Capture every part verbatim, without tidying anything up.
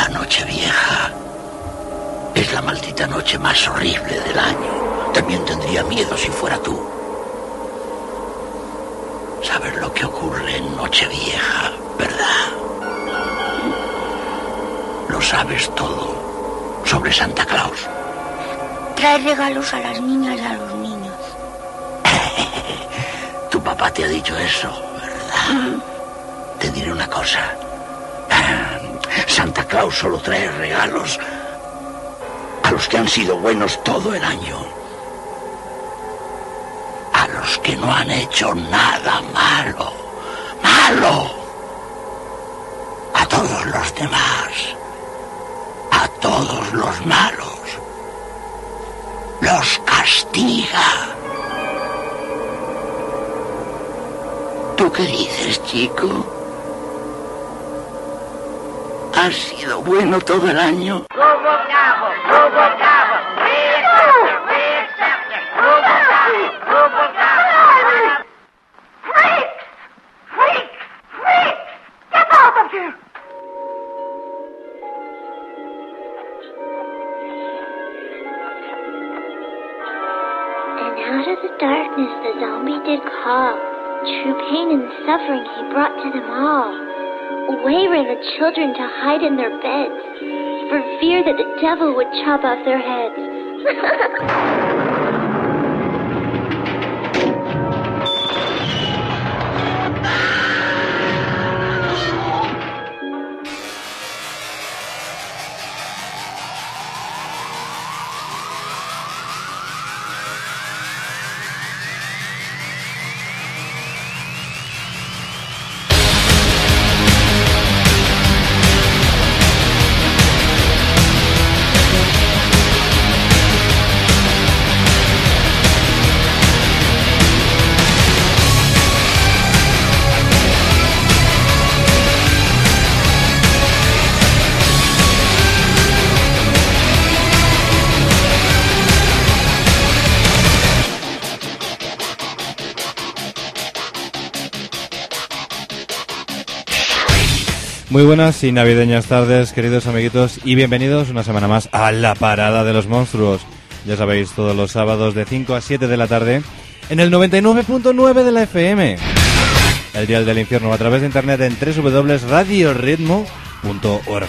La Nochevieja es la maldita noche más horrible del año. También tendría miedo si fuera tú. Sabes lo que ocurre en Nochevieja, ¿verdad? Lo sabes todo sobre Santa Claus. Trae regalos a las niñas y a los niños. Tu papá te ha dicho eso, ¿verdad? Te diré una cosa. Santa Claus solo trae regalos a los que han sido buenos todo el año. A los que no han hecho nada malo. ¡Malo! A todos los demás. A todos los malos. Los castiga. ¿Tú qué dices, chico? ¿Has sido bueno todo el año? And out of the darkness the zombie did call. True pain and suffering he brought to them all. Away ran the children to hide in their beds, for fear that the devil would chop off their heads. Muy buenas y navideñas tardes, queridos amiguitos, y bienvenidos una semana más a La Parada de los Monstruos. Ya sabéis, todos los sábados de cinco a siete de la tarde en el noventa y nueve punto nueve de la F M. El dial del infierno a través de internet en doble u doble u doble u punto radio ritmo punto org.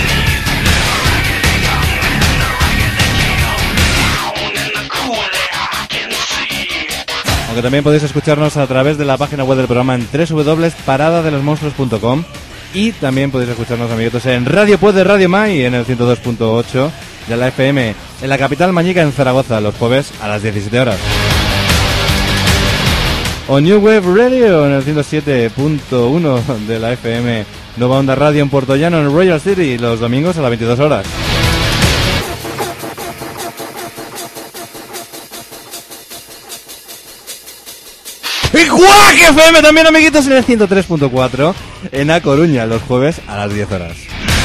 Aunque también podéis escucharnos a través de la página web del programa en doble u doble u doble u punto parada de los monstruos punto com. Y también podéis escucharnos, amiguitos, en Radio Pued de Radio Mai, en el ciento dos punto ocho de la F M, en la capital mañica, en Zaragoza, los jueves a las diecisiete horas. O New Wave Radio, en el ciento siete punto uno de la F M, Nova Onda Radio en Puerto Llano, en Royal City, los domingos a las veintidós horas. Y Quack F M también, amiguitos, en el ciento tres punto cuatro en A Coruña, los jueves a las diez horas.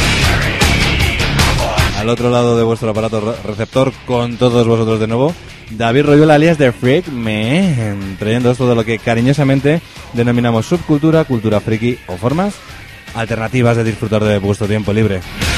Al otro lado de vuestro aparato receptor, con todos vosotros de nuevo, David Royola, alias The Freak Man, trayendo esto de lo que cariñosamente denominamos subcultura, cultura friki o formas alternativas de disfrutar de vuestro tiempo libre.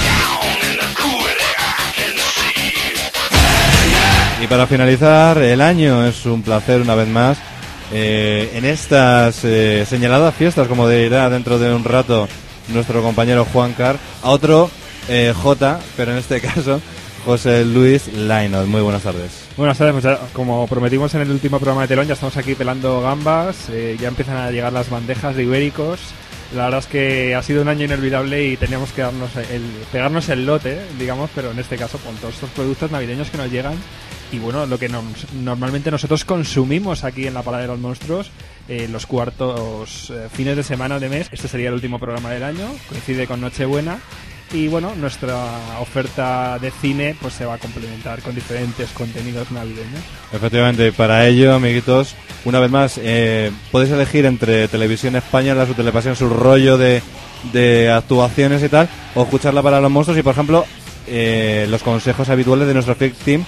Y para finalizar el año, es un placer una vez más Eh, en estas eh, señaladas fiestas, como dirá dentro de un rato nuestro compañero Juan Car, a otro eh, J, pero en este caso José Luis Lainot. Muy buenas tardes. Buenas tardes, pues ya, como prometimos en el último programa de Telón, ya estamos aquí pelando gambas, eh, ya empiezan a llegar las bandejas de ibéricos. La verdad es que ha sido un año inolvidable y teníamos que darnos el, pegarnos el lote, digamos, pero en este caso con todos estos productos navideños que nos llegan. Y bueno, lo que nos, normalmente nosotros consumimos aquí en La Parada de los Monstruos, eh, los cuartos eh, fines de semana de mes. Este sería el último programa del año, coincide con Nochebuena. Y bueno, nuestra oferta de cine pues se va a complementar con diferentes contenidos navideños. Efectivamente, para ello, amiguitos, una vez más, eh, podéis elegir entre Televisión Española, su Telepasión, su rollo de, de actuaciones y tal, o escuchar La Parada de los Monstruos y, por ejemplo, eh, los consejos habituales de nuestro Freak Team,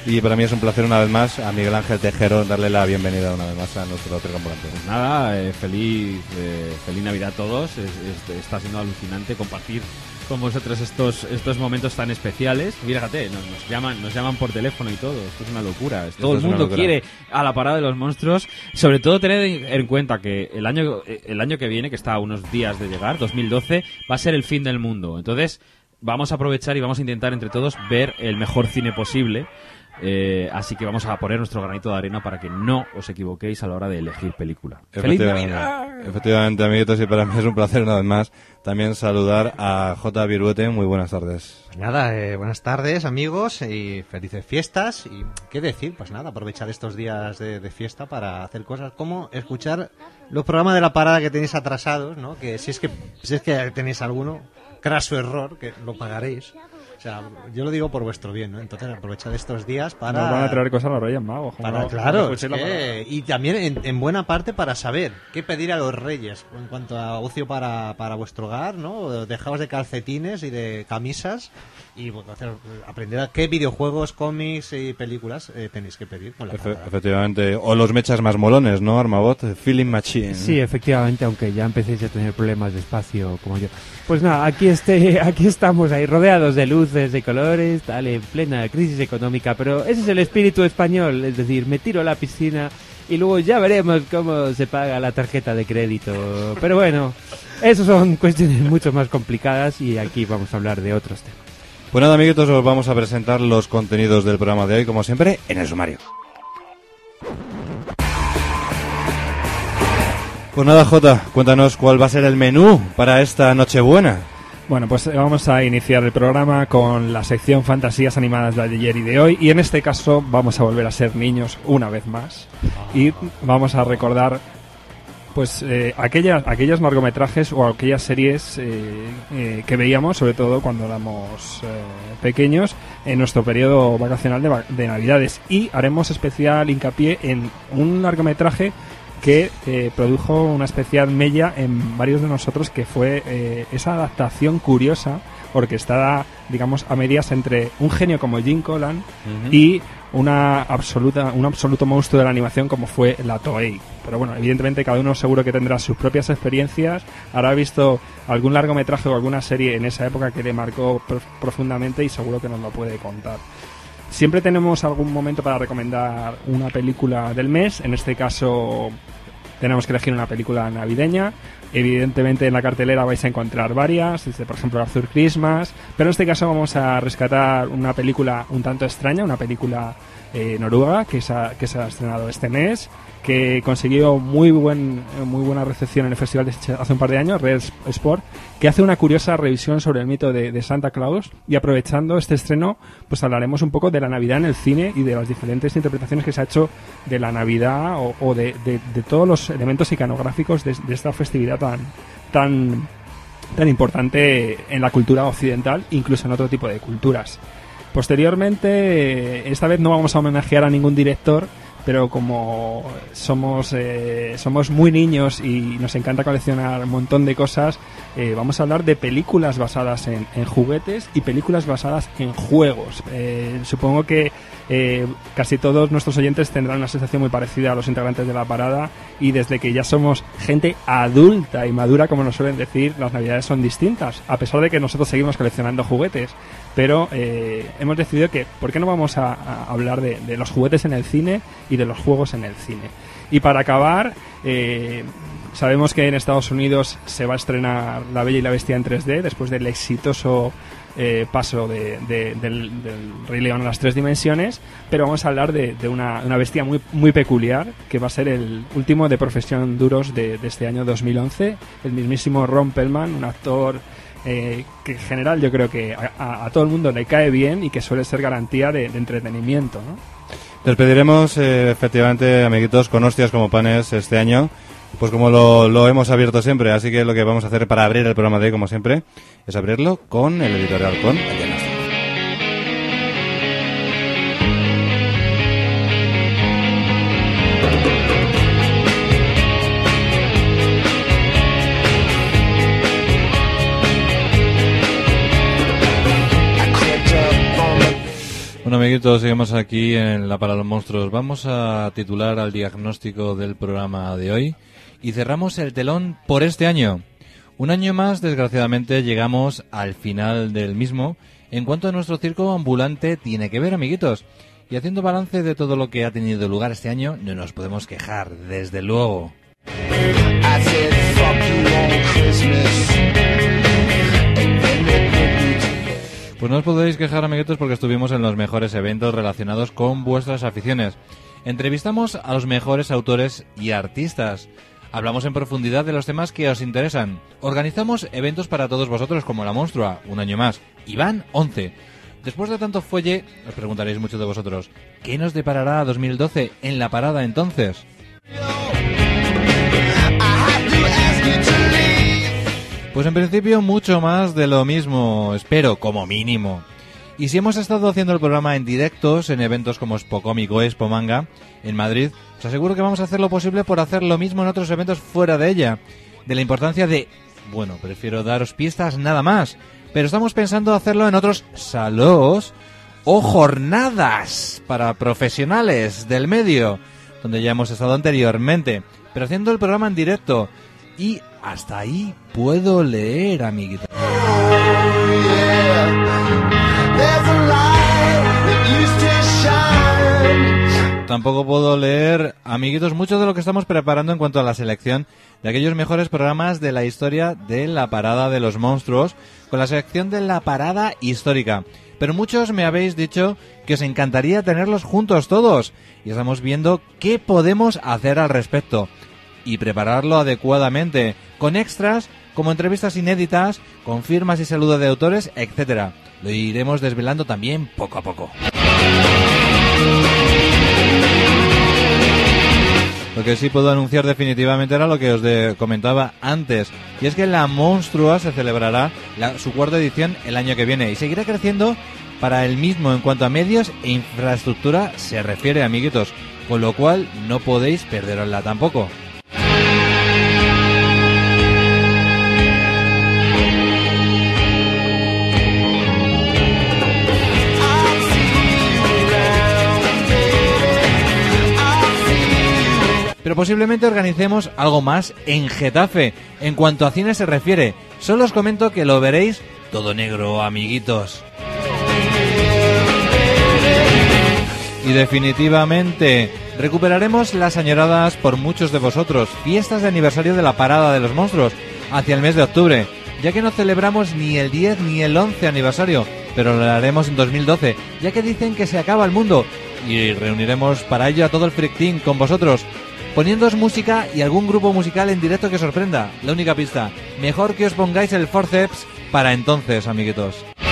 Y para mí es un placer una vez más a Miguel Ángel Tejero darle la bienvenida una vez más a nuestro triangulante. Pues nada, eh, feliz eh, feliz Navidad a todos. Es, es, está siendo alucinante compartir con vosotros estos estos momentos tan especiales. Fíjate, nos, nos llaman nos llaman por teléfono y todo. Esto es una locura. Todo el mundo quiere a la parada de los monstruos. Sobre todo tener en cuenta que el año el año que viene, que está a unos días de llegar, dos mil doce, va a ser el fin del mundo. Entonces vamos a aprovechar y vamos a intentar entre todos ver el mejor cine posible. Eh, así que vamos a poner nuestro granito de arena para que no os equivoquéis a la hora de elegir película. ¡Feliz Navidad! Efectivamente, amiguitos, y para mí es un placer una vez más también saludar a J. Viruete. Muy buenas tardes. Pues nada, eh, buenas tardes, amigos, y felices fiestas. Y qué decir, pues nada, aprovechar estos días de, de fiesta para hacer cosas como escuchar los programas de la parada que tenéis atrasados, ¿no? Que si es que si es que tenéis alguno, craso error, que lo pagaréis. O sea, yo lo digo por vuestro bien, ¿no? Entonces aprovechad estos días para... Nos van a traer cosas a los Reyes Magos. Para, no, claro, es que, y también en, en buena parte para saber qué pedir a los Reyes en cuanto a ocio para, para vuestro hogar, ¿no? Dejaos de calcetines y de camisas y bueno, hacer, aprender a qué videojuegos, cómics y películas eh, tenéis que pedir con la Efe, efectivamente, o los mechas más molones, ¿no, Armabot? Feeling Machine. Sí, efectivamente, aunque ya empecéis a tener problemas de espacio como yo. Pues nada, aquí este, aquí estamos ahí rodeados de luces, de colores, tal, en plena crisis económica, pero ese es el espíritu español, es decir, me tiro a la piscina y luego ya veremos cómo se paga la tarjeta de crédito. Pero bueno, eso son cuestiones mucho más complicadas y aquí vamos a hablar de otros temas. Pues nada, amiguitos, os vamos a presentar los contenidos del programa de hoy, como siempre, en el sumario. Pues nada, Jota, cuéntanos cuál va a ser el menú para esta Nochebuena. Bueno, pues vamos a iniciar el programa con la sección Fantasías Animadas de ayer y de hoy, y en este caso vamos a volver a ser niños una vez más y vamos a recordar pues eh, aquellas aquellos largometrajes o aquellas series eh, eh, que veíamos, sobre todo cuando éramos eh, pequeños, en nuestro periodo vacacional de, de Navidades, y haremos especial hincapié en un largometraje que eh, produjo una especial mella en varios de nosotros, que fue eh, esa adaptación curiosa, orquestada, digamos, a medias entre un genio como Jim Collan uh-huh. y una absoluta, un absoluto monstruo de la animación como fue la Toei. Pero bueno, evidentemente cada uno seguro que tendrá sus propias experiencias, habrá visto algún largometraje o alguna serie en esa época que le marcó prof- profundamente y seguro que nos lo puede contar. Siempre tenemos algún momento para recomendar una película del mes. En este caso tenemos que elegir una película navideña. Evidentemente en la cartelera vais a encontrar varias, desde por ejemplo Arthur Christmas, pero en este caso vamos a rescatar una película un tanto extraña, una película eh, noruega que se, ha, que se ha estrenado este mes, que consiguió muy buen muy buena recepción en el festival de hace un par de años, Red Sport, que hace una curiosa revisión sobre el mito de, de Santa Claus, y aprovechando este estreno pues hablaremos un poco de la Navidad en el cine y de las diferentes interpretaciones que se ha hecho de la Navidad o, o de, de, de todos los elementos iconográficos de, de esta festividad tan tan tan importante en la cultura occidental, incluso en otro tipo de culturas. Posteriormente, esta vez no vamos a homenajear a ningún director, pero como somos eh, somos muy niños y nos encanta coleccionar un montón de cosas, eh, vamos a hablar de películas basadas en, en juguetes y películas basadas en juegos. Eh, supongo que eh, casi todos nuestros oyentes tendrán una sensación muy parecida a los integrantes de la parada, y desde que ya somos gente adulta y madura, como nos suelen decir, las navidades son distintas, a pesar de que nosotros seguimos coleccionando juguetes. Pero eh, hemos decidido que, ¿por qué no vamos a, a hablar de, de los juguetes en el cine y de los juegos en el cine? Y para acabar, eh, sabemos que en Estados Unidos se va a estrenar La Bella y la Bestia en tres D, después del exitoso eh, paso de, de, del, del Rey León a las tres dimensiones, pero vamos a hablar de, de una, una bestia muy, muy peculiar, que va a ser el último de Profesión Duros de, de este año dos mil once, el mismísimo Ron Perlman, un actor Eh, que en general yo creo que a, a, a todo el mundo le cae bien y que suele ser garantía de, de entretenimiento, ¿no? Despediremos eh, efectivamente, amiguitos, con hostias como panes este año, pues como lo, lo hemos abierto siempre, así que lo que vamos a hacer para abrir el programa de hoy, como siempre, es abrirlo con el editorial con el diagnóstico. Bueno, amiguitos, seguimos aquí en La Para los Monstruos. Vamos a titular al diagnóstico del programa de hoy y cerramos el telón por este año. Un año más, desgraciadamente, llegamos al final del mismo en cuanto a nuestro circo ambulante tiene que ver, amiguitos. Y haciendo balance de todo lo que ha tenido lugar este año, no nos podemos quejar, desde luego. Pues no os podéis quejar, amiguitos, porque estuvimos en los mejores eventos relacionados con vuestras aficiones. Entrevistamos a los mejores autores y artistas. Hablamos en profundidad de los temas que os interesan. Organizamos eventos para todos vosotros como La Monstrua, un año más. Y van once. Después de tanto fuelle, os preguntaréis muchos de vosotros, ¿qué nos deparará dos mil doce en la parada entonces? Pues en principio mucho más de lo mismo, espero, como mínimo. Y si hemos estado haciendo el programa en directos en eventos como Spocomic o Expo Manga en Madrid, os aseguro que vamos a hacer lo posible por hacer lo mismo en otros eventos fuera de ella. De la importancia de... Bueno, prefiero daros pistas nada más, pero estamos pensando hacerlo en otros salos o jornadas para profesionales del medio, donde ya hemos estado anteriormente, pero haciendo el programa en directo. Y hasta ahí puedo leer, amiguitos. Tampoco puedo leer, amiguitos, mucho de lo que estamos preparando en cuanto a la selección de aquellos mejores programas de la historia de La Parada de los Monstruos, con la sección de La Parada Histórica. Pero muchos me habéis dicho que os encantaría tenerlos juntos todos, y estamos viendo qué podemos hacer al respecto y prepararlo adecuadamente, con extras como entrevistas inéditas, con firmas y saludos de autores, etcétera. Lo iremos desvelando también poco a poco. Lo que sí puedo anunciar definitivamente era lo que os de comentaba antes, y es que La Monstrua se celebrará la, su cuarta edición el año que viene y seguirá creciendo para el mismo en cuanto a medios e infraestructura se refiere, amiguitos, con lo cual no podéis perderosla tampoco. Pero posiblemente organicemos algo más en Getafe, en cuanto a cine se refiere. Solo os comento que lo veréis todo negro, amiguitos. Y definitivamente recuperaremos las añoradas por muchos de vosotros fiestas de aniversario de La Parada de los Monstruos hacia el mes de octubre, ya que no celebramos ni el diez ni el once aniversario, pero lo haremos en dos mil doce, ya que dicen que se acaba el mundo, y reuniremos para ello a todo el Freak Team con vosotros, poniéndoos música y algún grupo musical en directo que sorprenda. La única pista, mejor que os pongáis el forceps para entonces, amiguitos.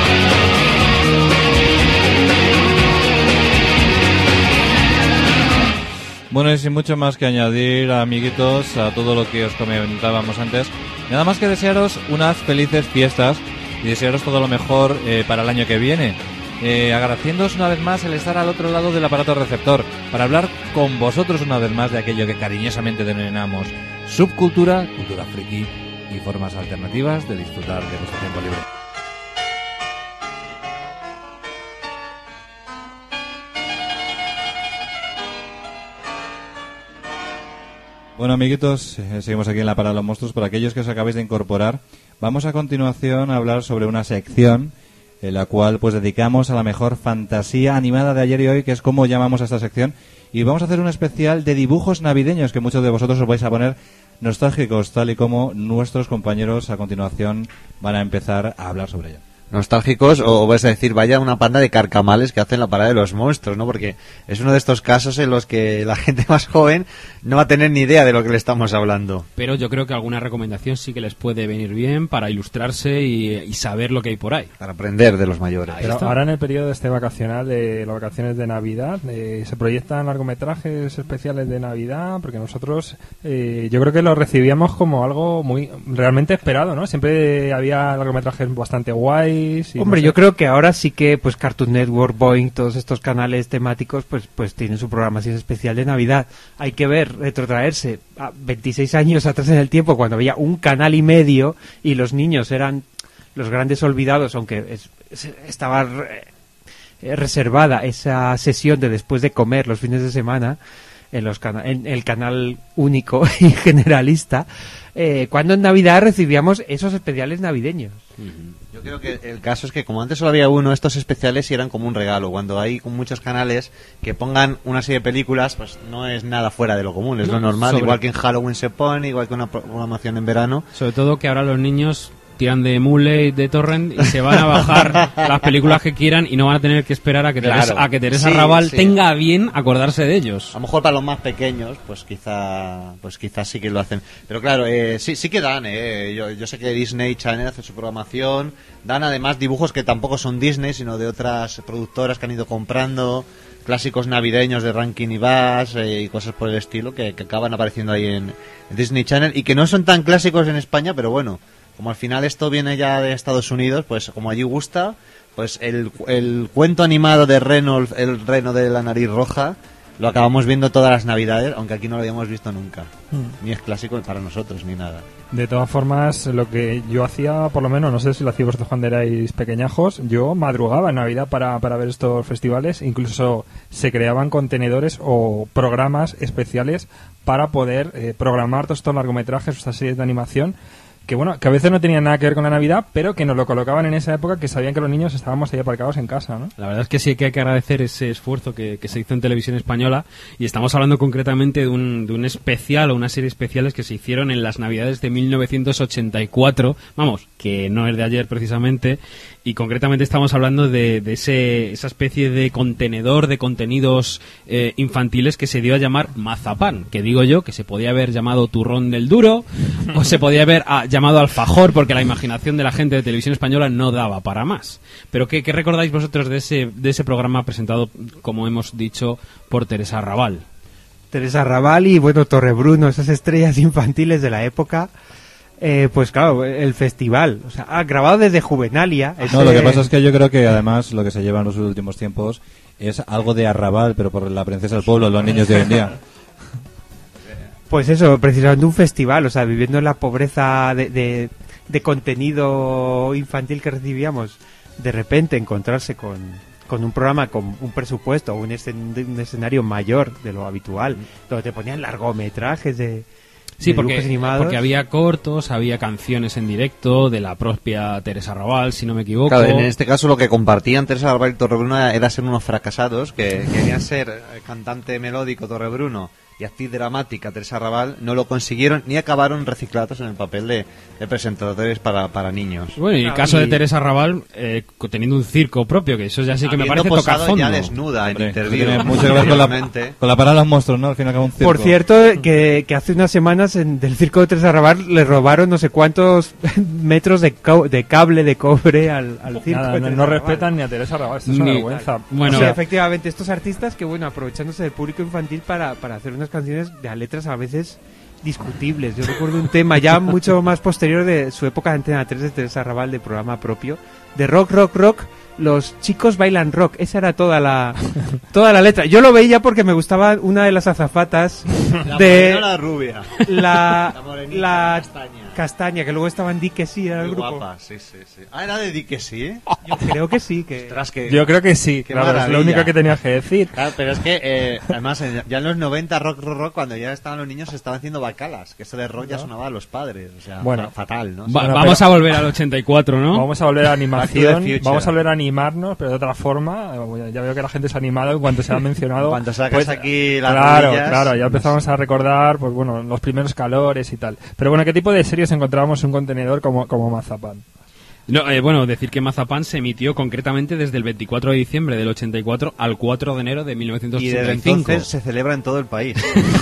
Bueno, y sin mucho más que añadir, amiguitos, a todo lo que os comentábamos antes, nada más que desearos unas felices fiestas y desearos todo lo mejor eh, para el año que viene. Eh, agradeciéndoos una vez más el estar al otro lado del aparato receptor para hablar con vosotros una vez más de aquello que cariñosamente denominamos subcultura, cultura friki y formas alternativas de disfrutar de vuestro tiempo libre. Bueno, amiguitos, eh, seguimos aquí en La Parada de los Monstruos. Para aquellos que os acabáis de incorporar, vamos a continuación a hablar sobre una sección en la cual pues dedicamos a la mejor fantasía animada de ayer y hoy, que es como llamamos a esta sección, y vamos a hacer un especial de dibujos navideños que muchos de vosotros os vais a poner nostálgicos, tal y como nuestros compañeros a continuación van a empezar a hablar sobre ello. Nostálgicos, o vas a decir, vaya una panda de carcamales que hacen La Parada de los Monstruos, ¿no? Porque es uno de estos casos en los que la gente más joven no va a tener ni idea de lo que le estamos hablando. Pero yo creo que alguna recomendación sí que les puede venir bien para ilustrarse y, y saber lo que hay por ahí. Para aprender de los mayores. Pero ahora en el periodo este vacacional de las vacaciones de Navidad, eh, ¿se proyectan largometrajes especiales de Navidad? Porque nosotros, eh, yo creo que lo recibíamos como algo muy realmente esperado, ¿no? Siempre había largometrajes bastante guays. Hombre, no sé. Yo creo que ahora sí que pues Cartoon Network, Boing, todos estos canales temáticos pues pues tienen su programación especial de Navidad. Hay que ver, retrotraerse a veintiséis años atrás en el tiempo, cuando había un canal y medio y los niños eran los grandes olvidados, aunque es, es, estaba eh, reservada esa sesión de después de comer los fines de semana en, los cana- en el canal único y generalista, eh, cuando en Navidad recibíamos esos especiales navideños. Yo creo que el caso es que como antes solo había uno, estos especiales sí eran como un regalo. Cuando hay con muchos canales que pongan una serie de películas, pues no es nada fuera de lo común, es No, lo normal. sobre- Igual que en Halloween se pone, igual que una programación en verano. Sobre todo que ahora los niños tiran de mule y de torrent y se van a bajar las películas que quieran y no van a tener que esperar a que Claro. Teresa, a que Teresa Sí, Raval sí. tenga a bien acordarse de ellos. A lo mejor para los más pequeños, pues quizá, pues quizás sí que lo hacen. Pero claro, eh, sí, sí que dan, eh. Yo, yo sé que Disney Channel hace su programación, dan además dibujos que tampoco son Disney, sino de otras productoras que han ido comprando, clásicos navideños de Rankin y Bass eh, y cosas por el estilo que, que acaban apareciendo ahí en, en Disney Channel y que no son tan clásicos en España, pero bueno, como al final esto viene ya de Estados Unidos, pues como allí gusta, pues el, el cuento animado de Reynolds, el reno de la nariz roja, lo acabamos viendo todas las navidades, aunque aquí no lo habíamos visto nunca. Mm. Ni es clásico para nosotros, ni nada. De todas formas, lo que yo hacía, por lo menos, no sé si lo hacía vosotros cuando erais pequeñajos, yo madrugaba en Navidad para, para ver estos festivales, incluso se creaban contenedores o programas especiales para poder eh, programar todos estos largometrajes, estas series de animación, que bueno, que a veces no tenían nada que ver con la Navidad, pero que nos lo colocaban en esa época, que sabían que los niños estábamos ahí aparcados en casa, ¿no? La verdad es que sí que hay que agradecer ese esfuerzo que, que se hizo en Televisión Española y estamos hablando concretamente de un, de un especial o una serie de especiales que se hicieron en las Navidades de mil novecientos ochenta y cuatro, vamos, que no es de ayer precisamente, y concretamente estamos hablando de, de ese, esa especie de contenedor de contenidos eh, infantiles que se dio a llamar Mazapán, que digo yo que se podía haber llamado Turrón del Duro o se podía haber ah, llamado Alfajor, porque la imaginación de la gente de Televisión Española no daba para más. Pero ¿qué, qué recordáis vosotros de ese, de ese programa presentado, como hemos dicho, por Teresa Raval? Teresa Raval y, bueno, Torrebruno, esas estrellas infantiles de la época. Eh, pues claro, el festival, o sea, ha grabado desde Juvenalia. No, ese- lo que pasa es que yo creo que además lo que se lleva en los últimos tiempos es algo de Arrabal, pero por la princesa del pueblo, los niños de hoy en día. Pues eso, precisamente un festival, o sea, viviendo en la pobreza de, de, de contenido infantil que recibíamos, de repente encontrarse con, con un programa con un presupuesto, un, escen- un escenario mayor de lo habitual, donde te ponían largometrajes de, Sí, de porque, dibujos animados. porque había cortos, había canciones en directo de la propia Teresa Raval, si no me equivoco. Claro, en este caso lo que compartían Teresa Raval y Torrebruno era, era ser unos fracasados que querían ser eh, cantante melódico Torrebruno y actriz dramática Teresa Raval, no lo consiguieron ni acabaron reciclados en el papel de, de presentadores para, para niños. Bueno, y el Ah, caso de y- Teresa Raval eh, co- teniendo un circo propio, que eso ya sí que me Habiendo parece tocar posado fondo. ya desnuda en Hombre, interview. tiene mucho que ver con la, anteriormente. con la parada de los monstruos, ¿no? Al final acaba un circo. Por cierto, que, que hace unas semanas en, del circo de Teresa Raval le robaron no sé cuántos metros de, co- de cable de cobre al, al circo. Nada, de no, Teresa no Raval. respetan ni a Teresa Raval, esto es una Ni- vergüenza. Bueno, O sea, efectivamente, estos artistas que, bueno, aprovechándose del público infantil para, para hacer unas canciones de letras a veces discutibles. Yo recuerdo un tema ya mucho más posterior de su época de Antena tres de Teresa Raval, de programa propio, de rock, rock, rock, los chicos bailan rock. Esa era toda la toda la letra. Yo lo veía porque me gustaba una de las azafatas La de morena o la rubia. la, La morenita, la castaña. castaña, que luego estaba en Dique sí, era el Muy grupo. guapa, sí, sí, sí. Ah, era de Dique sí, ¿eh? Yo creo que sí, que Ostras, que... Yo creo que sí, Qué claro, es lo maravilla. único que tenías que decir. Claro, pero es que, eh, además, en- ya en los noventa, rock, rock, rock, cuando ya estaban los niños, se estaban haciendo bacalas, que eso de rock ya sonaba a los padres, o sea, Bueno. fa- fatal, ¿no? Va- Bueno, vamos pero- a volver al ochenta y cuatro, ¿no? Vamos a volver a Back to the animación, Future. vamos a volver a animarnos, pero de otra forma. Eh, Ya veo que la gente se ha animado en cuanto se ha mencionado. Cuando sacas aquí las Claro, rodillas, claro, ya empezamos no sé. a recordar, pues bueno, los primeros calores y tal. Pero bueno, ¿qué tipo de series encontrábamos en un contenedor como, como Mazapán? No, eh, bueno, decir que Mazapán se emitió concretamente desde el veinticuatro de diciembre del ochenta y cuatro al cuatro de enero de mil novecientos Y ochenta desde y cinco. entonces se celebra en todo el país.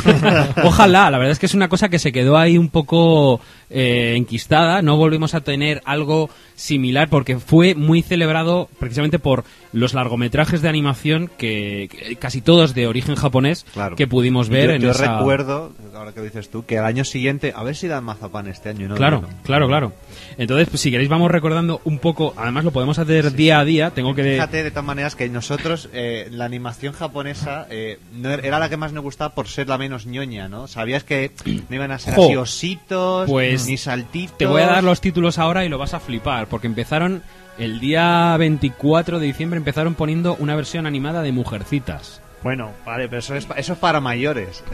Ojalá, la verdad es que es una cosa que se quedó ahí un poco eh, enquistada. No volvimos a tener algo similar porque fue muy celebrado precisamente por los largometrajes de animación que, que casi todos de origen japonés Claro. que pudimos Y ver yo, en yo esa... recuerdo, ahora que lo dices tú, que al año siguiente, a ver si dan mazapán este año, ¿no? Claro, No, no. claro, claro. Entonces, pues, si queréis vamos recordando un poco, además lo podemos hacer día a día, tengo que... Fíjate de todas maneras que nosotros, eh, la animación japonesa eh, no era era la que más nos gustaba por ser la menos ñoña, ¿no? Sabías que no iban a ser Jo, así ositos, pues ni saltitos. Te voy a dar los títulos ahora y lo vas a flipar, porque empezaron el día veinticuatro de diciembre, empezaron poniendo una versión animada de Mujercitas. Bueno, vale, pero eso es, eso es para mayores.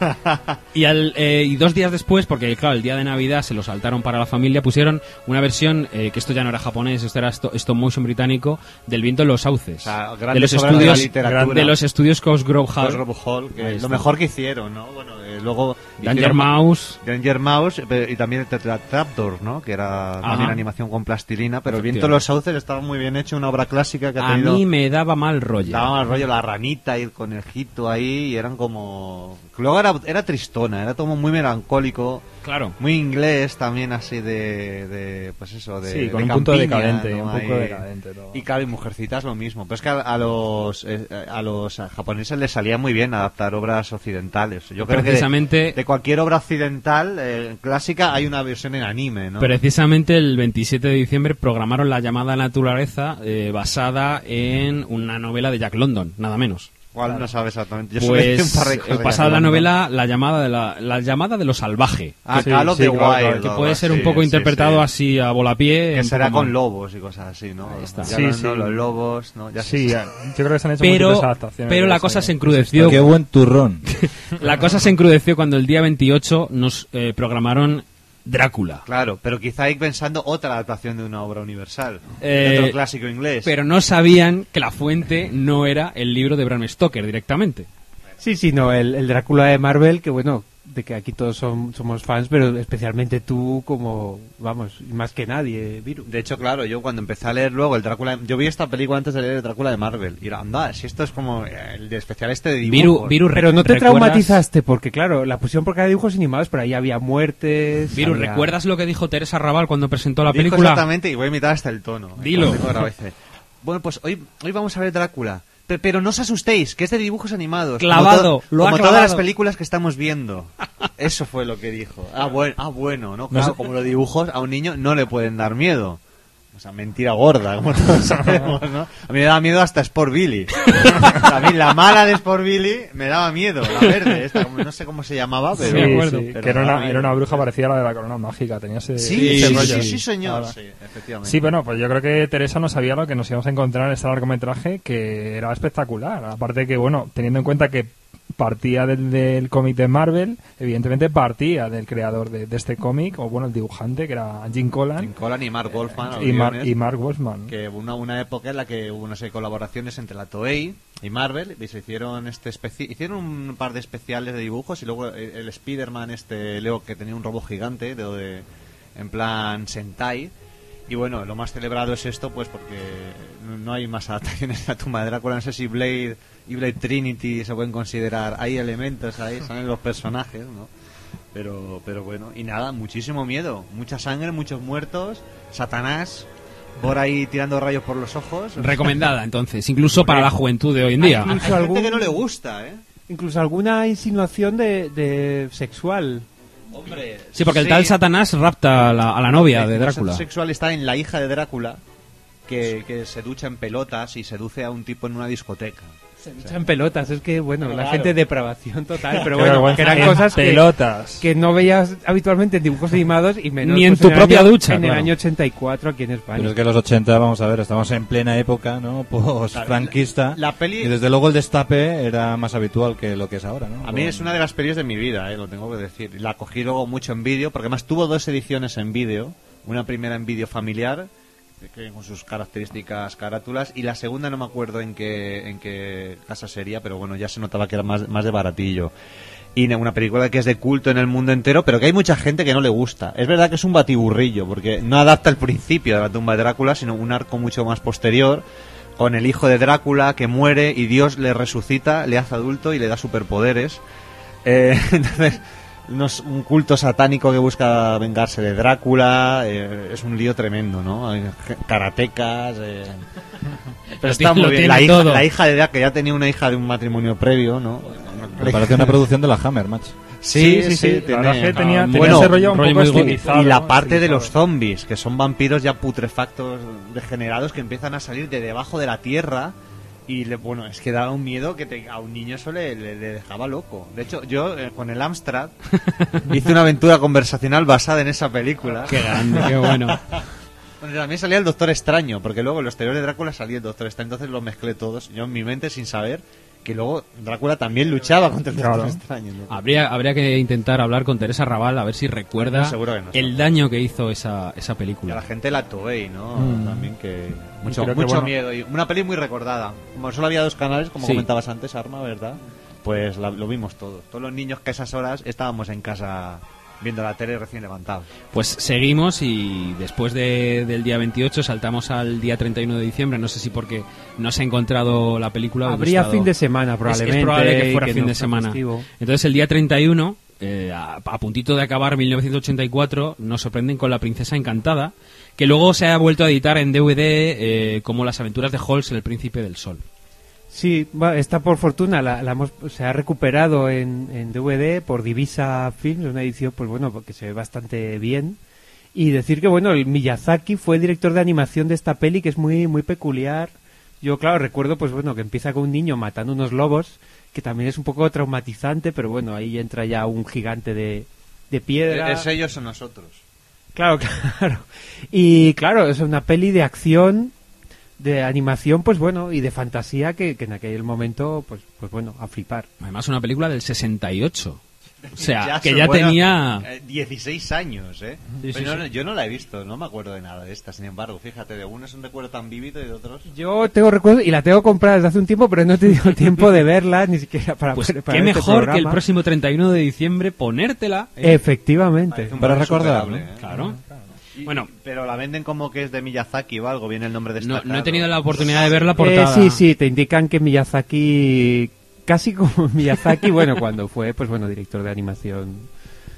y, al, eh, y dos días después, porque claro, el día de Navidad se lo saltaron para la familia, pusieron una versión, eh, que esto ya no era japonés, esto era stop, stop motion británico, del Viento en los Sauces. O sea, de los estudios de, la de los estudios Cosgrove Hall. Cosgrove Hall, que lo mejor que hicieron, ¿no? Bueno, eh, luego Danger Mouse. Danger Mouse pero, y también Trapdoor, ¿no? Que era Ajá. también animación con plastilina, pero el Viento en los Sauces estaba muy bien hecho, una obra clásica que ha A tenido... mí me daba mal rollo. Daba mal rollo la ranita y el conejito ahí, y eran como... Luego era, era tristona, era todo muy melancólico. Claro. Muy inglés también, así de... de pues eso, de Sí, con de un campiña, punto decadente, ¿no? un poco Ahí... decadente todo. Y claro, y Mujercitas lo mismo. Pero es que a, a los eh, a los japoneses les salía muy bien adaptar obras occidentales. Yo creo Precisamente... que de, de cualquier obra occidental eh, clásica hay una versión en anime, ¿no? Precisamente el veintisiete de diciembre programaron La llamada naturaleza, eh, basada en una novela de Jack London, nada menos. ¿Cuál? Claro. No sabe exactamente. Yo pues pasada la novela la llamada de la, la llamada de lo salvaje. Ah, sí, Call of the Wild. Que puede ser sí, un poco sí, interpretado sí. así a volapié. Que será con lobos y cosas así, ¿no? Ahí está. Ya sí, no, sí. No, los lobos, ¿no? Ya sí, ya. Yo creo que se han hecho pero, múltiples adaptaciones. Pero la cosa se encrudeció. Qué buen turrón. La cosa se encrudeció cuando el día veintiocho nos eh, programaron Drácula. Claro, pero quizá hay pensando otra adaptación de una obra universal, eh, de otro clásico inglés. Pero no sabían que la fuente no era el libro de Bram Stoker directamente. Sí, sí, no, el, el Drácula de Marvel, que bueno, de que aquí todos son, somos fans, pero especialmente tú como, vamos, más que nadie, Viru. De hecho, claro, yo cuando empecé a leer luego el Drácula, yo vi esta película antes de leer el Drácula de Marvel, y era, anda, si esto es como el de especial este de dibujos. Viru, Viru, pero no te ¿recuerdas? traumatizaste, porque claro, la pusieron porque era dibujos animados, pero ahí había muertes. Viru, había... ¿recuerdas lo que dijo Teresa Raval cuando presentó la Dijo película? Exactamente, y voy a imitar hasta el tono. Dilo. Bueno, pues hoy, hoy vamos a ver Drácula. Pero, pero no os asustéis, que es de dibujos animados. Clavado, como, to lo ha como clavado. todas las películas que estamos viendo. Eso fue lo que dijo. Ah, bueno, ah, bueno, ¿no? Claro, como los dibujos a un niño no le pueden dar miedo. O sea, mentira gorda, como todos sabemos, ¿no? A mí me daba miedo hasta Sport Billy. A mí la mala de Sport Billy me daba miedo, la verde, esta, como, no sé cómo se llamaba, pero... Sí, me acuerdo. Sí, que era una, era una bruja parecida a la de la corona mágica, tenía ese... Sí, ese sí, rollo. sí, sí, señor, sí, efectivamente. Sí, bueno, pues yo creo que Teresa no sabía lo que nos íbamos a encontrar en este largometraje, que era espectacular. Aparte que, bueno, teniendo en cuenta que partía del, del cómic de Marvel, evidentemente partía del creador de, de este cómic, o bueno, el dibujante, que era Jim Collan. Jim Collan y Mark Wolfman. Y, Mar, y Mark Wolfman. Que hubo una, una época en la que hubo unas colaboraciones entre la Toei y Marvel, y se hicieron este especi hicieron un par de especiales de dibujos, y luego el, el Spider-Man, este Leo, que tenía un robot gigante, de, de, en plan Sentai. Y bueno, lo más celebrado es esto, pues porque no hay más adaptaciones de la tumba de Drácula. No sé si Blade y Blade Trinity se pueden considerar. Hay elementos ahí, salen los personajes, ¿no? Pero, pero bueno, y nada, muchísimo miedo. Mucha sangre, muchos muertos, Satanás por ahí tirando rayos por los ojos. Recomendada, entonces, incluso para la juventud de hoy en día. Hay, hay gente algún... que no le gusta, ¿eh? Incluso alguna insinuación de, de sexual. Hombre, sí, porque sí. el tal Satanás rapta a la, a la novia el de Drácula. El sexual está en la hija de Drácula, que, que se ducha en pelotas y seduce a un tipo en una discoteca. Se ducha en pelotas, es que, bueno, claro. La gente de depravación total, pero bueno, bueno, que eran cosas pelotas. Que, que no veías habitualmente en dibujos animados y menos ni en pues, tu en propia año, ducha. En claro. el año ochenta y cuatro aquí en España. Pero es que los ochenta, vamos a ver, estamos en plena época, ¿no? Post-franquista. La, la peli... Y desde luego el destape era más habitual que lo que es ahora, ¿no? A mí es una de las pelis de mi vida, ¿eh? Lo tengo que decir. La cogí luego mucho en vídeo, porque además tuvo dos ediciones en vídeo. Una primera en vídeo familiar, que con sus características carátulas, y la segunda no me acuerdo en qué, en qué casa sería, pero bueno, ya se notaba que era más, más de baratillo. Y una película que es de culto en el mundo entero, pero que hay mucha gente que no le gusta. Es verdad que es un batiburrillo, porque no adapta el principio de la tumba de Drácula, sino un arco mucho más posterior, con el hijo de Drácula que muere y Dios le resucita, le hace adulto y le da superpoderes. Eh, entonces... Unos, un culto satánico que busca vengarse de Drácula, eh, es un lío tremendo, ¿no? Hay karatecas, eh... pero está muy bien. La hija, la hija de Drácula, que ya tenía una hija de un matrimonio previo, ¿no? Me parece una producción de la Hammer, macho. Sí, sí, sí, sí, sí. La verdad que tenía, tenía bueno, ese rollo un poco estilizado. Y la parte de los zombies, que son vampiros ya putrefactos, degenerados, que empiezan a salir de debajo de la tierra. Y le, bueno, es que daba un miedo que te, a un niño eso le, le, le dejaba loco. De hecho, yo eh, con el Amstrad hice una aventura conversacional basada en esa película. Qué grande, qué bueno. Donde también salía el Doctor Extraño, porque luego en los exterior de Drácula salía el Doctor Extraño, entonces los mezclé todos, yo en mi mente sin saber que luego Drácula también luchaba contra el Doctor Claro. Extraño, ¿no? Habría, habría que intentar hablar con Teresa Raval a ver si recuerda No, seguro que no, el seguro. daño que hizo esa, esa Y a película. la gente la Toei, ¿no? Mm. También que... Mucho, creo que, mucho bueno, miedo. Y una peli muy recordada. Como solo había dos canales, como Sí. comentabas antes, Arma, ¿verdad? Pues la- lo vimos todos. Todos los niños que a esas horas estábamos en casa viendo la tele recién levantados. Pues seguimos y después de- del día veintiocho saltamos al día treinta y uno de diciembre. No sé si porque no se ha encontrado la película. o Habría gustado. fin de semana, Es- probablemente. Es, probable que y fuera que fin no de sea semana. festivo. Entonces el día treinta y uno, eh, a, a puntito de acabar mil novecientos ochenta y cuatro, nos sorprenden con La Princesa Encantada, que luego se ha vuelto a editar en D V D eh, como Las aventuras de Halls, el Príncipe del Sol. Sí, va, está por fortuna, la, la hemos, se ha recuperado en, en D V D por Divisa Films, una edición, pues bueno, porque se ve bastante bien. Y decir que, bueno, el Miyazaki fue director de animación de esta peli, que es muy muy peculiar. Yo, claro, recuerdo, pues bueno, que empieza con un niño matando unos lobos, que también es un poco traumatizante, pero bueno, ahí entra ya un gigante de, de piedra. Es ellos o nosotros. Claro, claro. Y claro, es una peli de acción, de animación, pues bueno, y de fantasía que, que en aquel momento, pues, pues bueno, a flipar. Además, una película del sesenta y ocho. O sea, que son- ya bueno, tenía... eh, dieciséis años, ¿eh? Sí, Pero sí, no- sí. Yo no la he visto, no me acuerdo de nada de esta, sin embargo. Fíjate, de uno es un recuerdo tan vívido y de otros... Yo tengo recuerdo y la tengo comprada desde hace un tiempo, pero no he tenido tiempo de verla ni siquiera para Pues para qué este mejor que el programa. próximo treinta y uno de diciembre ponértela. ¿eh? Efectivamente. Parece un Para valor recordar, superable, ¿no? ¿eh? Claro. Y- Bueno. pero la venden como que es de Miyazaki o algo, viene el nombre No, destacado. no he tenido la oportunidad de ver la Eh, portada. sí, sí, te indican que Miyazaki, casi como Miyazaki, bueno, cuando fue, pues bueno, director de animación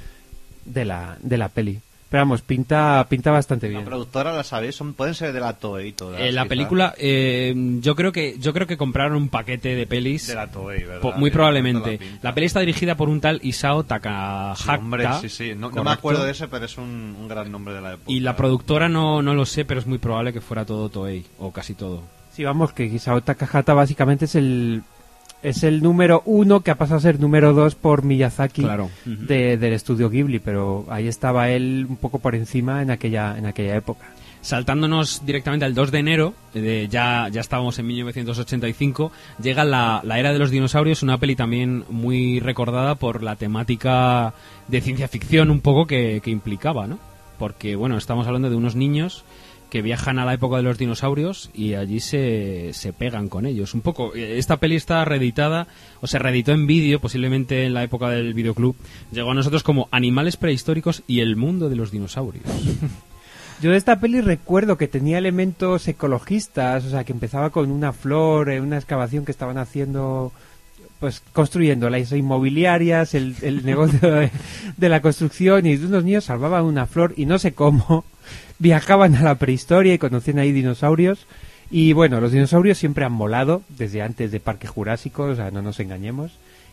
de la, de la peli. Pero vamos, pinta, pinta bastante La bien. productora, la sabéis, son, pueden ser de la Toei todas. Eh, la quizás. película, eh, yo creo que yo creo que compraron un paquete de pelis. De la Toei, ¿verdad? po- muy Tiene probablemente. toda la pinta. La peli está dirigida por un tal Isao Takahata. Sí, hombre, sí, sí. No, no me correcto. acuerdo de ese, pero es un, un gran nombre de la época. Y la productora no, no lo sé, pero es muy probable que fuera todo Toei, o casi todo. Sí, vamos, que Isao Takahata básicamente es el es el número uno que ha pasado a ser número dos por Miyazaki Claro. Ujú. de- del estudio Ghibli, pero ahí estaba él un poco por encima en aquella en aquella época. Saltándonos directamente al dos de enero, de, ya, ya estábamos en mil novecientos ochenta y cinco, llega la, la Era de los Dinosaurios, una peli también muy recordada por la temática de ciencia ficción un poco que, que implicaba, ¿no? Porque, bueno, estamos hablando de unos niños que viajan a la época de los dinosaurios y allí se, se pegan con ellos. Un poco, esta peli está reeditada, o se reeditó en vídeo, posiblemente en la época del videoclub. Llegó a nosotros como Animales prehistóricos y el mundo de los dinosaurios. Yo de esta peli recuerdo que tenía elementos ecologistas, o sea, que empezaba con una flor, eh, una excavación que estaban haciendo, pues construyendo las inmobiliarias, el, el negocio de, de la construcción, y unos niños salvaban una flor y no sé cómo viajaban a la prehistoria y conocían ahí dinosaurios. Y bueno, los dinosaurios siempre han molado desde antes de Parque Jurásico, o sea, no nos engañemos.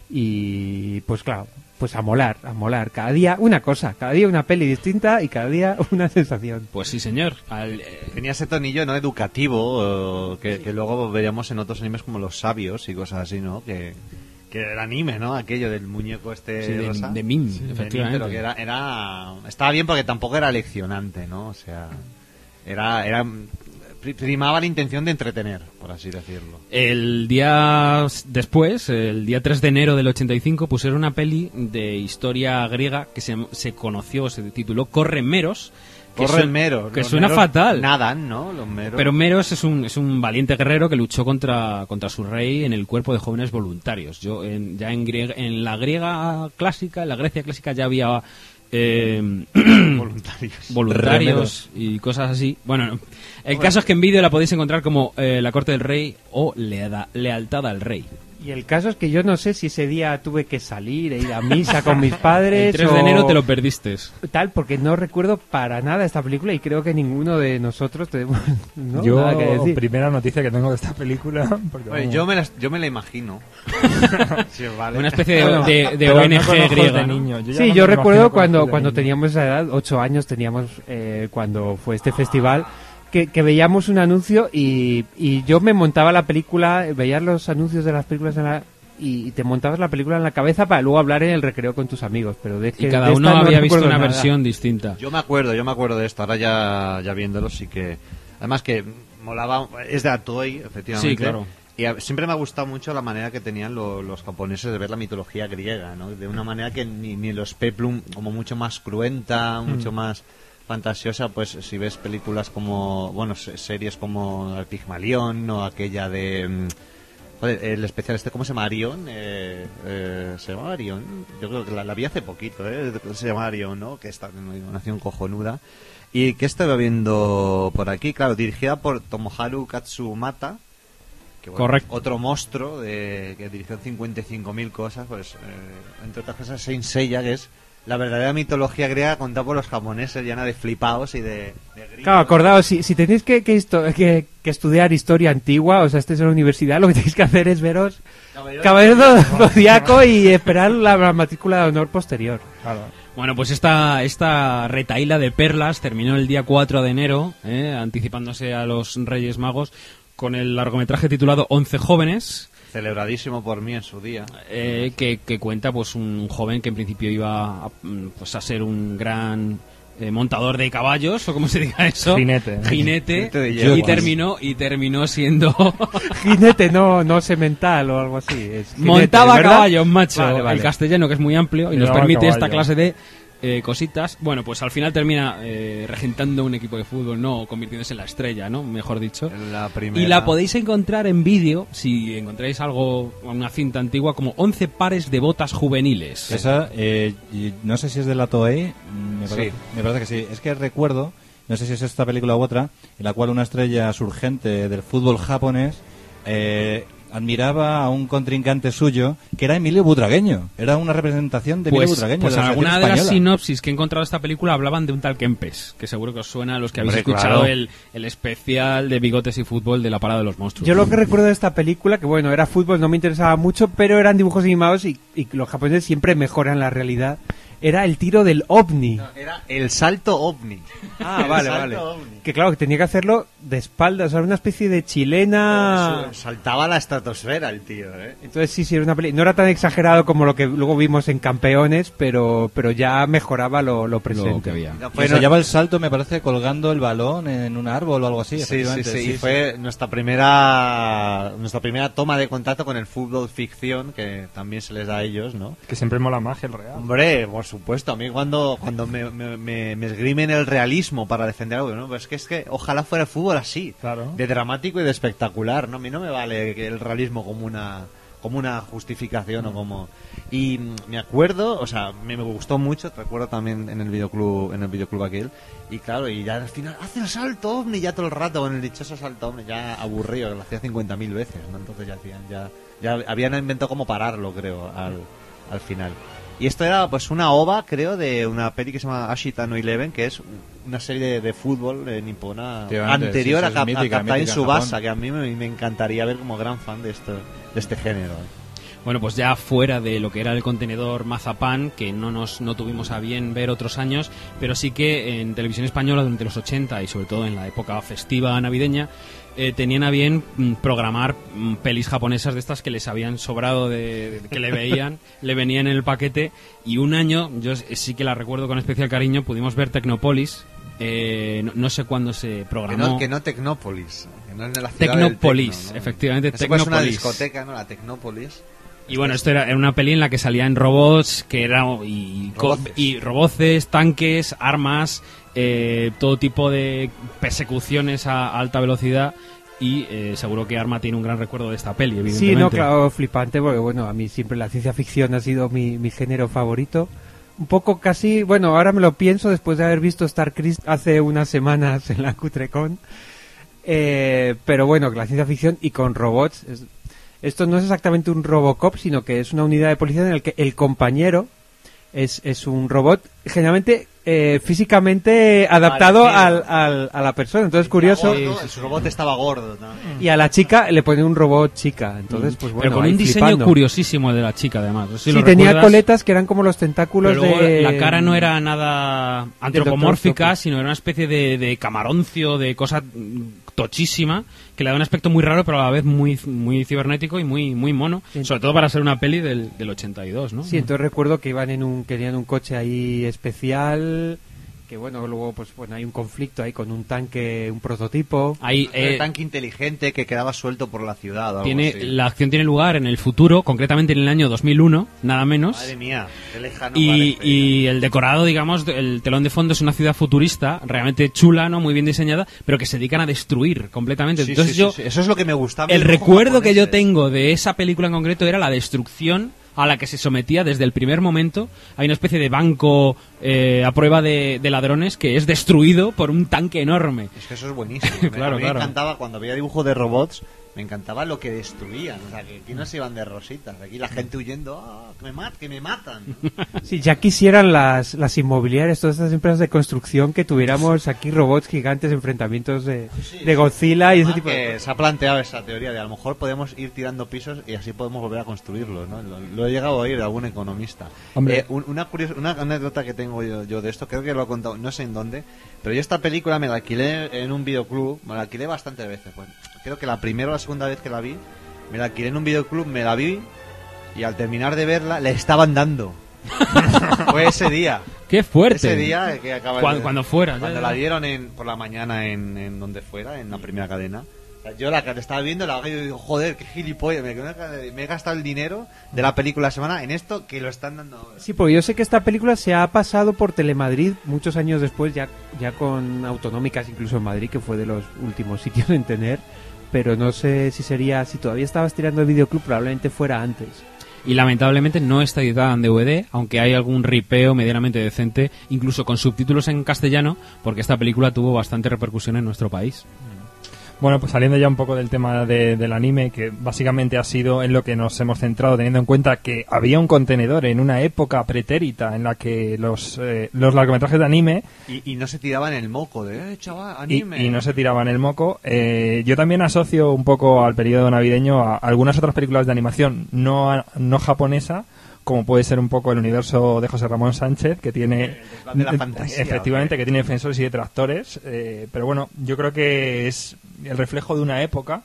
Y pues claro, pues a molar, a molar. Cada día una cosa, cada día una peli distinta y cada día una sensación. Pues sí, señor. Al, eh, Tenía ese tonillo no educativo, eh, que, que luego veríamos en otros animes como Los Sabios y cosas así, ¿no? Que, que el anime, ¿no? Aquello del muñeco este sí, de, rosa. de Mim, De Mim, efectivamente. pero que era, era... Estaba bien porque tampoco era leccionante, ¿no? O sea, era... era pri- primaba la intención de entretener, por así decirlo. El día s- después, el día tres de enero del ochenta y cinco, pusieron una peli de historia griega que se, se conoció, se tituló Corren Meros. que Corren suen- meros. Que los suena meros fatal. Nadan, ¿no? Los meros. Pero Meros es un, es un valiente guerrero que luchó contra, contra su rey en el cuerpo de jóvenes voluntarios. Yo en- ya en, griega- en la griega clásica, en la Grecia clásica ya había eh, voluntarios. voluntarios y cosas así. Bueno, no. El caso es que en vídeo la podéis encontrar como eh, La corte del rey o Leada- Lealtad al rey. Y el caso es que yo no sé si ese día tuve que salir e ir a misa con mis padres. El tres de o enero te lo perdiste. Tal, porque no recuerdo para nada esta película y creo que ninguno de nosotros tenemos ¿no? Yo, nada que decir. primera noticia que tengo de esta película. Porque, Oye, vamos, yo, me la, yo me la imagino. Sí, vale. Una especie de, Bueno, de, de pero O no N con G ojos griega. de ¿no? niño. Yo ya Sí, no yo me lo recuerdo imagino con cuando ojos de cuando niño. teníamos esa edad, ocho años teníamos, eh, cuando fue este festival, que, que veíamos un anuncio y, y yo me montaba la película, veía los anuncios de las películas en la, y te montabas la película en la cabeza para luego hablar en el recreo con tus amigos. Pero de que Y cada de uno esta no había visto recuerdo una nada. versión distinta. Yo me acuerdo, yo me acuerdo de esto, ahora ya, ya viéndolo sí que... Además que molaba, es de Atoy, efectivamente. Sí, claro. Y a- siempre me ha gustado mucho la manera que tenían lo- los japoneses de ver la mitología griega, ¿no? De una manera que ni, ni los Peplum, como mucho más cruenta, mucho más fantasiosa, pues si ves películas como, bueno, se- series como El Pigmalión o aquella de... mm, joder, el especial este, ¿cómo se llama? Arión, eh, eh, ¿se llama Arión? Yo creo que la, la vi hace poquito, ¿eh? Se llama Arión, ¿no? Que está en una animación cojonuda. Y que estaba viendo por aquí, claro, dirigida por Tomoharu Katsumata, que, bueno, Correcto. otro monstruo de, que dirigió cincuenta y cinco mil cosas, pues eh, entre otras cosas Saint Seiya, que es la verdadera mitología griega contada por los japoneses, llena de flipaos y de, de gritos. Claro, acordaos, si, si tenéis que, que, histo- que, que estudiar historia antigua, o sea, estés en la universidad, lo que tenéis que hacer es veros Caballero del Zodiaco y esperar la, la matrícula de honor posterior. Bueno, pues esta, esta retaíla de perlas terminó el día cuatro de enero, eh, anticipándose a los Reyes Magos, con el largometraje titulado Once jóvenes, Celebradísimo por mí en su día. eh, que, que cuenta pues un joven que en principio iba a, mm, pues, a ser un gran eh, montador de caballos, o como se diga eso, Jinete. jinete, Jinete de y yeguas. terminó y terminó siendo Jinete, no, no semental o algo así. Es jinete, montaba ¿verdad? caballos, macho. Vale, vale. El castellano, que es muy amplio y nos Llevaba permite esta caballo. clase de eh, cositas. Bueno, pues al final termina eh, regentando un equipo de fútbol, no convirtiéndose en la estrella, ¿no? Mejor dicho. La primera. Y la podéis encontrar en vídeo, si encontráis algo, una cinta antigua, como once pares de botas juveniles. Esa, eh, y no sé si es de la Toei, me parece, Sí. me parece que sí. Es que recuerdo, no sé si es esta película u otra, en la cual una estrella surgente del fútbol japonés eh, admiraba a un contrincante suyo que era Emilio Butragueño. Era una representación de Emilio Pues, Butragueño. pues de la alguna de selección las española. sinopsis que he encontrado de esta película hablaban de un tal Kempes, que seguro que os suena a los que habéis Hombre, escuchado claro. el, el especial de Bigotes y Fútbol de la Parada de los Monstruos. Yo lo que recuerdo de esta película, que bueno, era fútbol, no me interesaba mucho, pero eran dibujos animados y, y los japoneses siempre mejoran la realidad. Era el tiro del ovni. Era el salto ovni. Ah, El vale, salto vale. ovni. Que claro, que tenía que hacerlo de espaldas, o sea, una especie de chilena. Saltaba la estratosfera el tío, ¿eh? Entonces sí, sí, era una peli. No era tan exagerado como lo que luego vimos en Campeones, pero pero ya mejoraba lo, lo presente. Lo que había. No, Que fue se lleva el salto, me parece, colgando el balón en un árbol o algo así. Sí, sí, efectivamente, sí, y fue nuestra primera nuestra primera toma de contacto con el fútbol ficción, que también se les da a ellos, ¿no? Que siempre mola más el real. Hombre, por supuesto, a mí cuando, cuando me, me, me, me esgrimen el realismo para defender algo, ¿no? Pues es que, es que ojalá fuera el fútbol así, Claro. de dramático y de espectacular, ¿no? A mí no me vale que el realismo como una como una justificación o como... Y mm, me acuerdo, o sea, me, me gustó mucho, te recuerdo también en el videoclub en el videoclub aquel, y claro, y ya al final hace el salto ovni ya todo el rato con el dichoso salto ovni, ya aburrido, lo hacía cincuenta mil veces, ¿no? Entonces ya hacían, ya, ya habían inventado cómo pararlo, creo, al, al final. Y esto era pues una ova, creo, de una peli que se llama Ashita no Eleven, que es una serie de, de fútbol eh, nipona Efectivamente, anterior sí, a, sí, Cap- es a mítica, Captain mítica en Tsubasa, Japón. que a mí me, me encantaría ver como gran fan de esto, de este género. ¿eh? Bueno, pues ya fuera de lo que era el contenedor Mazapán, que no nos no tuvimos a bien ver otros años, pero sí que en televisión española durante los ochenta y sobre todo en la época festiva navideña, eh, tenían a bien mm, programar mm, pelis japonesas de estas que les habían sobrado, de, de- que le veían, le venían en el paquete, y un año, yo s- sí que la recuerdo con especial cariño, pudimos ver Tecnópolis. Eh, no, no sé cuándo se Que programó. no, que no Tecnópolis, que no es de la ciudad Tecnópolis, del tecno, ¿no? efectivamente, Eso pues es una Tecnópolis. discoteca, ¿no? La Tecnópolis. Y bueno, esto era, era una peli en la que salían robots, que era y, co- Roboces. y roboces, tanques, armas, eh, todo tipo de persecuciones a, a alta velocidad. Y eh, seguro que Arma tiene un gran recuerdo de esta peli, evidentemente. Sí, no, claro, flipante, porque bueno, a mí siempre la ciencia ficción ha sido mi, mi género favorito. Un poco casi, bueno, ahora me lo pienso después de haber visto Star Crest hace unas semanas en la Cutrecon. Eh, pero bueno, la ciencia ficción y con robots. Es- esto no es exactamente un Robocop, sino que es una unidad de policía en el que el compañero es, es un robot generalmente eh, físicamente adaptado al, Parecido. al, a la persona. Entonces, curioso. Gordo, el- su robot estaba gordo también. Y a la chica le pone un robot chica. Entonces, pues bueno. Pero con ahí un diseño flipando. curiosísimo el de la chica, además. No sé si Sí, lo tenía recuerdas, coletas que eran como los tentáculos pero luego de... la cara no era nada antropomórfica, Octopus. sino era una especie de, de camaroncio, de cosa mm, tochísima, que le da un aspecto muy raro, pero a la vez muy muy cibernético y muy muy mono. Sí. Sobre todo para ser una peli del, del ochenta y dos, ¿no? Sí, entonces recuerdo que iban en un, querían un coche ahí especial, que bueno, luego pues bueno, hay un conflicto ahí con un tanque, un prototipo. Ahí, Un eh, tanque inteligente que quedaba suelto por la ciudad. o algo tiene, así. la acción tiene lugar en el futuro, concretamente en el año dos mil uno, nada menos. Madre mía, qué lejano Y, parece. y el decorado, digamos, el telón de fondo es una ciudad futurista, realmente chula, ¿no? Muy bien diseñada, pero que se dedican a destruir completamente. Sí, Entonces sí, yo, sí, sí. Eso es lo que me gustaba. el de los recuerdo que yo japoneses. tengo de esa película en concreto era la destrucción a la que se sometía desde el primer momento. Hay una especie de banco eh, a prueba de, de ladrones que es destruido por un tanque enorme. Es que eso es buenísimo. Claro, a mí claro. me encantaba cuando veía dibujos de robots, me encantaba lo que destruían. O sea, que aquí no se iban de rositas. Aquí la gente huyendo, ah, que, me mat que me matan. Sí, ya quisieran las, las inmobiliarias, todas estas empresas de construcción, que tuviéramos aquí robots gigantes, enfrentamientos de, de Godzilla y ese Además tipo de que cosas. se ha planteado esa teoría de a lo mejor podemos ir tirando pisos y así podemos volver a construirlos, ¿no? Lo, lo he llegado a oír de algún economista. Hombre. Eh, un- una, curiosa, una anécdota que tengo yo, yo de esto, creo que lo he contado, no sé en dónde, pero yo esta película me la alquilé en un videoclub, me la alquilé bastantes veces, pues creo que la primera o la segunda vez que la vi, me la alquilé en un videoclub, me la vi y al terminar de verla le estaban dando. Fue ese día. ¡Qué fuerte! Ese día que acaba Cuando- de- cuando fuera, ya, Cuando ya. la dieron en, por la mañana en, en donde fuera, en la primera cadena. O sea, yo la que te estaba viendo, la yo digo, joder, qué gilipollas, me, me he gastado el dinero de la película la semana en esto que lo están dando ahora. Sí, porque yo sé que esta película se ha pasado por Telemadrid muchos años después, ya, ya con autonómicas incluso en Madrid, que fue de los últimos sitios en tener, pero no sé si sería, si todavía estabas tirando el videoclub, probablemente fuera antes. Y lamentablemente no está editada en D V D, aunque hay algún ripeo medianamente decente, incluso con subtítulos en castellano, porque esta película tuvo bastante repercusión en nuestro país. Bueno, pues saliendo ya un poco del tema de- del anime, que básicamente ha sido en lo que nos hemos centrado, teniendo en cuenta que había un contenedor en una época pretérita en la que los, eh, los largometrajes de anime Y, y no se tiraban el moco de, eh, chaval, y, anime. y no se tiraban el moco. Eh, yo también asocio un poco al periodo navideño a algunas otras películas de animación no, a- no japonesa, como puede ser un poco el universo de José Ramón Sánchez, que tiene desván de la fantasía, efectivamente ¿o qué? que tiene defensores y detractores, eh, pero bueno, yo creo que es el reflejo de una época.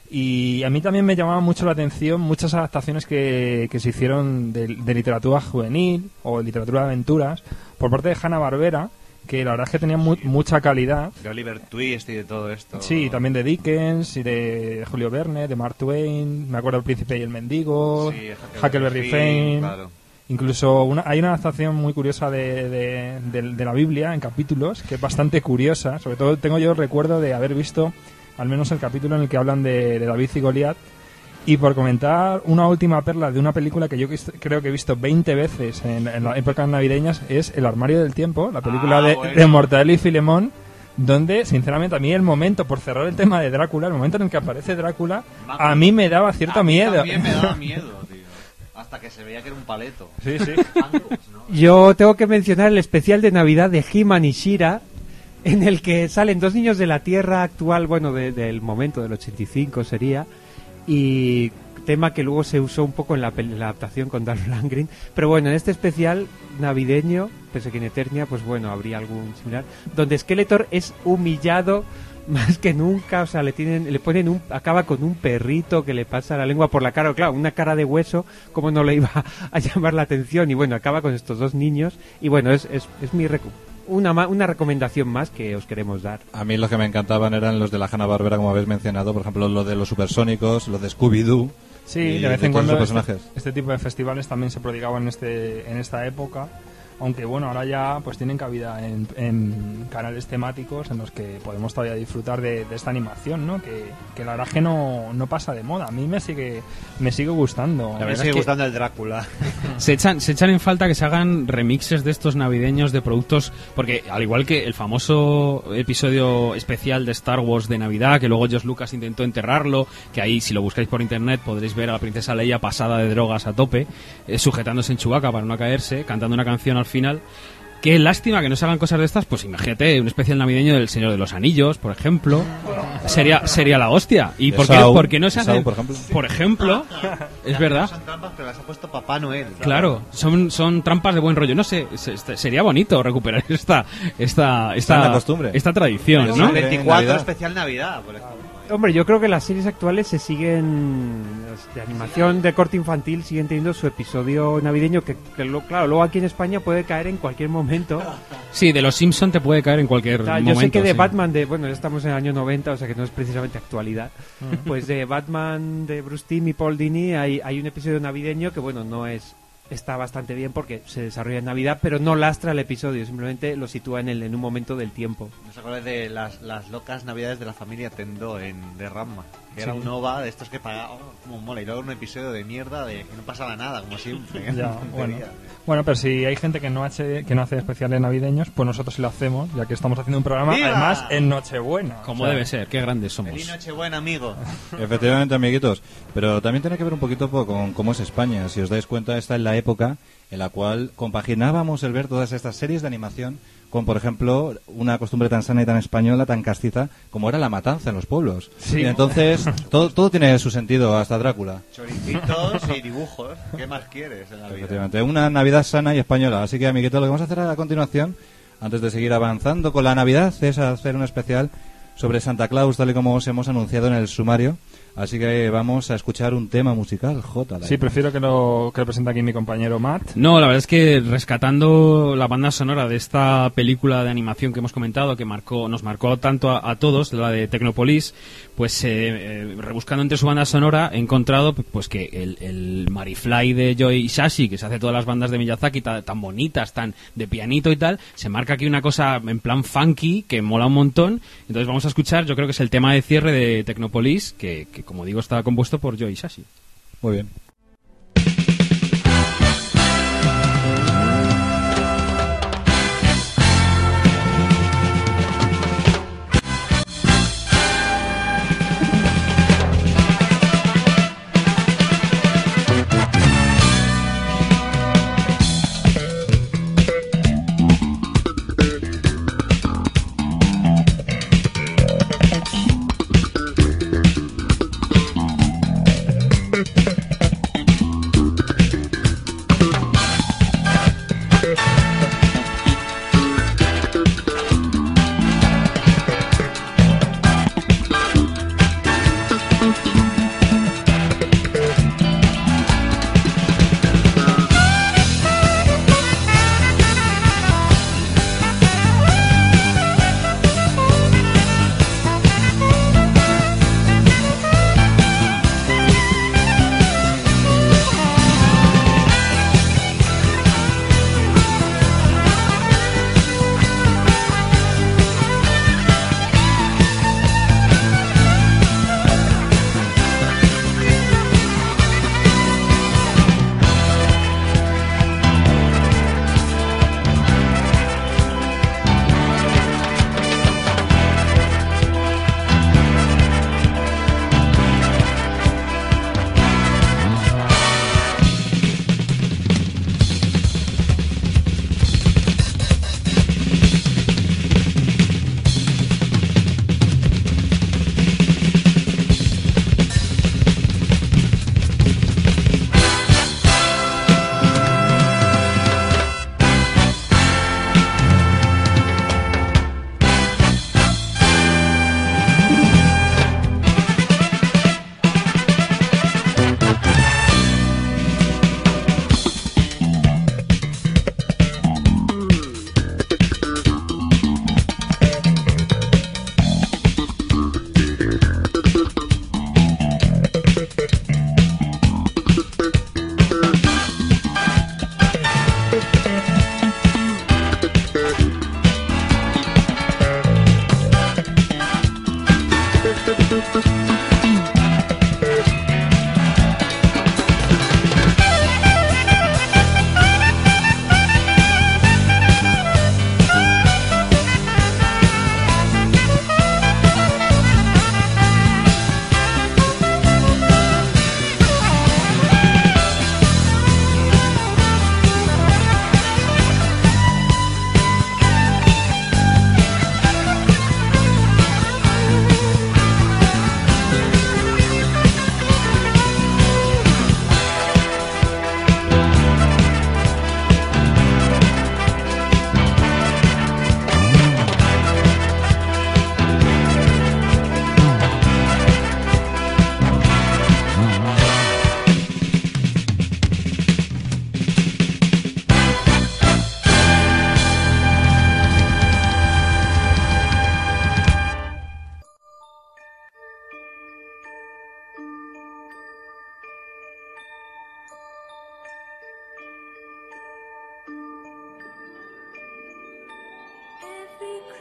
Y a mí también me llamaba mucho la atención muchas adaptaciones que, que se hicieron de, de literatura juvenil o literatura de aventuras por parte de Hanna-Barbera, que la verdad es que tenían mu- mucha calidad. De Oliver Twist y de todo esto. Sí, también de Dickens y de Julio Verne, de Mark Twain, me acuerdo El Príncipe y el Mendigo, Sí, Huckleberry Finn, Finn. claro. Incluso una, hay una adaptación muy curiosa de, de, de- de la Biblia en capítulos, que es bastante curiosa. Sobre todo tengo yo el recuerdo de haber visto al menos el capítulo en el que hablan de, de David y Goliat. Y por comentar una última perla de una película que yo que est- creo que he visto veinte veces en, en las épocas navideñas, es El armario del tiempo, la película Ah, de, bueno. de Mortadelo y Filemón, donde, sinceramente, a mí el momento, por cerrar el tema de Drácula, el momento en el que aparece Drácula, a mí me daba cierto A mí miedo. también me daba miedo, tío. Hasta que se veía que era un paleto. Sí, sí. Yo tengo que mencionar el especial de Navidad de He-Man y She-Ra, en el que salen dos niños de la Tierra actual, bueno, de- del momento del ochenta y cinco sería, y tema que luego se usó un poco en la, pel- la adaptación con Dolph Lundgren, pero bueno, en este especial navideño, pensé que en Eternia, pues bueno, habría algún similar, donde Skeletor es humillado más que nunca, o sea, le tienen, le ponen un, acaba con un perrito que le pasa la lengua por la cara, claro, una cara de hueso, como no le iba a llamar la atención, y bueno, acaba con estos dos niños, y bueno, es, es, es mi recu- una, ma- una recomendación más que os queremos dar. A mí los que me encantaban eran los de la Hanna-Barbera, como habéis mencionado, por ejemplo, los de los supersónicos, los de Scooby-Doo. Sí, y de vez en todos cuando esos este, personajes. este tipo de festivales también se prodigaban en, este, en esta época. Aunque bueno, ahora ya pues tienen cabida en, en canales temáticos en los que podemos todavía disfrutar de, de esta animación, ¿no? Que, que la verdad es que no, no pasa de moda. A mí me sigue me sigue gustando. Me sigue gustando el Drácula. Se echan, se echan en falta que se hagan remixes de estos navideños de productos, porque al igual que el famoso episodio especial de Star Wars de Navidad, que luego George Lucas intentó enterrarlo, que ahí si lo buscáis por internet podréis ver a la princesa Leia pasada de drogas a tope, eh, sujetándose en Chewbacca para no caerse, cantando una canción al final. Qué lástima que no se hagan cosas de estas, pues imagínate un especial navideño del Señor de los Anillos, por ejemplo. Sería sería la hostia. ¿Y De por qué, Saw, por qué no se de Saw, hace? por ejemplo. Por ejemplo, es verdad. Son trampas que las ha puesto Papá Noel. Claro, son, son trampas de buen rollo. No sé, se- se- sería bonito recuperar esta esta Está en esta, la costumbre. esta tradición, El ¿no? veinticuatro Navidad. especial Navidad, por ejemplo. Hombre, yo creo que las series actuales se siguen, las de animación de corte infantil, siguen teniendo su episodio navideño que, que lo- claro, luego aquí en España puede caer en cualquier momento. Sí, de los Simpson te puede caer en cualquier O sea, momento. yo sé que de sí. Batman, de bueno, ya estamos en el año noventa, o sea que no es precisamente actualidad. Pues de Batman de Bruce Timm y Paul Dini hay, hay un episodio navideño que, bueno, no es está bastante bien porque se desarrolla en Navidad, pero no lastra el episodio, simplemente lo sitúa en, el, en un momento del tiempo. ¿No os acordáis de las, las locas Navidades de la familia Tendó en de Ramma? Que era Sí. un O V A de estos que pagaba, oh, como mola, y luego un episodio de mierda de que no pasaba nada, como siempre. Ya, Tontería. bueno. Bueno, pero si hay gente que no hace que no hace especiales navideños, pues nosotros sí lo hacemos, ya que estamos haciendo un programa, ¡Viva! además en Nochebuena. Como O sea, debe ser, qué grandes somos. Feliz Nochebuena, amigo. Efectivamente, amiguitos. Pero también tiene que ver un poquito po- con cómo es España. Si os dais cuenta, esta es la época en la cual compaginábamos el ver todas estas series de animación con, por ejemplo, una costumbre tan sana y tan española, tan castiza, como era la matanza en los pueblos. Sí. Y entonces, todo, todo tiene su sentido, hasta Drácula. Choricitos y dibujos. ¿Qué más quieres en la vida? Efectivamente, una Navidad sana y española. Así que, amiguitos, lo que vamos a hacer a continuación, antes de seguir avanzando con la Navidad, es hacer un especial sobre Santa Claus, tal y como os hemos anunciado en el sumario. Así que vamos a escuchar un tema musical, J. Sí, prefiero que lo, que lo presente aquí mi compañero Matt. No, la verdad es que rescatando la banda sonora de esta película de animación que hemos comentado, que marcó, nos marcó tanto a, a todos, la de Tecnopolis, pues eh, eh, rebuscando entre su banda sonora he encontrado pues que el, el Marifly de Joe Hisaishi, que se hace todas las bandas de Miyazaki ta- tan bonitas, tan de pianito y tal, se marca aquí una cosa en plan funky que mola un montón. Entonces vamos a escuchar, yo creo que es el tema de cierre de Tecnopolis, que, que como digo está compuesto por Joe Hisaishi. Muy bien.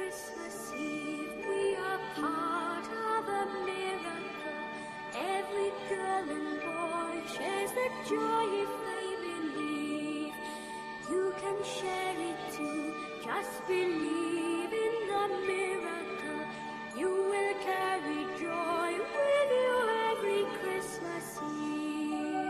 Christmas Eve, we are part of a miracle. Every girl and boy shares the joy if they believe. You can share it too, just believe in the miracle. You will carry joy with you every Christmas Eve.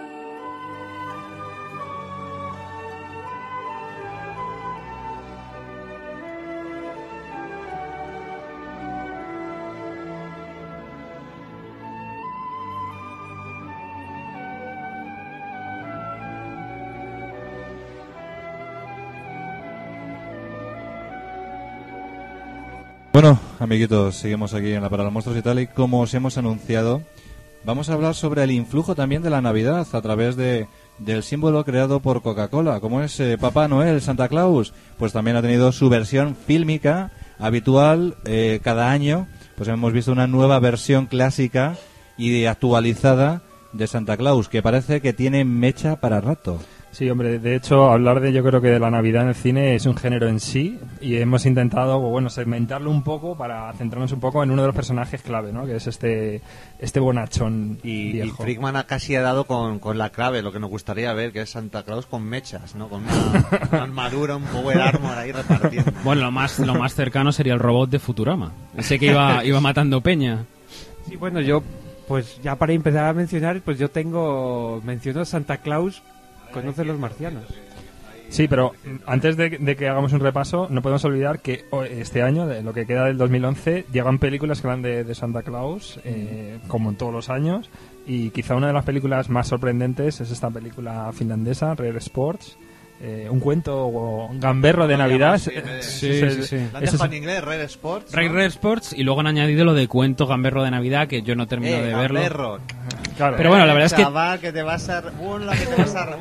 Bueno, amiguitos, seguimos aquí en la Parada de los Monstruos y tal, y como os hemos anunciado, vamos a hablar sobre el influjo también de la Navidad a través de del símbolo creado por Coca-Cola, como es eh, Papá Noel, Santa Claus, pues también ha tenido su versión fílmica habitual eh, cada año, pues hemos visto una nueva versión clásica y actualizada de Santa Claus, que parece que tiene mecha para rato. Sí, hombre, de hecho, hablar de yo creo que de la Navidad en el cine es un género en sí y hemos intentado, bueno, segmentarlo un poco para centrarnos un poco en uno de los personajes clave, ¿no? Que es este este bonachón y, y viejo. Frickman casi ha dado con, con la clave, lo que nos gustaría ver, que es Santa Claus con mechas, ¿no? Con una, una armadura, un power armor ahí repartiendo. Bueno, lo más lo más cercano sería el robot de Futurama, ese que iba iba matando peña. Sí, bueno, yo, pues ya para empezar a mencionar, pues yo tengo, menciono Santa Claus conoce los marcianos. Sí, pero antes de, de que hagamos un repaso, no podemos olvidar que este año, de lo que queda del dos mil once, llegan películas que van de, de Santa Claus, eh, como en todos los años, y quizá una de las películas más sorprendentes es esta película finlandesa, Rare Sports, eh, un cuento gamberro de Navidad. Sí, sí, sí, sí. ¿La han dejado en inglés? Rare Sports, Rare, ¿no? Rare Sports, y luego han añadido lo de cuento gamberro de Navidad, que yo no termino eh, de verlo. Gamberro. Claro. Pero bueno, la verdad es que Chaval, que te vas a... Hola, que te vas a...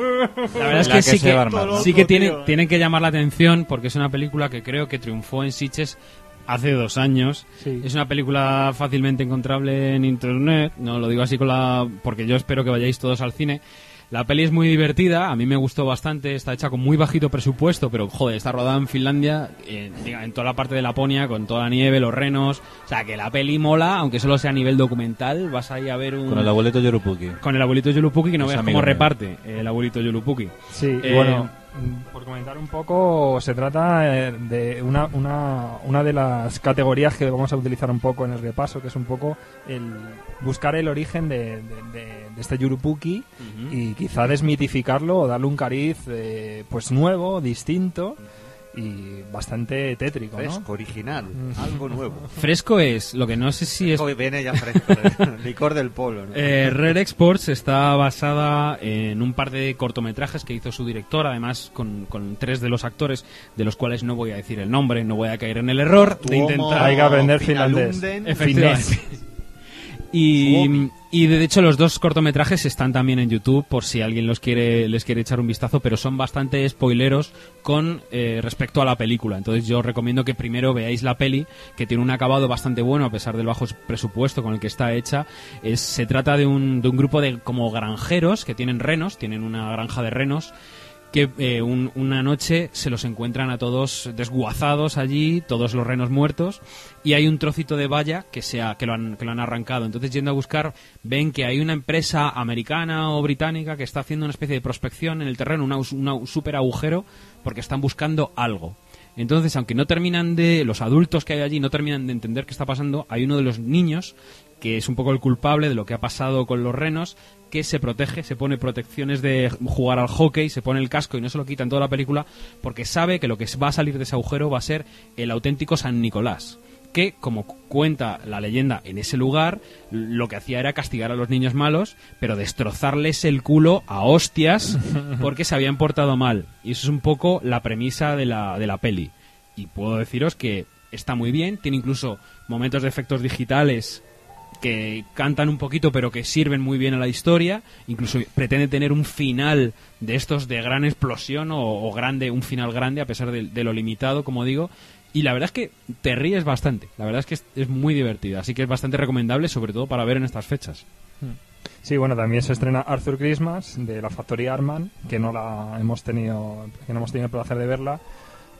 la verdad es La que, que sí se que, va a armar, ¿no? sí que tiene, Tío. tienen que llamar la atención, porque es una película que creo que triunfó en Sitges hace dos años. Sí. Es una película fácilmente encontrable en internet, no lo digo así con la porque yo espero que vayáis todos al cine. La peli es muy divertida, a mí me gustó bastante, está hecha con muy bajito presupuesto, pero joder, está rodada en Finlandia, en, en toda la parte de Laponia, con toda la nieve, los renos, o sea que la peli mola, aunque solo sea a nivel documental, vas ahí a ver un... Con el abuelito Yorupuki. Con el abuelito Yolupuki, que no Es veas amigo cómo mío. reparte el abuelito Yolupuki. Sí, y Eh, bueno, por comentar un poco, se trata eh, de una, una, una de las categorías que vamos a utilizar un poco en el repaso, que es un poco el buscar el origen de, de, de, de este Yorupuki Uh-huh. y quizá desmitificarlo o darle un cariz eh, pues nuevo, distinto y bastante tétrico, ¿no? Fresco, original, algo nuevo. Fresco es, lo que no sé si es... Hoy viene ya fresco, ¿eh? Licor del polo, ¿no? Eh, Rare Exports está basada en un par de cortometrajes que hizo su director, además con, con tres de los actores, de los cuales no voy a decir el nombre, no voy a caer en el error de Tuomo, intentar... Hay que aprender finlandés. Finalunden. Efectivamente. Y, y de hecho los dos cortometrajes están también en YouTube por si alguien los quiere les quiere echar un vistazo, pero son bastante spoileros con eh, respecto a la película. Entonces yo os recomiendo que primero veáis la peli, que tiene un acabado bastante bueno a pesar del bajo presupuesto con el que está hecha. Es, se trata de un, de un grupo de como granjeros que tienen renos, tienen una granja de renos, que eh, un- una noche se los encuentran a todos desguazados allí, todos los renos muertos, y hay un trocito de valla que, se ha- que, lo han, que lo han arrancado. Entonces, yendo a buscar, ven que hay una empresa americana o británica que está haciendo una especie de prospección en el terreno, una, un super agujero, porque están buscando algo. Entonces, aunque no terminan de... Los adultos que hay allí no terminan de entender qué está pasando, hay uno de los niños, que es un poco el culpable de lo que ha pasado con los renos, que se protege, se pone protecciones de jugar al hockey, se pone el casco y no se lo quita en toda la película, porque sabe que lo que va a salir de ese agujero va a ser el auténtico San Nicolás, que, como cuenta la leyenda en ese lugar, lo que hacía era castigar a los niños malos, pero destrozarles el culo a hostias porque se habían portado mal. Y eso es un poco la premisa de la, de la peli. Y puedo deciros que está muy bien, tiene incluso momentos de efectos digitales que cantan un poquito pero que sirven muy bien a la historia, incluso pretende tener un final de estos de gran explosión o, o grande, un final grande a pesar de, de lo limitado, como digo, y la verdad es que te ríes bastante, la verdad es que es, es muy divertida, así que es bastante recomendable, sobre todo para ver en estas fechas. Sí, bueno, también se estrena Arthur Christmas de la factoría Arman, que no la hemos tenido, que no hemos tenido el placer de verla,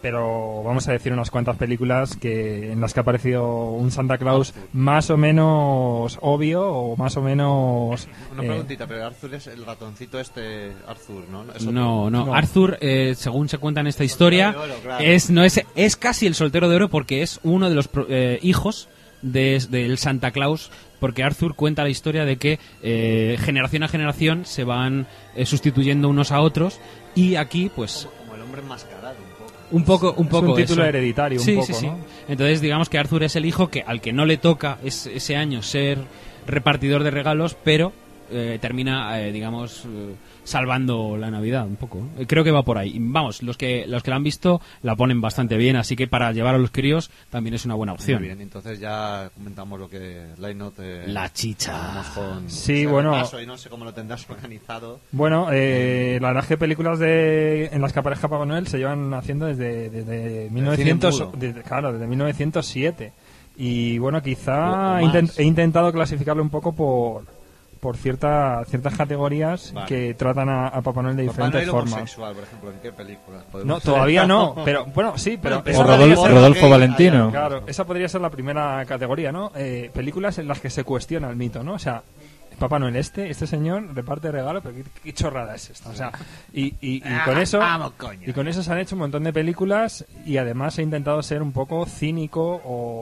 pero vamos a decir unas cuantas películas que en las que ha aparecido un Santa Claus más o menos obvio o más o menos... Una eh, preguntita, pero Arthur es el ratoncito este... Arthur, ¿no? ¿Es otro? No, no, No. Arthur, eh, según se cuenta en esta historia, de oro, claro. es no es es casi el soltero de oro porque es uno de los pro- eh, hijos de- del Santa Claus, porque Arthur cuenta la historia de que eh, generación a generación se van eh, sustituyendo unos a otros y aquí pues Como, como el hombre enmascarado, un poco. un poco un Es poco un título eso. hereditario, un Sí, poco, sí, sí. ¿no? Entonces digamos que Arthur es el hijo que al que no le toca es- ese año ser repartidor de regalos, pero eh, termina eh, digamos eh, salvando la Navidad un poco. Eh, Creo que va por ahí. Y vamos, los que los que la han visto la ponen bastante bien, así que para llevar a los críos también es una buena opción. Muy bien, entonces ya comentamos lo que Line Note... La chicha. Vamos con Sí, ese bueno. repaso y no sé cómo lo tendrás organizado. Bueno, eh, la verdad es que películas de, en las que aparezca Papá Noel se llevan haciendo desde, desde mil novecientos, cine mudo. desde- claro, desde mil novecientos siete. Y bueno, O- quizá o he, intent- más. he intentado clasificarlo un poco por por cierta, ciertas categorías Vale. que tratan a, a Papá Noel de Papá diferentes Noel formas. homosexual, por ejemplo, ¿en qué película? No, Podemos- todavía no, pero bueno, sí, pero Bueno, esa o podría Rodolfo- ser- Rodolfo Valentino. Claro, esa podría ser la primera categoría, ¿no? Eh, películas en las que se cuestiona el mito, ¿no? O sea, Papá Noel este, este señor reparte regalos, pero qué, qué chorrada es esta, o sea, y, y, y con eso Vamos, coño. y con eso se han hecho un montón de películas y además he intentado ser un poco cínico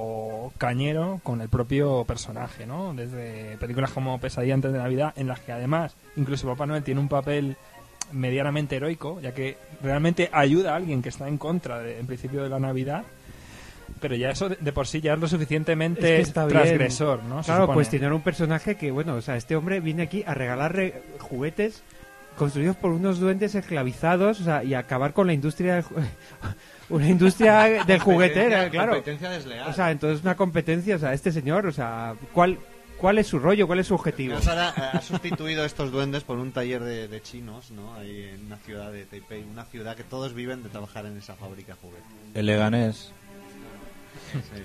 o cañero con el propio personaje, ¿no? Desde películas como Pesadilla antes de Navidad, en las que además incluso Papá Noel tiene un papel medianamente heroico, ya que realmente ayuda a alguien que está en contra, de, en principio, de la Navidad. Pero ya eso de, de por sí ya es lo suficientemente Es que está bien. transgresor, ¿no? Se Claro, supone. cuestionar un personaje que, bueno, o sea, este hombre viene aquí a regalar re- juguetes construidos por unos duendes esclavizados, o sea, y acabar con la industria del ju- una industria del juguetera, Competencia- claro. competencia desleal. O sea, entonces una competencia, o sea, este señor, o sea, ¿cuál cuál es su rollo, cuál es su objetivo? Nos ha, ha sustituido estos duendes por un taller de, de chinos, ¿no? Ahí en una ciudad de Taipei, una ciudad que todos viven de trabajar en esa fábrica de juguetes. El Leganés. Sí.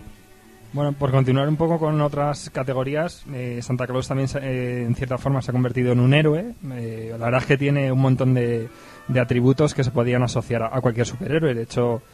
Bueno, por continuar un poco con otras categorías, eh, Santa Claus también se- eh, en cierta forma se ha convertido en un héroe. Eh, la verdad es que tiene un montón de, de atributos que se podían asociar a, a cualquier superhéroe. De hecho,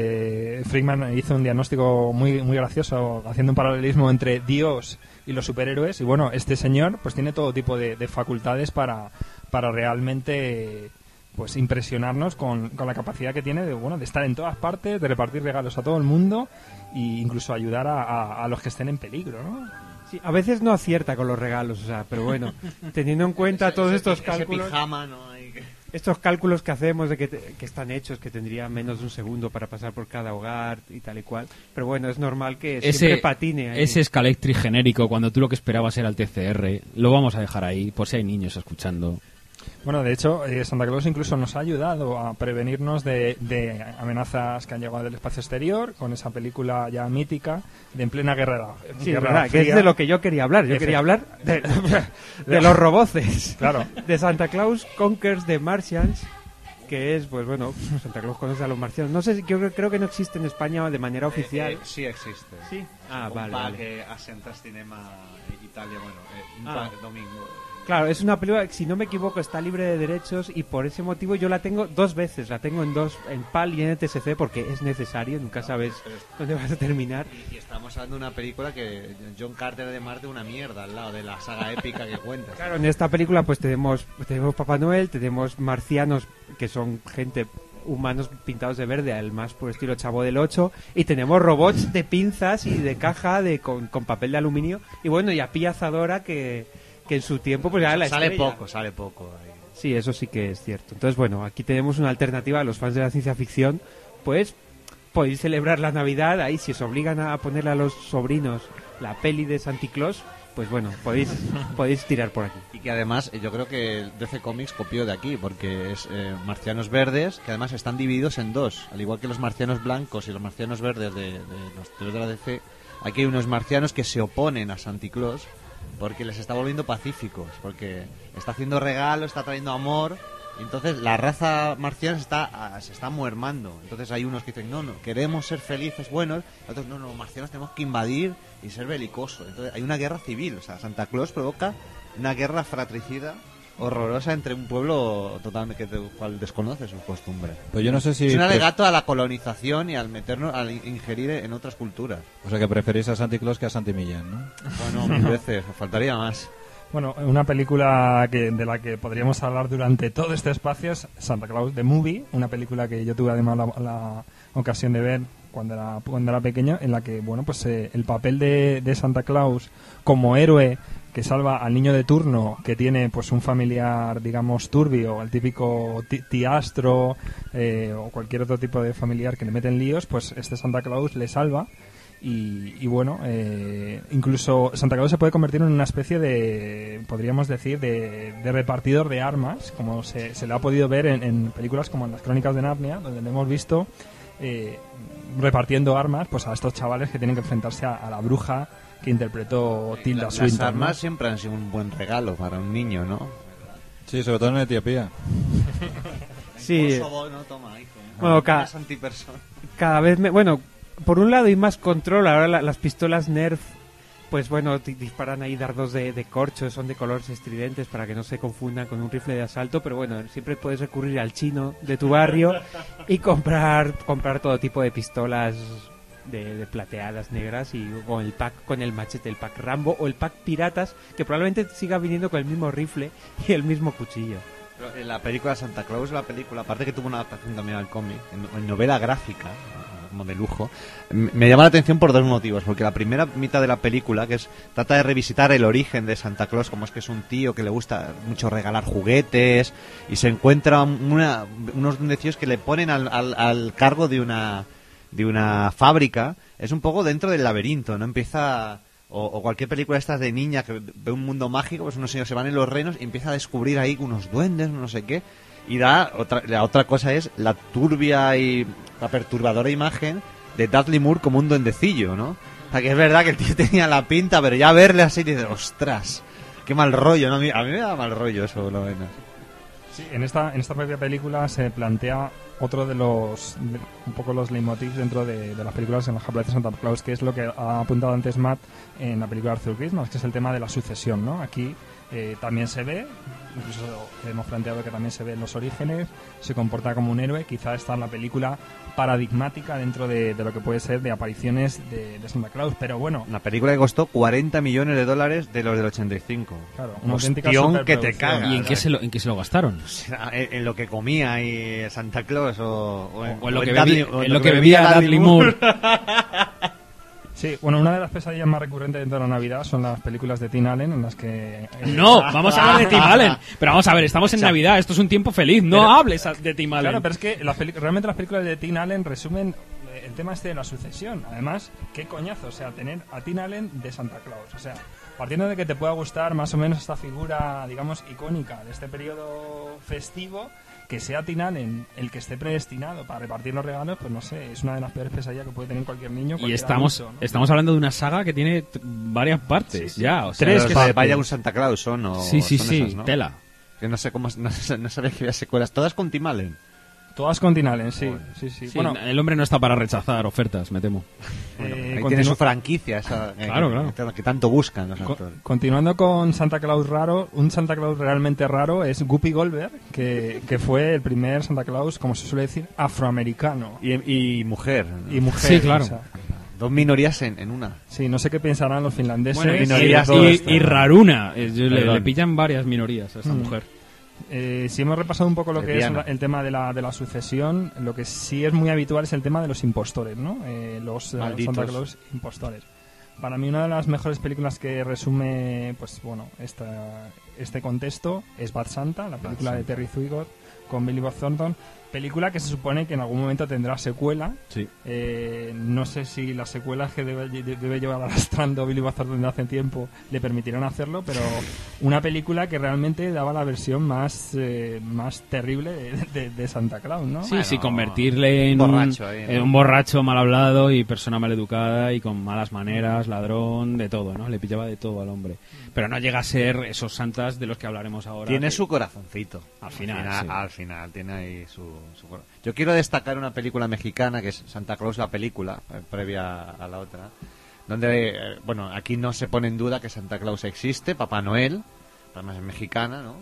eh, Friedman hizo un diagnóstico muy, muy gracioso haciendo un paralelismo entre Dios y los superhéroes. Y bueno, este señor pues tiene todo tipo de, de facultades para, para realmente pues impresionarnos con, con la capacidad que tiene de bueno de estar en todas partes, de repartir regalos a todo el mundo e incluso ayudar a, a- a los que estén en peligro, ¿no? Sí, a veces no acierta con los regalos, o sea, pero bueno, teniendo en cuenta Ese- todos ese estos pi- cálculos, Ese pijama, ¿no? Ahí que- estos cálculos que hacemos de que, te- que están hechos, que tendría menos de un segundo para pasar por cada hogar y tal y cual, pero bueno, es normal que siempre Ese, patine ahí. ese Scalectri genérico, cuando tú lo que esperabas era el T C R, lo vamos a dejar ahí, por si hay niños escuchando. Bueno, de hecho, eh, Santa Claus incluso nos ha ayudado a prevenirnos de, de amenazas que han llegado del espacio exterior con esa película ya mítica de En plena guerra, Sí, guerra verdad, que es fría. de lo que yo quería hablar. Yo Efe- quería hablar de, de los roboces. Claro. De Santa Claus Conquers the Martians, que es, pues bueno, Santa Claus conoce a los marcianos. No sé, si- yo creo, creo que no existe en España de manera oficial. Eh, eh, sí existe. Sí. Ah, Un vale, pa vale. que a Central Cinema Italia, bueno, eh, un Ah. pa- domingo. Claro, es una película que, si no me equivoco, está libre de derechos y por ese motivo yo la tengo dos veces. La tengo en dos, en PAL y en N T S C, porque es necesario, nunca sabes dónde vas a terminar. Y estamos hablando de una película que John Carter de Marte una mierda al lado de la saga épica que cuenta. Claro, en esta película pues tenemos, tenemos Papá Noel, tenemos marcianos que son gente, humanos pintados de verde, al más por estilo Chavo del ocho, y tenemos robots de pinzas y de caja de con, con papel de aluminio, y bueno, y a Pía Zadora que, que en su tiempo pues era la Sale estrella. poco, sale poco. ahí. Sí, eso sí que es cierto. Entonces, bueno, aquí tenemos una alternativa a los fans de la ciencia ficción, pues podéis celebrar la Navidad, ahí si os obligan a ponerle a los sobrinos la peli de Santa Claus, pues bueno, podéis, podéis tirar por aquí. Y que además eh, yo creo que D C Comics copió de aquí, porque es eh, marcianos verdes, que además están divididos en dos. Al igual que los marcianos blancos y los marcianos verdes de, de los títulos de la D C, aquí hay unos marcianos que se oponen a Santa Claus porque les está volviendo pacíficos, porque está haciendo regalos, está trayendo amor. Y entonces la raza marciana se está, ah, se está muermando. Entonces hay unos que dicen, no, no, queremos ser felices, buenos. Y otros, no, no, marcianos tenemos que invadir y ser belicosos. Entonces hay una guerra civil. O sea, Santa Claus provoca una guerra fratricida horrorosa entre un pueblo totalmente que cual desconoce sus costumbres. Pues yo no sé si... Es un alegato a la colonización y al meternos, al ingerir en otras culturas. O sea que preferís a Santi Claus que a Santi Millán, ¿no? Bueno, mil veces, faltaría más. Bueno, una película que, de la que podríamos hablar durante todo este espacio es Santa Claus The Movie, una película que yo tuve además la, la ocasión de ver cuando era, cuando era pequeño, en la que, bueno, pues eh, el papel de, de Santa Claus como héroe que salva al niño de turno que tiene pues un familiar, digamos, turbio, el típico ti- tiastro eh, o cualquier otro tipo de familiar que le mete en líos, pues este Santa Claus le salva. Y, y bueno, eh, incluso Santa Claus se puede convertir en una especie de, podríamos decir, de, de repartidor de armas, como se, se le ha podido ver en, en películas como en las Crónicas de Narnia, donde le hemos visto eh, repartiendo armas pues a estos chavales que tienen que enfrentarse a, a la bruja que interpretó Tilda La- Swinton. Las armas ¿no? siempre han sido un buen regalo para un niño, ¿no? Sí, sobre todo en Etiopía. Sí. Kosovo, no, toma, hijo. Bueno, ca- Es antipersona. Cada vez me... Bueno, por un lado hay más control. Ahora la- las pistolas Nerf, pues bueno, di- disparan ahí dardos de, de corcho, son de colores estridentes para que no se confundan con un rifle de asalto. Pero bueno, siempre puedes recurrir al chino de tu barrio y comprar comprar todo tipo de pistolas de, de plateadas negras y con el pack, con el machete, el pack Rambo o el pack Piratas, que probablemente siga viniendo con el mismo rifle y el mismo cuchillo. Pero en la película Santa Claus, la película, aparte que tuvo una adaptación también al cómic, en, en novela gráfica, como de lujo, m- me llama la atención por dos motivos. Porque la primera mitad de la película, que es trata de revisitar el origen de Santa Claus, como es que es un tío que le gusta mucho regalar juguetes, y se encuentra una, unos duendecillos que le ponen al, al, al cargo de una, de una fábrica. Es un poco dentro del laberinto, ¿no? Empieza... O, o cualquier película estas de niña que ve un mundo mágico, pues unos señores se van en los reinos y empieza a descubrir ahí unos duendes, no sé qué. Y da otra, la otra cosa es la turbia y la perturbadora imagen de Dudley Moore como un duendecillo, ¿no? O sea, que es verdad que el tío tenía la pinta, pero ya verle así dices, ostras, qué mal rollo, ¿no? A mí, a mí me da mal rollo eso, por lo menos. Sí, en esta, en esta propia película se plantea otro de los, de- un poco los leitmotivs dentro de, de las películas en las que aparece Santa Claus, que es lo que ha apuntado antes Matt en la película Arthur Christmas, que es el tema de la sucesión, ¿no? Aquí eh, también se ve, incluso hemos planteado que también se ve en los orígenes, se comporta como un héroe, quizá esta es la película paradigmática dentro de, de lo que puede ser de apariciones de, de Santa Claus, pero bueno, Una película que costó cuarenta millones de dólares de los del ochenta y cinco. claro, una auténtica Ostión que te superproducción. caga. ¿Y en qué, se lo, en qué se lo gastaron? En, en lo que comía y Santa Claus o, o en, O en lo o que, Dudley- bebía, o en lo que bebía Dudley Moore. Sí, bueno, una de las pesadillas más recurrentes dentro de la Navidad son las películas de Tim Allen en las que... No, vamos a hablar de Tim Allen. Pero vamos a ver, estamos en Navidad, esto es un tiempo feliz, no Pero- hables a- de Tim Allen. Claro, pero es que las peli- realmente las películas de Tim Allen resumen eh, el tema este de la sucesión. Además, qué coñazo, o sea, tener a Tim Allen de Santa Claus. O sea, partiendo de que te pueda gustar más o menos esta figura, digamos, icónica de este periodo festivo, que sea Tim Allen el que esté predestinado para repartir los regalos, pues no sé, es una de las peores pesadillas que puede tener cualquier niño. Y cualquier estamos, adulto, ¿no? estamos hablando de una saga que tiene t- varias partes, ya. O sea, Tres, es que que- se vaya un Santa Claus son o Sí, sí, son sí, esas, ¿no? tela. Que no sé cómo, no, no sabía que había secuelas, todas con Tim Allen. Todas con Tim Allen, sí, sí, sí. Sí, Bueno, el hombre no está para rechazar ofertas, me temo. Bueno, Eh, ahí continúa- tiene su franquicia, esa, eh, Claro, que, claro. que- que tanto buscan los Co- actores. continuando con Santa Claus raro, un Santa Claus realmente raro es Guppy Goldberg, que, que fue el primer Santa Claus, como se suele decir, afroamericano. Y, y mujer. ¿no? Y mujer. Sí, claro. o sea, Dos minorías en, en una. sí, no sé qué pensarán los finlandeses. Bueno, y, minorías, y- todo y- esto. y raruna, eh, yo le, Perdón. le pillan varias minorías a esta Mm. mujer. Eh, si hemos repasado un poco lo que Lesbiana. es la- el tema de la, de la sucesión, lo que sí es muy habitual es el tema de los impostores, ¿no? Eh, los eh, Malditos. Santa Claus impostores. Para mí una de las mejores películas que resume, pues bueno, esta, este contexto es Bad Santa, la película de Terry Zwigoff con Billy Bob Thornton. Película que se supone que en algún momento tendrá secuela. Sí. Eh, no sé si las secuelas que debe, de- debe llevar arrastrando Billy Bob Thornton desde hace tiempo le permitirán hacerlo, pero una película que realmente daba la versión más eh, más terrible de, de- de Santa Claus, ¿no? Sí, Bueno, sí, convertirle en un, borracho ahí, ¿no? en un borracho mal hablado y persona mal educada y con malas maneras, ladrón, de todo, ¿no? Le pillaba de todo al hombre. Pero no llega a ser esos santas de los que hablaremos ahora. Tiene que- su corazoncito. Al final, Al sí. al final, tiene ahí su, su cora- Yo quiero destacar una película mexicana que es Santa Claus la película, eh, previa a la otra, donde, eh, bueno, aquí no se pone en duda que Santa Claus existe, Papá Noel, además es mexicana, ¿no?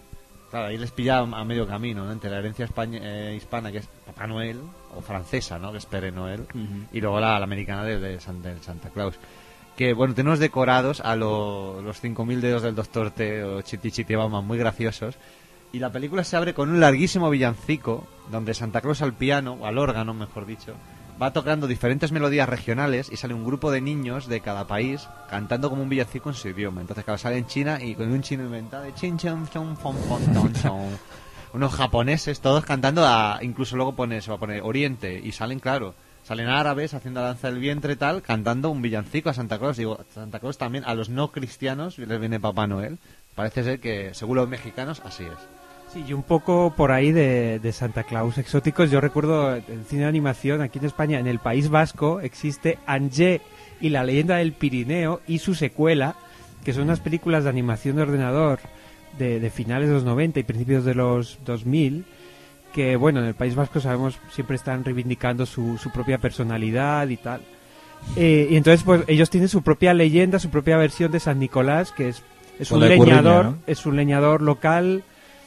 Claro, ahí les pilla a medio camino, ¿no? Entre la herencia españa, eh, hispana, que es Papá Noel, o francesa, ¿no? Que es Pere Noel, Ujú. y luego la, la americana de, de, San- de Santa Claus. Que, bueno, tiene unos decorados a lo- los cinco mil dedos del Doctor T o Chiti Chiti Bauman muy graciosos. Y la película se abre con un larguísimo villancico donde Santa Claus al piano, o al órgano, mejor dicho, va tocando diferentes melodías regionales y sale un grupo de niños de cada país cantando como un villancico en su idioma. Entonces, claro, sale en China y con un chino inventado de chin chon chon fon fon ton chon. Unos japoneses todos cantando a, incluso luego pone, se va a poner Oriente y salen, claro, salen árabes haciendo la danza del vientre y tal, cantando un villancico a Santa Claus. Digo, Santa Claus también, a los no cristianos les viene Papá Noel. Parece ser que, según los mexicanos, así es. Sí, y un poco por ahí de, de Santa Claus exóticos. Yo recuerdo el cine de animación aquí en España, en el País Vasco, existe Angé y la leyenda del Pirineo y su secuela, que son unas películas de animación de ordenador de, de finales de los noventa y principios de los dos mil, que, bueno, en el País Vasco sabemos siempre están reivindicando su, su propia personalidad y tal. Eh, y entonces, pues, ellos tienen su propia leyenda, su propia versión de San Nicolás, que es, es un Con la leñador, curriña, ¿no? es un leñador local.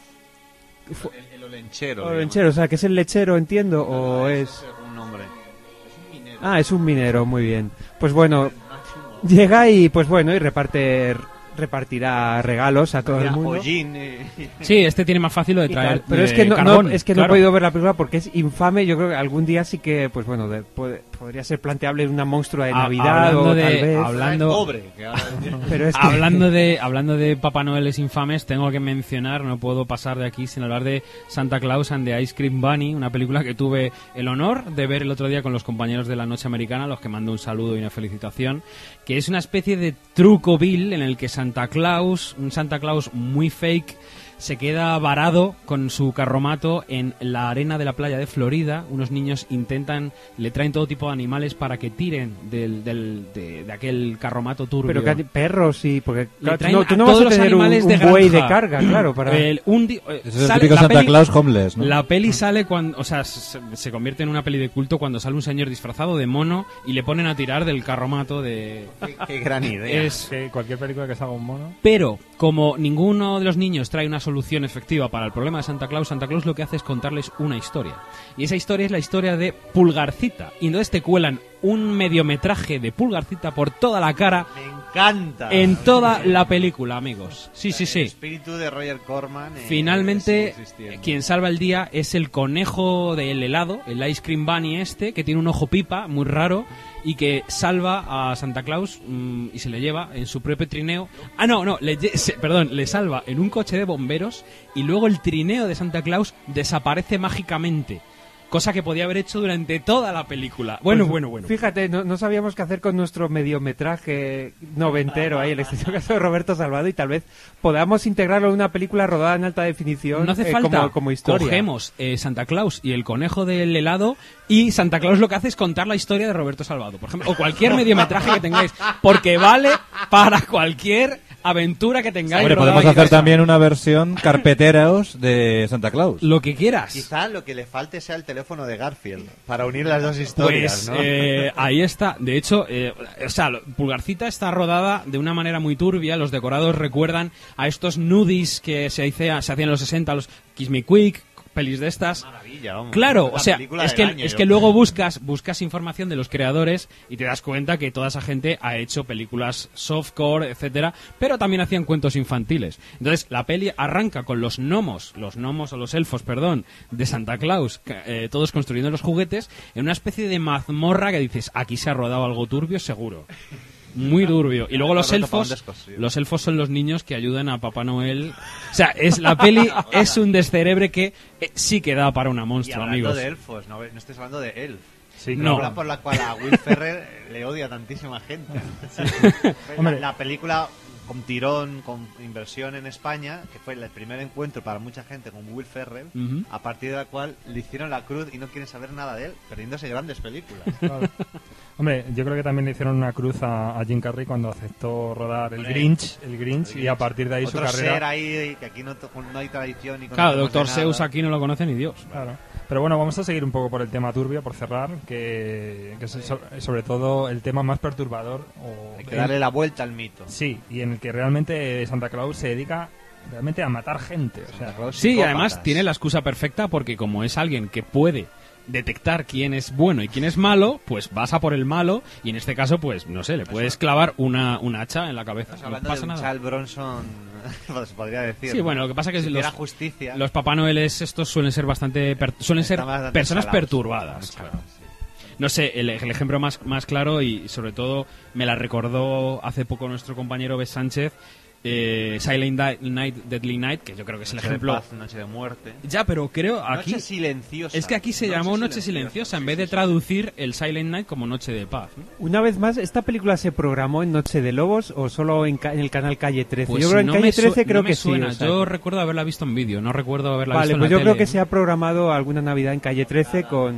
El, el olenchero. O digamos. lechero, o sea, que es el lechero, entiendo, o es... un nombre. Es un minero. Ah, es un minero, muy bien. Pues bueno, llega y pues bueno, y reparte repartirá regalos a todo el Mira, mundo. hollín, eh, Sí, este tiene más fácil lo de Y traer. tal, pero eh, es que no, no- carbón, es que no claro. he podido ver la película porque es infame. Yo creo que algún día sí que, pues bueno, de- puede- podría ser planteable una monstrua de Ah, Navidad hablando o de- tal vez. hablando- pobre. Que ahora- Pero es que- Hablando de hablando de Papá Noeles infames, tengo que mencionar, no puedo pasar de aquí sin hablar de Santa Claus and the Ice Cream Bunny, una película que tuve el honor de ver el otro día con los compañeros de la Noche Americana, a los que mando un saludo y una felicitación, que es una especie de truco vil en el que Santa Claus, un Santa Claus muy fake, se queda varado con su carromato en la arena de la playa de Florida. Unos niños intentan, le traen todo tipo de animales para que tiren del, del- de, de aquel carromato turbio. Pero que hay perros y... Porque Le claro, tú traen no, tú a no vas todos a los tener un, animales un de buey de granja. carga, claro, para... El- un di- eh, Ese es el sale- típico la Santa peli- Claus homeless, ¿no? La peli sale cuando, o sea, se, se convierte en una peli de culto cuando sale un señor disfrazado de mono y le ponen a tirar del carromato de... Qué, qué gran idea. Es, Que cualquier película que salga un mono. pero, como ninguno de los niños trae una solución efectiva para el problema de Santa Claus, Santa Claus lo que hace es contarles una historia. Y esa historia es la historia de Pulgarcita. Y entonces te cuelan un mediometraje de Pulgarcita por toda la cara Me encanta. en toda la película, amigos. Sí, sí, El sí. espíritu de Roger Corman. eh, Finalmente, sigue existiendo. quien salva el día es el conejo del helado, el Ice Cream Bunny este, que tiene un ojo pipa muy raro y que salva a Santa Claus mm, y se le lleva en su propio trineo. Ah, no, no, le, lle- se- perdón, le salva en un coche de bomberos y luego el trineo de Santa Claus desaparece mágicamente. Cosa que podía haber hecho durante toda la película. Bueno, Pues, bueno, bueno. Fíjate, no, no sabíamos qué hacer con nuestro mediometraje noventero ahí, el extenso caso de Roberto Salvado, y tal vez podamos integrarlo en una película rodada en alta definición. No hace eh, falta. como, como historia. Cogemos eh, Santa Claus y el conejo del helado y Santa Claus lo que hace es contar la historia de Roberto Salvado, por ejemplo, o cualquier mediometraje que tengáis, porque vale para cualquier aventura que tengáis. Hombre, rodada podemos en hacer casa. también una versión carpeteros de Santa Claus. Lo que quieras. Quizá lo que le falte sea el teléfono de Garfield para unir las dos historias, Pues ¿no? eh, ahí está. De hecho, eh, o sea, lo- Pulgarcita está rodada de una manera muy turbia. Los decorados recuerdan a estos nudies que se, hice- se hacían en los sesenta, los Kiss Me Quick, pelis de estas. Maravilla, vamos. Claro, La o sea, película es del que, año, es yo que creo. luego buscas buscas información de los creadores y te das cuenta que toda esa gente ha hecho películas softcore, etcétera, pero también hacían cuentos infantiles. Entonces, la peli arranca con los gnomos, los gnomos o los elfos, perdón, de Santa Claus, que, eh, todos construyendo los juguetes, en una especie de mazmorra que dices, aquí se ha rodado algo turbio, seguro. Muy turbio. Y luego los Roberto pa' un elfos, descosido. los elfos son los niños que ayudan a Papá Noel. O sea, es la peli es un descerebre que eh, sí que da para una Y monstruo, hablando amigos. de elfos, no, no estés hablando de Elf. Sí, No. La por la cual a Will Ferrell le odia tantísima gente. Hombre. La, la película con tirón, con inversión en España, que fue el primer encuentro para mucha gente con Will Ferrell, Ujú. a partir de la cual le hicieron la cruz y no quieren saber nada de él, perdiéndose grandes películas. Claro. Hombre, yo creo que también le hicieron una cruz a, a Jim Carrey cuando aceptó rodar el Hombre. Grinch, el Grinch, y a partir de ahí Otro su ser carrera. ahí que aquí no, to- no hay tradición ni Claro, conocemos de Doctor nada. Seuss aquí no lo conoce ni Dios. Claro. Pero bueno, vamos a seguir un poco por el tema turbio, por cerrar, que, que es so- sobre todo el tema más perturbador. O Hay que darle la vuelta al mito. Sí, y en el que realmente Santa Claus se dedica realmente a matar gente. O sea, Sí, además tiene la excusa perfecta porque como es alguien que puede detectar quién es bueno y quién es malo, pues vas a por el malo y en este caso, pues no sé, le puedes clavar una, un hacha en la cabeza. Estás No hablando pasa de un nada. Charles Bronson, pues, se podría decir. Sí, ¿no? bueno, lo que pasa es que Si los, hubiera justicia. los Papá Noeles estos suelen ser bastante per- suelen ser Están bastante personas salados. perturbadas. Muy claro. salados, sí. No sé, el, el ejemplo más, más claro y sobre todo me la recordó hace poco nuestro compañero Bes Sánchez, eh, Silent Di- Night, Deadly Night, que yo creo que es el Noche de ejemplo... paz, noche de muerte. Ya, pero creo aquí... Noche silenciosa. Es que aquí se Noche llamó Noche silenciosa, Silenciosa en sí, vez de sí, sí. traducir el Silent Night como Noche de Paz, ¿no? Una vez más, ¿esta película se programó en Noche de Lobos o solo en, ca- en el canal Calle trece? Pues yo creo que no en me Calle trece su- creo no me que suena. sí. o sea Yo que- recuerdo haberla visto en vídeo, no recuerdo haberla Vale, visto pues en la yo creo tele. que se ha programado alguna Navidad en Calle trece con,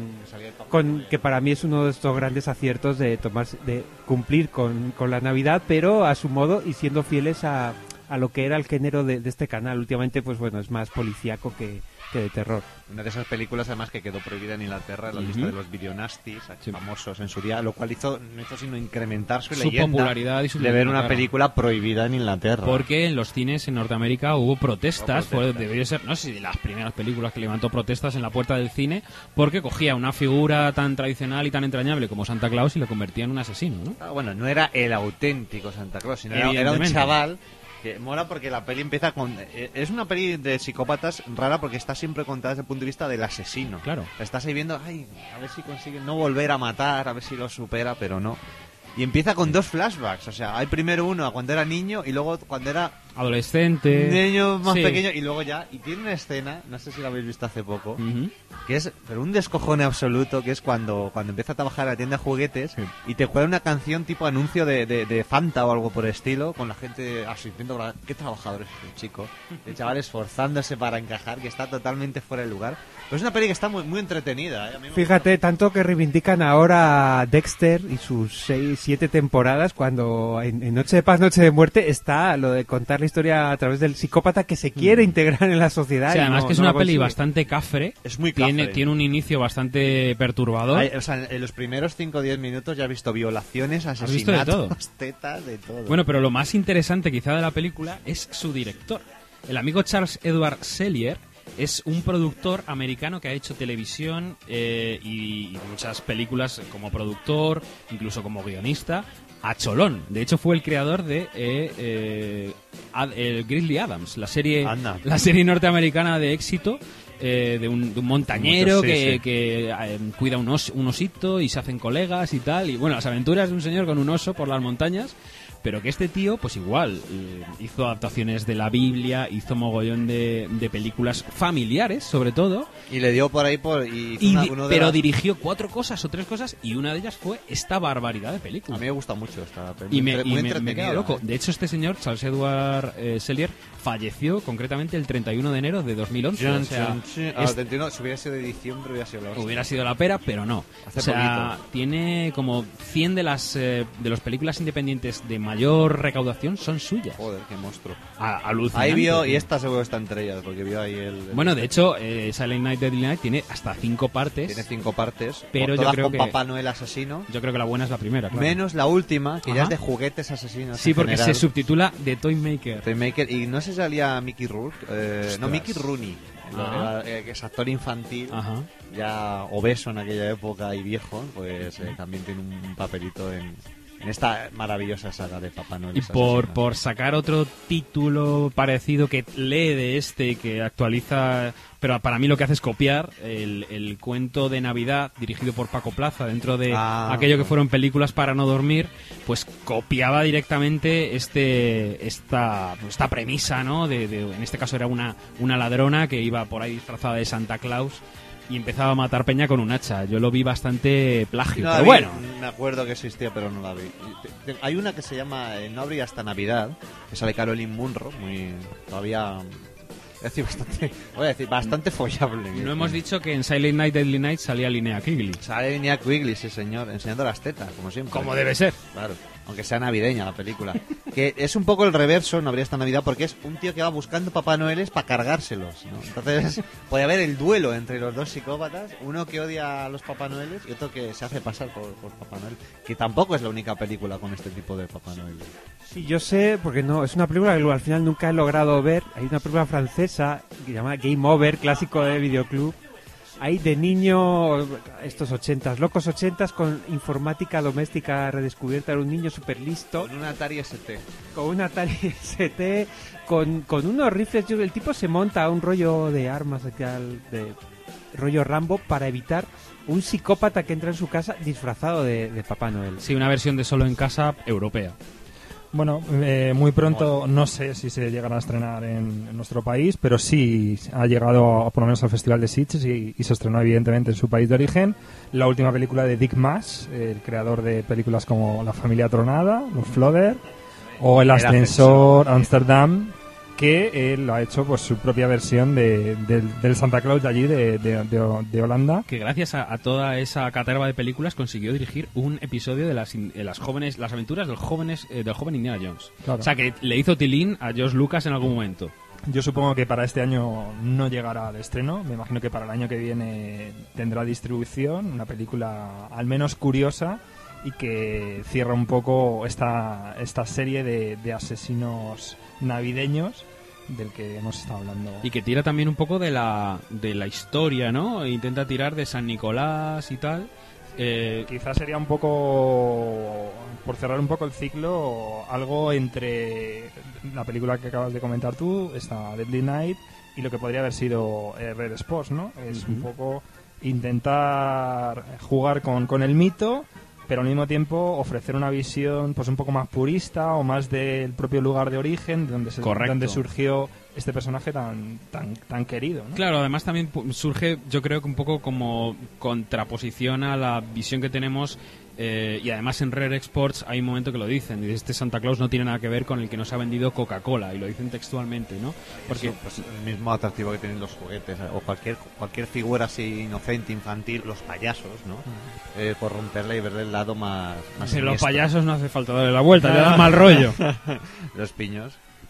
con que para mí es uno de estos grandes aciertos de tomarse, de cumplir con, con la Navidad, pero a su modo y siendo fieles a, a lo que era el género de, de este canal. Últimamente, pues bueno, es más policíaco que, que de terror. Una de esas películas, además, que quedó prohibida en Inglaterra, en la Ujú. lista de los videonastis famosos en su día, lo cual hizo, no hizo sino incrementar su, Su leyenda popularidad y su de ver leyenda, una claro. película prohibida en Inglaterra. Porque en los cines en Norteamérica hubo protestas, Hubo fue, protestas. debió ser, no sé si de las primeras películas que levantó protestas en la puerta del cine, porque cogía una figura tan tradicional y tan entrañable como Santa Claus y lo convertía en un asesino, ¿no? Ah, bueno, no era el auténtico Santa Claus, sino era, era un Evidentemente. chaval que mola porque la peli empieza con... eh, Es una peli de psicópatas rara porque está siempre contada desde el punto de vista del asesino. Claro. Estás ahí viendo, ay, a ver si consigue no volver a matar, a ver si lo supera, pero no. Y empieza con dos flashbacks, o sea, hay primero uno a cuando era niño y luego cuando era Adolescente. niño más Sí. pequeño y luego ya. Y tiene una escena, no sé si la habéis visto hace poco, Ujú. que es pero un descojone absoluto, que es cuando, cuando empieza a trabajar en la tienda de juguetes y te cuela una canción tipo anuncio de, de, de Fanta o algo por el estilo, con la gente asistiendo. ¿Qué trabajador es este chico? El chaval esforzándose para encajar, que está totalmente fuera de lugar. Pero es una peli que está muy, muy entretenida. ¿eh? A mí me Fíjate, tanto que reivindican ahora a Dexter y sus seis, siete temporadas, cuando en, en Noche de Paz, Noche de Muerte está lo de contar la historia a través del psicópata que se quiere integrar en la sociedad. Sí, y además no- que es no una lo peli consigue. bastante cafre. Es muy tiene, cafre. tiene un inicio bastante perturbador. Hay- o sea, en los primeros cinco o diez minutos ya he visto violaciones, Has visto de todo. asesinatos, tetas, de todo. Bueno, pero lo más interesante quizá de la película es su director. El amigo Charles Edward Sellier es un productor americano que ha hecho televisión eh, y, y muchas películas como productor, incluso como guionista, a cholón. De hecho, fue el creador de eh, eh, Ad- el Grizzly Adams, la serie, Anda. la serie norteamericana de éxito. eh, de, un, de un montañero Sí, que, sí. que eh, cuida un, os- un osito y se hacen colegas y tal. Y bueno, las aventuras de un señor con un oso por las montañas. Pero que este tío, pues igual, eh, hizo adaptaciones de la Biblia, hizo mogollón de, de películas familiares, sobre todo. Y le dio por ahí por... Y hizo Y una- di- uno de pero las- dirigió cuatro cosas o tres cosas y una de ellas fue esta barbaridad de A película. mí me gusta mucho esta peli. Y me, Muy y me- me he entretenida, quedado loco. ¿eh? De hecho, este señor, Charles Edward eh, Sellier, falleció concretamente el treinta y uno de enero de dos mil once. Chun, O sea, chun, chun. Ah, es- te entiendo, si hubiera sido de diciembre hubiera sido la hostia. hubiera sido la pera, pero no. Hace o sea, poquito. tiene como cien de las eh, de las películas independientes de mayor recaudación son suyas. Joder, qué monstruo. A- alucinante, Ahí vio, tío. y esta seguro está entre ellas, porque vio ahí el... el- Bueno, de hecho, eh, Silent Night, Deadly Night tiene hasta cinco partes. Tiene cinco partes, Pero yo todas creo con que- Papá Noel asesino, Yo creo que la buena es la primera, claro. menos la última, que ya Ajá. es de juguetes asesinos. Sí, en porque general. se subtitula The Toy Maker. Toymaker, y no sé si salía Mickey Rourke, eh, no, Ostras. Mickey Rooney, Ah. era, eh, que es actor infantil, Ajá. ya obeso en aquella época y viejo, pues eh, también tiene un papelito en, en esta maravillosa saga de Papá Noel. Y por, por sacar otro título parecido que lee de este y que actualiza, pero para mí lo que hace es copiar el, el cuento de Navidad dirigido por Paco Plaza dentro de Ah, aquello que bueno. fueron películas para no dormir, pues copiaba directamente este esta, pues, esta premisa, ¿no? De, de- en este caso era una, una ladrona que iba por ahí disfrazada de Santa Claus y empezaba a matar peña con un hacha. Yo lo vi bastante plagio, No la pero vi, bueno. me acuerdo que existía, pero no la vi. Te- te- Hay una que se llama eh, No habría hasta Navidad, que sale Caroline Munro, muy todavía, es decir, bastante, voy a decir, bastante follable. No hemos dicho que en Silent Night, Deadly Night salía Linnea Quigley. Sale Linnea Quigley, sí señor, enseñando las tetas, como siempre. Como debe ser. Claro. aunque sea navideña la película. Que es un poco el reverso, no habría esta Navidad, porque es un tío que va buscando Papá Noeles para cargárselos, ¿no? Entonces puede haber el duelo entre los dos psicópatas, uno que odia a los Papá Noeles y otro que se hace pasar por, por Papá Noel, que tampoco es la única película con este tipo de Papá Noel. Sí, yo sé, porque no, es una película que al final nunca he logrado ver. Hay una película francesa que se llama Game Over, clásico de videoclub. Hay de niño, estos ochentas, locos ochentas, con informática doméstica redescubierta. Era un niño súper listo. Con un Atari S T. Con un Atari S T, con, con unos rifles. El tipo se monta un rollo de armas, de rollo Rambo, para evitar un psicópata que entra en su casa disfrazado de, de Papá Noel. Sí, una versión de Solo en Casa europea. Bueno, eh, muy pronto, no sé si se llegará a estrenar en, en nuestro país, pero sí ha llegado a, por lo menos al Festival de Sitges y, y se estrenó evidentemente en su país de origen. La última película de Dick Maas, el creador de películas como La familia tronada, Los Flodder o El ascensor Amsterdam, que él ha hecho pues su propia versión de, de, del Santa Claus de allí, de, de, de, de Holanda. Que gracias a, a toda esa caterva de películas consiguió dirigir un episodio de las, de las jóvenes, las aventuras del jóvenes eh, del joven Indiana Jones. Claro. O sea, que le hizo tilín a George Lucas en algún momento. Yo supongo que para este año no llegará al estreno. Me imagino que para el año que viene tendrá distribución. Una película al menos curiosa y que cierra un poco esta, esta serie de, de asesinos navideños del que hemos estado hablando. Y que tira también un poco de la, de la historia, ¿no? E intenta tirar de San Nicolás y tal. Eh... Quizás sería un poco, por cerrar un poco el ciclo, algo entre la película que acabas de comentar tú, esta Deadly Night, y lo que podría haber sido eh, Red Sports, ¿no? Es uh-huh. un poco intentar jugar con, con el mito, pero al mismo tiempo ofrecer una visión pues un poco más purista o más del propio lugar de origen donde se, donde surgió este personaje tan tan tan querido, ¿no? Claro, además también surge, yo creo que un poco como contraposición a la visión que tenemos. Eh, y además en Rare Exports hay un momento que lo dicen, y este Santa Claus no tiene nada que ver con el que nos ha vendido Coca-Cola, y lo dicen textualmente, ¿no? Porque eso, pues, el mismo atractivo que tienen los juguetes o cualquier cualquier figura así inocente, infantil, los payasos, ¿no? Uh-huh. Eh, corromperla y verle el lado más, más si los payasos no hace falta darle la vuelta, le dan mal rollo. Los piños.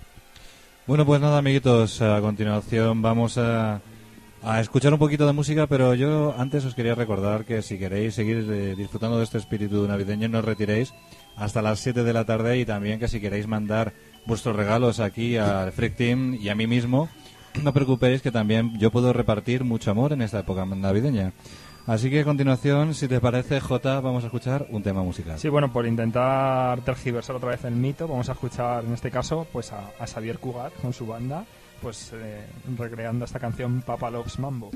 Bueno, pues nada, amiguitos, a continuación vamos a a escuchar un poquito de música, pero yo antes os quería recordar que si queréis seguir eh, disfrutando de este espíritu navideño, no os retiréis hasta las siete de la tarde, y también que si queréis mandar vuestros regalos aquí al Freak Team y a mí mismo, no os preocupéis que también yo puedo repartir mucho amor en esta época navideña. Así que a continuación, si te parece, Jota, vamos a escuchar un tema musical. Sí, bueno, por intentar tergiversar otra vez el mito, vamos a escuchar en este caso pues a, a Xavier Cugat con su banda, pues eh, recreando esta canción Papa Loves Mambo.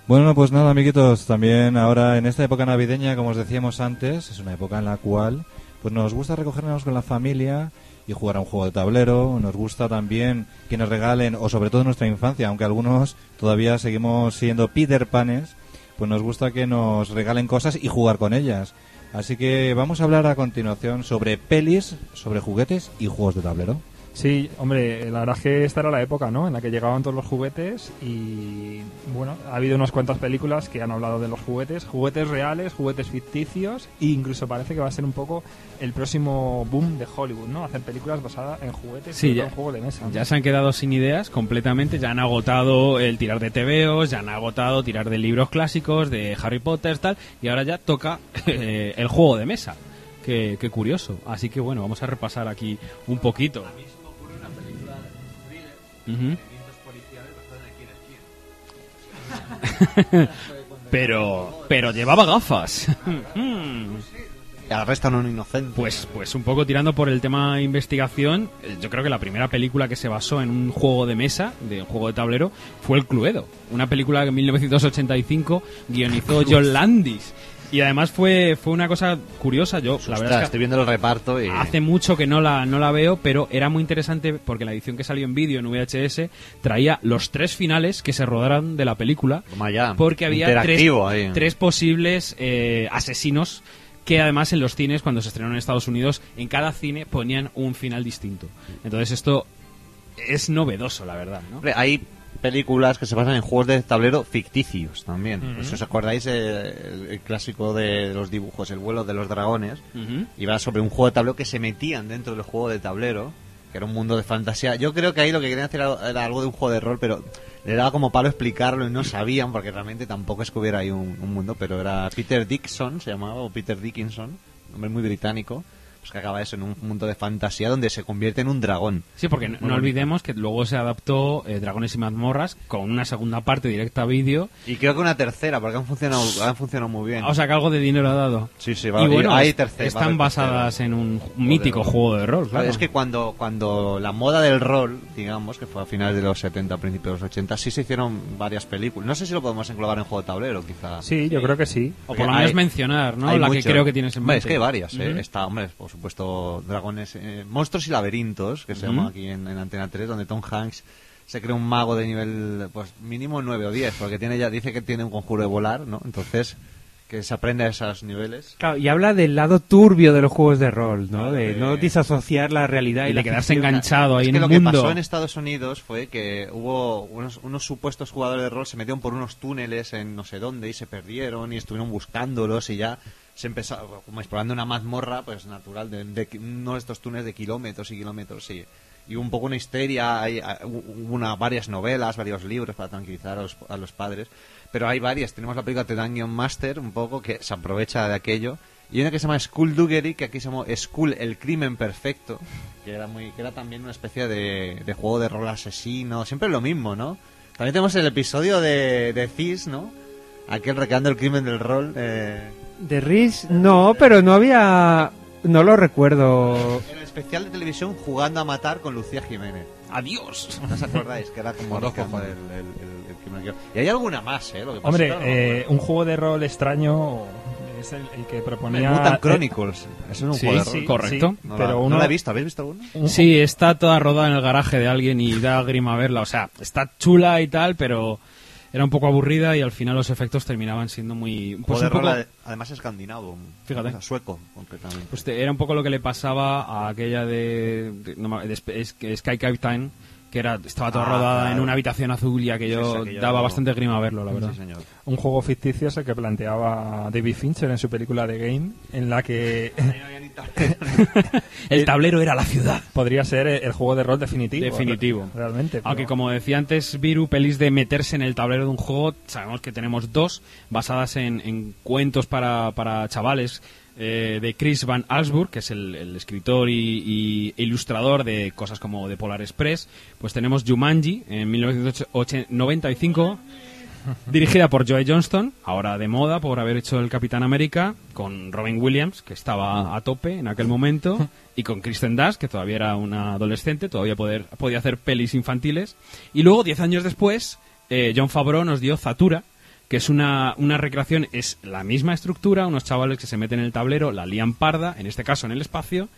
Bueno, pues nada, amiguitos, también ahora en esta época navideña, como os decíamos antes, es una época en la cual pues nos gusta recogernos con la familia y jugar a un juego de tablero. Nos gusta también que nos regalen, o sobre todo en nuestra infancia, aunque algunos todavía seguimos siendo Peter Panes, pues nos gusta que nos regalen cosas y jugar con ellas. Así que vamos a hablar a continuación sobre pelis, sobre juguetes y juegos de tablero. Sí, hombre, la verdad es que esta era la época, ¿no?, en la que llegaban todos los juguetes y, bueno, ha habido unas cuantas películas que han hablado de los juguetes, juguetes reales, juguetes ficticios, e incluso parece que va a ser un poco el próximo boom de Hollywood, ¿no?, hacer películas basadas en juguetes Sí, y ya, en juegos de mesa, ¿no? ya se han quedado sin ideas completamente, ya han agotado el tirar de tebeos, ya han agotado tirar de libros clásicos, de Harry Potter, tal, y ahora ya toca eh, el juego de mesa. Qué, qué curioso. Así que bueno, vamos a repasar aquí un poquito. Uh-huh. pero pero llevaba gafas. Y arrestan a un inocente. Pues pues un poco tirando por el tema investigación, yo creo que la primera película que se basó en un juego de mesa, de un juego de tablero, fue El Cluedo, una película que en mil novecientos ochenta y cinco guionizó John Landis. Y además fue fue una cosa curiosa. Yo Ostras, la verdad es que estoy viendo el reparto y... hace mucho que no la no la veo, pero era muy interesante porque la edición que salió en vídeo en V H S traía los tres finales que se rodaron de la película. Toma ya, porque había tres, interactivo ahí. tres posibles eh, asesinos que además en los cines, cuando se estrenó en Estados Unidos, en cada cine ponían un final distinto. Entonces esto es novedoso, la verdad, ¿no? Hombre, hay películas que se basan en juegos de tablero ficticios también. Uh-huh. Pues, ¿os acordáis eh, el, el clásico de los dibujos, El vuelo de los dragones? Uh-huh. Iba sobre un juego de tablero que se metían dentro del juego de tablero, que era un mundo de fantasía. Yo creo que ahí lo que querían hacer era, era algo de un juego de rol, pero le daba como palo explicarlo y no sabían, porque realmente tampoco es que hubiera ahí un, un mundo, pero era Peter Dickinson, se llamaba, o Peter Dickinson, nombre muy británico. Pues que acaba eso en un mundo de fantasía donde se convierte en un dragón. Sí, porque no, no olvidemos que luego se adaptó eh, Dragones y mazmorras con una segunda parte directa a vídeo. Y creo que una tercera, porque han funcionado, han funcionado muy bien. O sea, que algo de dinero ha dado. Sí, sí, va, y bueno, hay es- tercera, va a están haber basadas tercera. en un mítico juego de rol, claro. Es que cuando, cuando la moda del rol, digamos, que fue a finales de los setenta, principios de los ochenta, sí se hicieron varias películas. No sé si lo podemos englobar en juego de tablero, quizá. Sí, yo creo que sí. O por lo menos mencionar, ¿no? hay La que mucho. creo que tienes en Hombre, mente. es que hay varias, ¿eh? Ujú. Está, hombre, por supuesto, Dragones, eh, Monstruos y Laberintos, que se Ujú. llama aquí en, en Antena tres, donde Tom Hanks se crea un mago de nivel, pues mínimo nueve o diez, porque tiene ya dice que tiene un conjuro de volar, ¿no? Entonces, que se aprende a esos niveles. Claro, y habla del lado turbio de los juegos de rol, ¿no? De de- no disasociar la realidad y, Y la de quedarse ficción. enganchado ahí Es en que un lo que mundo. pasó en Estados Unidos fue que hubo unos, unos supuestos jugadores de rol se metieron por unos túneles en no sé dónde y se perdieron y estuvieron buscándolos y ya se empezó, como explorando una mazmorra, pues natural, de, de uno de estos túneles de kilómetros y kilómetros, y, y un poco una histeria, hay, hay- hubo una, varias novelas, varios libros para tranquilizar a los, a los padres, pero hay varias. Tenemos la película The Dungeon Master, un poco, que se aprovecha de aquello, y una que se llama Skullduggery, que aquí se llama Skull, el crimen perfecto, que era muy que era también una especie de, de juego de rol asesino, siempre lo mismo, ¿no? También tenemos el episodio de, de Cis, ¿no? Aquel recreando el crimen del rol. Eh... De Riz, no, pero no había... No lo recuerdo. En el especial de televisión Jugando a Matar con Lucía Jiménez. ¡Adiós! ¿No os acordáis? Que era como Conozco, recreando joder. el, el, el, el crimen. Y hay alguna más, ¿eh? Lo que pasa Hombre, es que, claro, no eh, un juego de rol extraño es el, el que proponía... Mutant Chronicles. Es un Sí, juego de rol. sí, correcto. No, pero la, uno- no la he visto. ¿Habéis visto alguno? un- Sí, está toda rodada en el garaje de alguien y da grima verla. O sea, está chula y tal, pero era un poco aburrida y al final los efectos terminaban siendo muy... Un Pues juego de un poco, rol, ade- además escandinavo. Fíjate. O sea, sueco, concretamente. pues te- era un poco lo que le pasaba a aquella de, de, no me- de Sp- es- que Sky Captain, que era estaba toda Ah, rodada claro. en una habitación azul y aquello Sí, sí, aquello daba era- bastante grima verlo, la verdad. Sí, señor. Un juego ficticio es el que planteaba David Fincher en su película The Game, en la que El tablero era la ciudad. podría ser el juego de rol definitivo. Definitivo. Realmente. pero- Aunque como decía antes Viru, pelis de meterse en el tablero de un juego, sabemos que tenemos dos basadas en, en cuentos para, para chavales eh, de Chris Van Allsburg, que es el, el escritor y, y ilustrador de cosas como The Polar Express. Pues tenemos Jumanji en mil novecientos noventa y cinco, dirigida por Joe Johnston, ahora de moda por haber hecho el Capitán América, con Robin Williams, que estaba a tope en aquel momento, y con Kristen Dunst, que todavía era una adolescente, todavía poder, podía hacer pelis infantiles. Y luego, diez años después, eh, Jon Favreau nos dio Zathura, que es una, una recreación, es la misma estructura, unos chavales que se meten en el tablero, la lían parda, en este caso en el espacio,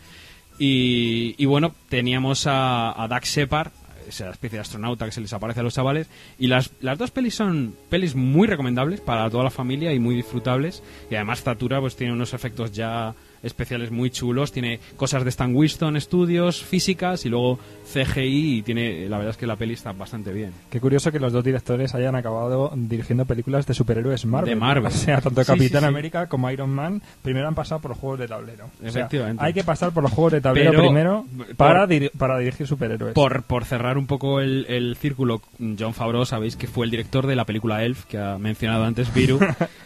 y, y bueno, teníamos a, a Doug Shepard, esa especie de astronauta que se les aparece a los chavales, y las, las dos pelis son pelis muy recomendables para toda la familia y muy disfrutables, y además Zatura pues tiene unos efectos ya especiales muy chulos, tiene cosas de Stan Winston Studios, físicas y luego C G I, y tiene, la verdad es que la peli está bastante bien. Qué curioso que los dos directores hayan acabado dirigiendo películas de superhéroes Marvel. De Marvel. O sea, tanto Sí, Capitán sí, sí. América como Iron Man primero han pasado por los juegos de tablero. O sea, Efectivamente. hay que pasar por los juegos de tablero Pero, primero por- para, diri- para dirigir superhéroes. Por, por cerrar un poco el, el círculo, Jon Favreau, sabéis que fue el director de la película Elf, que ha mencionado antes Viru.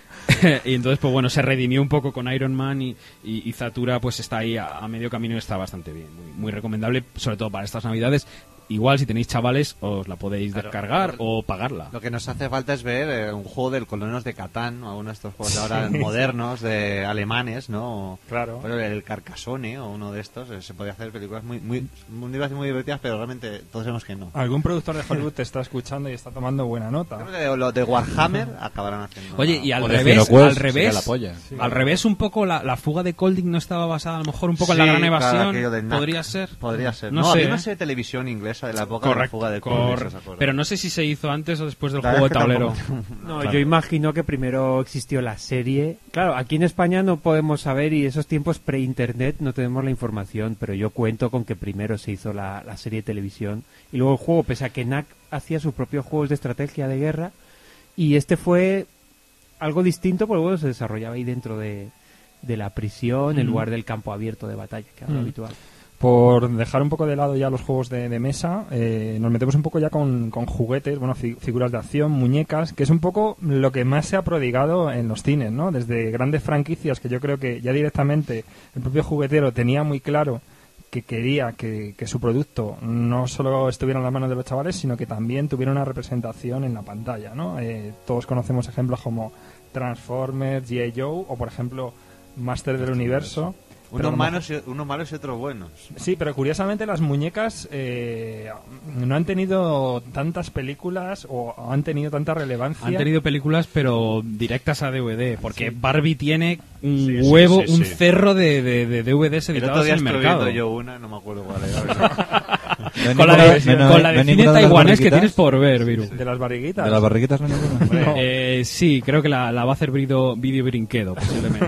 Y entonces, pues bueno, se redimió un poco con Iron Man y, y, y Zatura pues está ahí a, a medio camino y está bastante bien. Muy, muy recomendable, sobre todo para estas navidades. Igual, si tenéis chavales, os la podéis Claro, descargar pero- o pagarla. Lo que nos hace falta es ver eh, un juego del Colonos de Catán, o alguno de estos juegos de ahora Sí. modernos, de alemanes, ¿no? Claro. Pero el Carcassonne o uno de estos, eh, se podía hacer películas muy, muy, muy, muy divertidas, pero realmente todos sabemos que no. Algún productor de Hollywood te está escuchando y está tomando buena nota. Creo que los de Warhammer acabarán haciendo. Oye, y al O de revés, Cinequest, al sería revés, la polla. Sí. al revés un poco la, la fuga de Colding no estaba basada a lo mejor un poco en la Sí, gran claro, evasión. aquello de Knack. Podría ser. Podría ser. No No, sé, había una ¿eh? serie de televisión inglesa de la época de la Correcto, fuga de correcto. Colding, ¿se acuerdan? Pero no sé si se hizo antes o después del Claro, juego es de que tablero. tampoco- No, Claro. yo imagino que primero existió la serie. Claro, aquí en España no podemos saber, y esos tiempos pre-internet no tenemos la información, pero yo cuento con que primero se hizo la, la serie de televisión y luego el juego, pese a que Knack hacía sus propios juegos de estrategia de guerra, y este fue algo distinto porque bueno, se desarrollaba ahí dentro de, de la prisión en Mm. lugar del campo abierto de batalla, que era lo Mm. habitual. Por dejar un poco de lado ya los juegos de, de mesa, eh, nos metemos un poco ya con, con juguetes, bueno, fi- figuras de acción, muñecas, que es un poco lo que más se ha prodigado en los cines, ¿no? Desde grandes franquicias que yo creo que ya directamente el propio juguetero tenía muy claro que quería que, que su producto no solo estuviera en las manos de los chavales, sino que también tuviera una representación en la pantalla, ¿no? Eh, todos conocemos ejemplos como Transformers, G I. Joe o, por ejemplo, Master del Universo. Pero a Unos lo malos, y, unos malos y otros buenos. Sí, pero curiosamente las muñecas eh, no han tenido tantas películas o han tenido tanta relevancia. Han tenido películas, pero directas a D V D, porque Sí. Barbie tiene un Sí, sí, huevo, sí, un sí. cerro de, de, de D V Ds El otro editados día en el estuve mercado. viendo yo una, no me acuerdo cuál era. No hay Con la ninguna- de, no, no, con la no de hay cine ninguna de las taiwanés que barriguitas. tienes por ver, Viru. De las barriguitas. ¿De las barriguitas no hay ninguna? Eh, sí, creo que la, la va a hacer Video, video Brinquedo, posiblemente.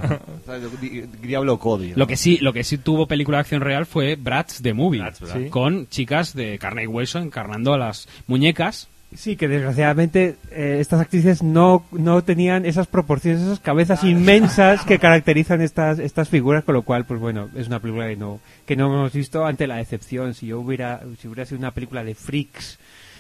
Di- Diablo Cody. ¿no? Lo que sí, lo que sí tuvo película de acción real fue Bratz the Movie, Bratz, ¿verdad? Sí. con chicas de carne y hueso encarnando a las muñecas. Sí, que desgraciadamente eh, estas actrices no, no tenían esas proporciones, esas cabezas inmensas que caracterizan estas estas figuras, con lo cual, pues bueno, es una película que no que no hemos visto ante la decepción. Si yo hubiera si hubiera sido una película de freaks,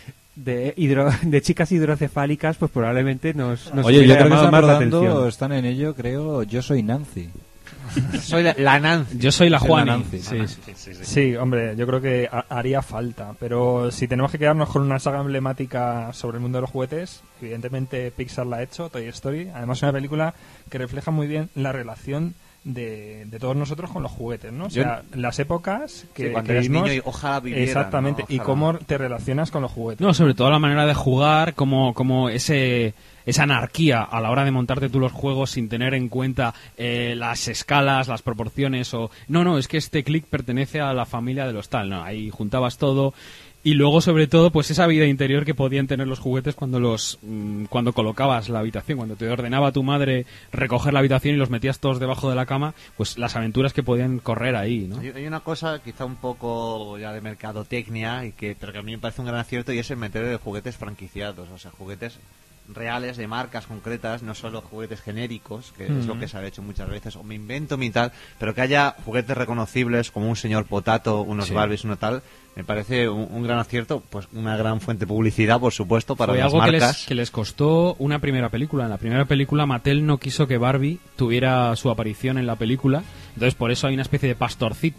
de hidro, de chicas hidrocefálicas, pues probablemente nos, nos Oye, yo hubiera creo que llamado están más la rodando, atención. están en ello, creo, Yo Soy Nancy. Soy la, la Nancy. Yo soy la Soy Juani. la Nancy. Sí, La sí. Nancy, sí, sí. Sí, hombre, yo creo que ha- haría falta. Pero si tenemos que quedarnos con una saga emblemática sobre el mundo de los juguetes, evidentemente Pixar la ha hecho, Toy Story. Además, es una película que refleja muy bien la relación de, de todos nosotros con los juguetes, ¿no? O sea, las épocas que, Sí, cuando que eres vivimos, niño y ojalá viviera, exactamente, ¿no? y Ojalá. cómo te relacionas con los juguetes. No, sobre todo la manera de jugar, como, como ese esa anarquía a la hora de montarte tú los juegos sin tener en cuenta eh, las escalas, las proporciones o... No, no, es que este clic pertenece a la familia de los tal. No, ahí juntabas todo. Y luego, sobre todo, pues esa vida interior que podían tener los juguetes cuando los mm, cuando colocabas la habitación, cuando te ordenaba tu madre recoger la habitación y los metías todos debajo de la cama, pues las aventuras que podían correr ahí, ¿no? Hay, hay una cosa quizá un poco ya de mercadotecnia, y que, pero que a mí me parece un gran acierto, y es el meter de juguetes franquiciados, o sea, juguetes reales de marcas concretas, no solo juguetes genéricos, que es lo que se ha hecho muchas veces, o me invento mi tal, pero que haya juguetes reconocibles como un señor Potato, unos Sí. Barbies, uno tal, me parece un, un gran acierto, pues una gran fuente de publicidad, por supuesto, para Fue las algo que les, marcas. que les costó una primera película. En la primera película Mattel no quiso que Barbie tuviera su aparición en la película, entonces por eso hay una especie de pastorcita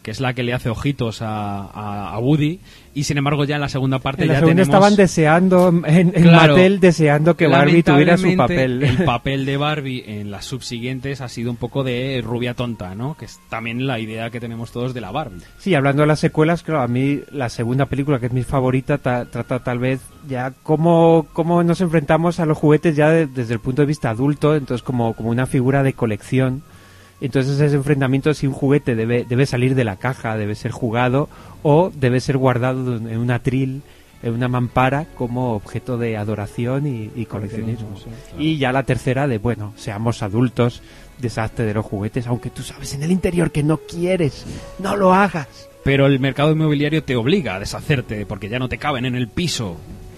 que es la que le hace ojitos a, a, a Woody, y sin embargo ya en la segunda parte En la ya segunda tenemos... estaban deseando, en, en Claro, Mattel, deseando que Barbie tuviera su lamentablemente, papel. El papel de Barbie en las subsiguientes ha sido un poco de rubia tonta, ¿no? Que es también la idea que tenemos todos de la Barbie. Sí, hablando de las secuelas, claro, a mí la segunda película, que es mi favorita, ta- trata tal vez ya cómo, cómo nos enfrentamos a los juguetes ya de- desde el punto de vista adulto, entonces como, como una figura de colección. Entonces ese enfrentamiento, si un juguete debe, debe salir de la caja, debe ser jugado o debe ser guardado en un atril, en una mampara, como objeto de adoración y, y coleccionismo. Sí, claro. Y ya la tercera de, bueno, seamos adultos, deshazte de los juguetes, aunque tú sabes en el interior que no quieres, no lo hagas. Pero el mercado inmobiliario te obliga a deshacerte porque ya no te caben en el piso.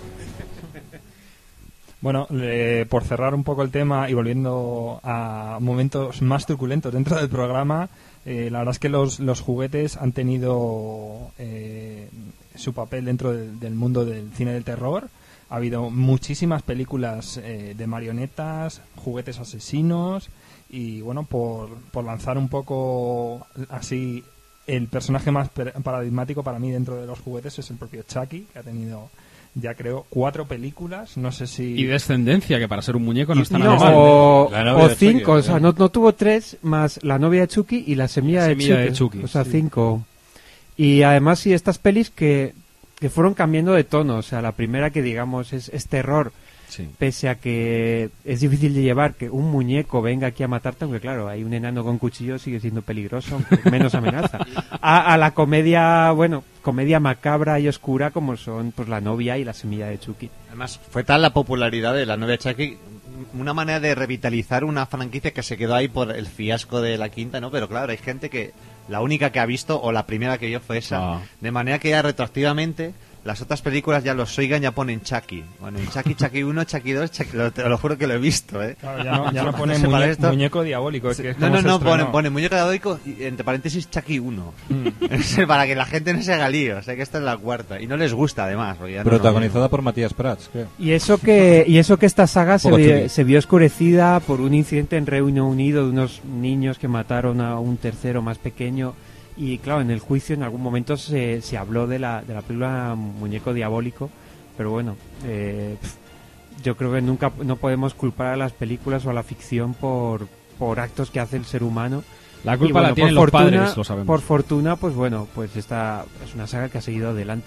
Bueno, eh, por cerrar un poco el tema y volviendo a momentos más truculentos dentro del programa, eh, la verdad es que los, los juguetes han tenido eh, su papel dentro del, del mundo del cine del terror. Ha habido muchísimas películas eh, de marionetas, juguetes asesinos y bueno, por, por lanzar un poco así el personaje más per- paradigmático para mí dentro de los juguetes es el propio Chucky, que ha tenido... ya creo cuatro películas, no sé si... Y Descendencia, que para ser un muñeco no está No, nada mal. o, La novia o de Chucky, cinco, o sea, ¿eh? no, no tuvo tres, más La novia de Chucky y La semilla, La de, semilla Chucky, de Chucky, o sea, sí. cinco. Y además sí, estas pelis que, que fueron cambiando de tono, o sea, la primera que digamos es, es terror, Sí. pese a que es difícil de llevar que un muñeco venga aquí a matarte, aunque claro, hay un enano con cuchillo, sigue siendo peligroso, aunque menos amenaza. A, a la comedia, bueno, comedia macabra y oscura como son pues La novia y La semilla de Chucky. Además, fue tal la popularidad de La novia de Chucky, una manera de revitalizar una franquicia que se quedó ahí por el fiasco de la quinta, ¿no? Pero claro, hay gente que la única que ha visto o la primera que vio fue esa. Ah. De manera que ya retroactivamente las otras películas ya los oigan, ya ponen Chucky. Bueno, en Chucky, Chucky uno, Chucky dos, Chucky... Lo, te lo juro que lo he visto, ¿eh? Claro, ya no, ya no pone Se para muñe- esto. muñeco diabólico. Que es No, como no, se no, estrenó. pone, pone muñeco diabólico y entre paréntesis Chucky uno. Mm. Para que la gente no se haga lío. O sea que esta es la cuarta. Y no les gusta, además. porque ya no- Protagonizada por Matías Prats, creo. Y eso que y eso que esta saga se, Poco vi- Chucky. se vio oscurecida por un incidente en Reino Unido de unos niños que mataron a un tercero más pequeño. Y claro, en el juicio en algún momento se, se habló de la, de la película Muñeco Diabólico. Pero bueno, eh, pf, yo creo que nunca no podemos culpar a las películas o a la ficción por, por actos que hace el ser humano. La Y culpa bueno, la tienen por los fortuna- padres, lo sabemos. Por fortuna, pues bueno, pues esta es una saga que ha seguido adelante.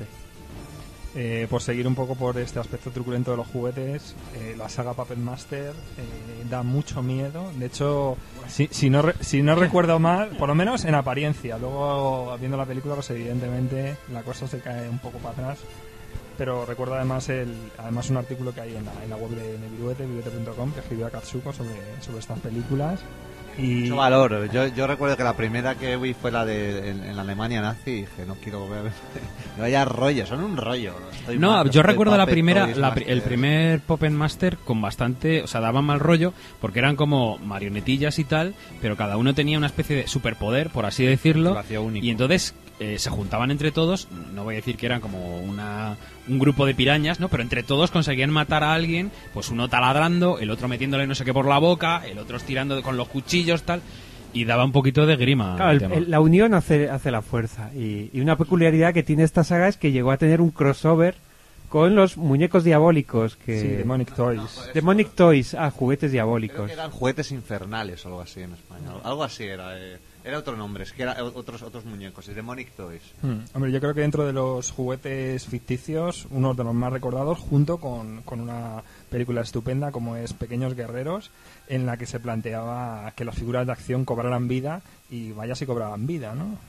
Eh, por seguir un poco por este aspecto truculento de los juguetes, eh, la saga Puppet Master eh, da mucho miedo. De hecho, si, si no re- si no recuerdo mal, por lo menos en apariencia. Luego, viendo la película, pues evidentemente la cosa se cae un poco para atrás. Pero recuerdo además el además un artículo que hay en la, en la web de, de Viruete, viruete punto com, que escribió a Katsuko sobre, sobre estas películas. Y Mucho valor. Yo, yo recuerdo que la primera que vi fue la de en, en la Alemania nazi y dije, no quiero ver. No vaya rollo, son un rollo. Estoy No, mal, yo estoy recuerdo la Puppet primera, Toys la pri- el Master. primer Puppet Master con bastante, o sea, daba mal rollo porque eran como marionetillas y tal, pero cada uno tenía una especie de superpoder, por así decirlo, Lo hacía único. y entonces eh, se juntaban entre todos, no voy a decir que eran como una un grupo de pirañas, ¿no? Pero entre todos conseguían matar a alguien, pues uno taladrando, el otro metiéndole no sé qué por la boca, el otro estirando con los cuchillos, tal, y daba un poquito de grima. Claro, el el- tema. el- la unión hace, hace la fuerza. Y, y una peculiaridad que tiene esta saga es que llegó a tener un crossover con los muñecos diabólicos. Que... sí, Demonic Toys. Demonic Toys, ah, juguetes Creo diabólicos. que eran juguetes infernales o algo así en español. Algo así era. eh, Era otro nombre, es que eran otros, otros muñecos. Demonic Toys. Hmm. Hombre, yo creo que dentro de los juguetes ficticios, uno de los más recordados, junto con, con una película estupenda como es Pequeños Guerreros, en la que se planteaba que las figuras de acción cobraran vida, y vaya si cobraban vida, ¿no?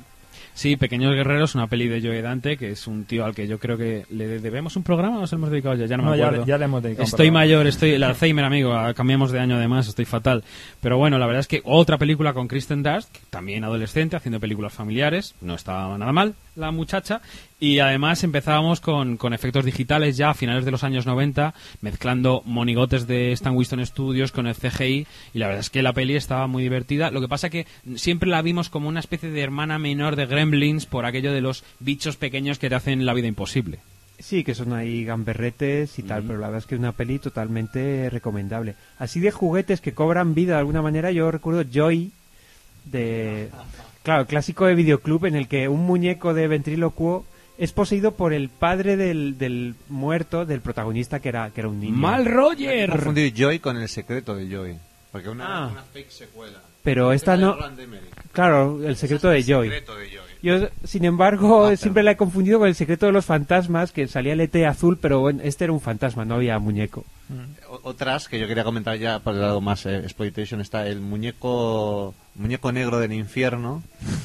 Sí, Pequeños Guerreros, una peli de Joe Dante, que es un tío al que yo creo que le debemos un programa o nos hemos dedicado ya, ya no, No, me ya, acuerdo. ya le hemos dedicado un Estoy programa. mayor, estoy el Alzheimer, amigo, ah, cambiamos de año además, estoy fatal. Pero bueno, la verdad es que otra película con Kristen Dunst, que también adolescente, haciendo películas familiares, no estaba nada mal la muchacha, y además empezábamos con, con efectos digitales ya a finales de los años noventa, mezclando monigotes de Stan Winston Studios con el C G I, y la verdad es que la peli estaba muy divertida. Lo que pasa que siempre la vimos como una especie de hermana menor de Gremlins por aquello de los bichos pequeños que te hacen la vida imposible. Sí, que son ahí gamberretes y tal, pero la verdad es que es una peli totalmente recomendable. Así de juguetes que cobran vida de alguna manera, yo recuerdo Joy de... Claro, clásico de videoclub en el que un muñeco de ventrílocuo es poseído por el padre del, del muerto, del protagonista, que era, que era un niño. ¡Mal Roger! Confundir Joy con El secreto de Joy. Porque una, Ah. una fake secuela. Pero esta no... Roland Emmerich. Claro, el secreto de Joy. secreto de Joy. Yo, sin embargo, Ah, siempre la he confundido con el secreto de los fantasmas, que salía el E T azul, pero bueno, este era un fantasma, no había muñeco. O- Otras que yo quería comentar ya por el lado más eh, exploitation está el muñeco muñeco negro del infierno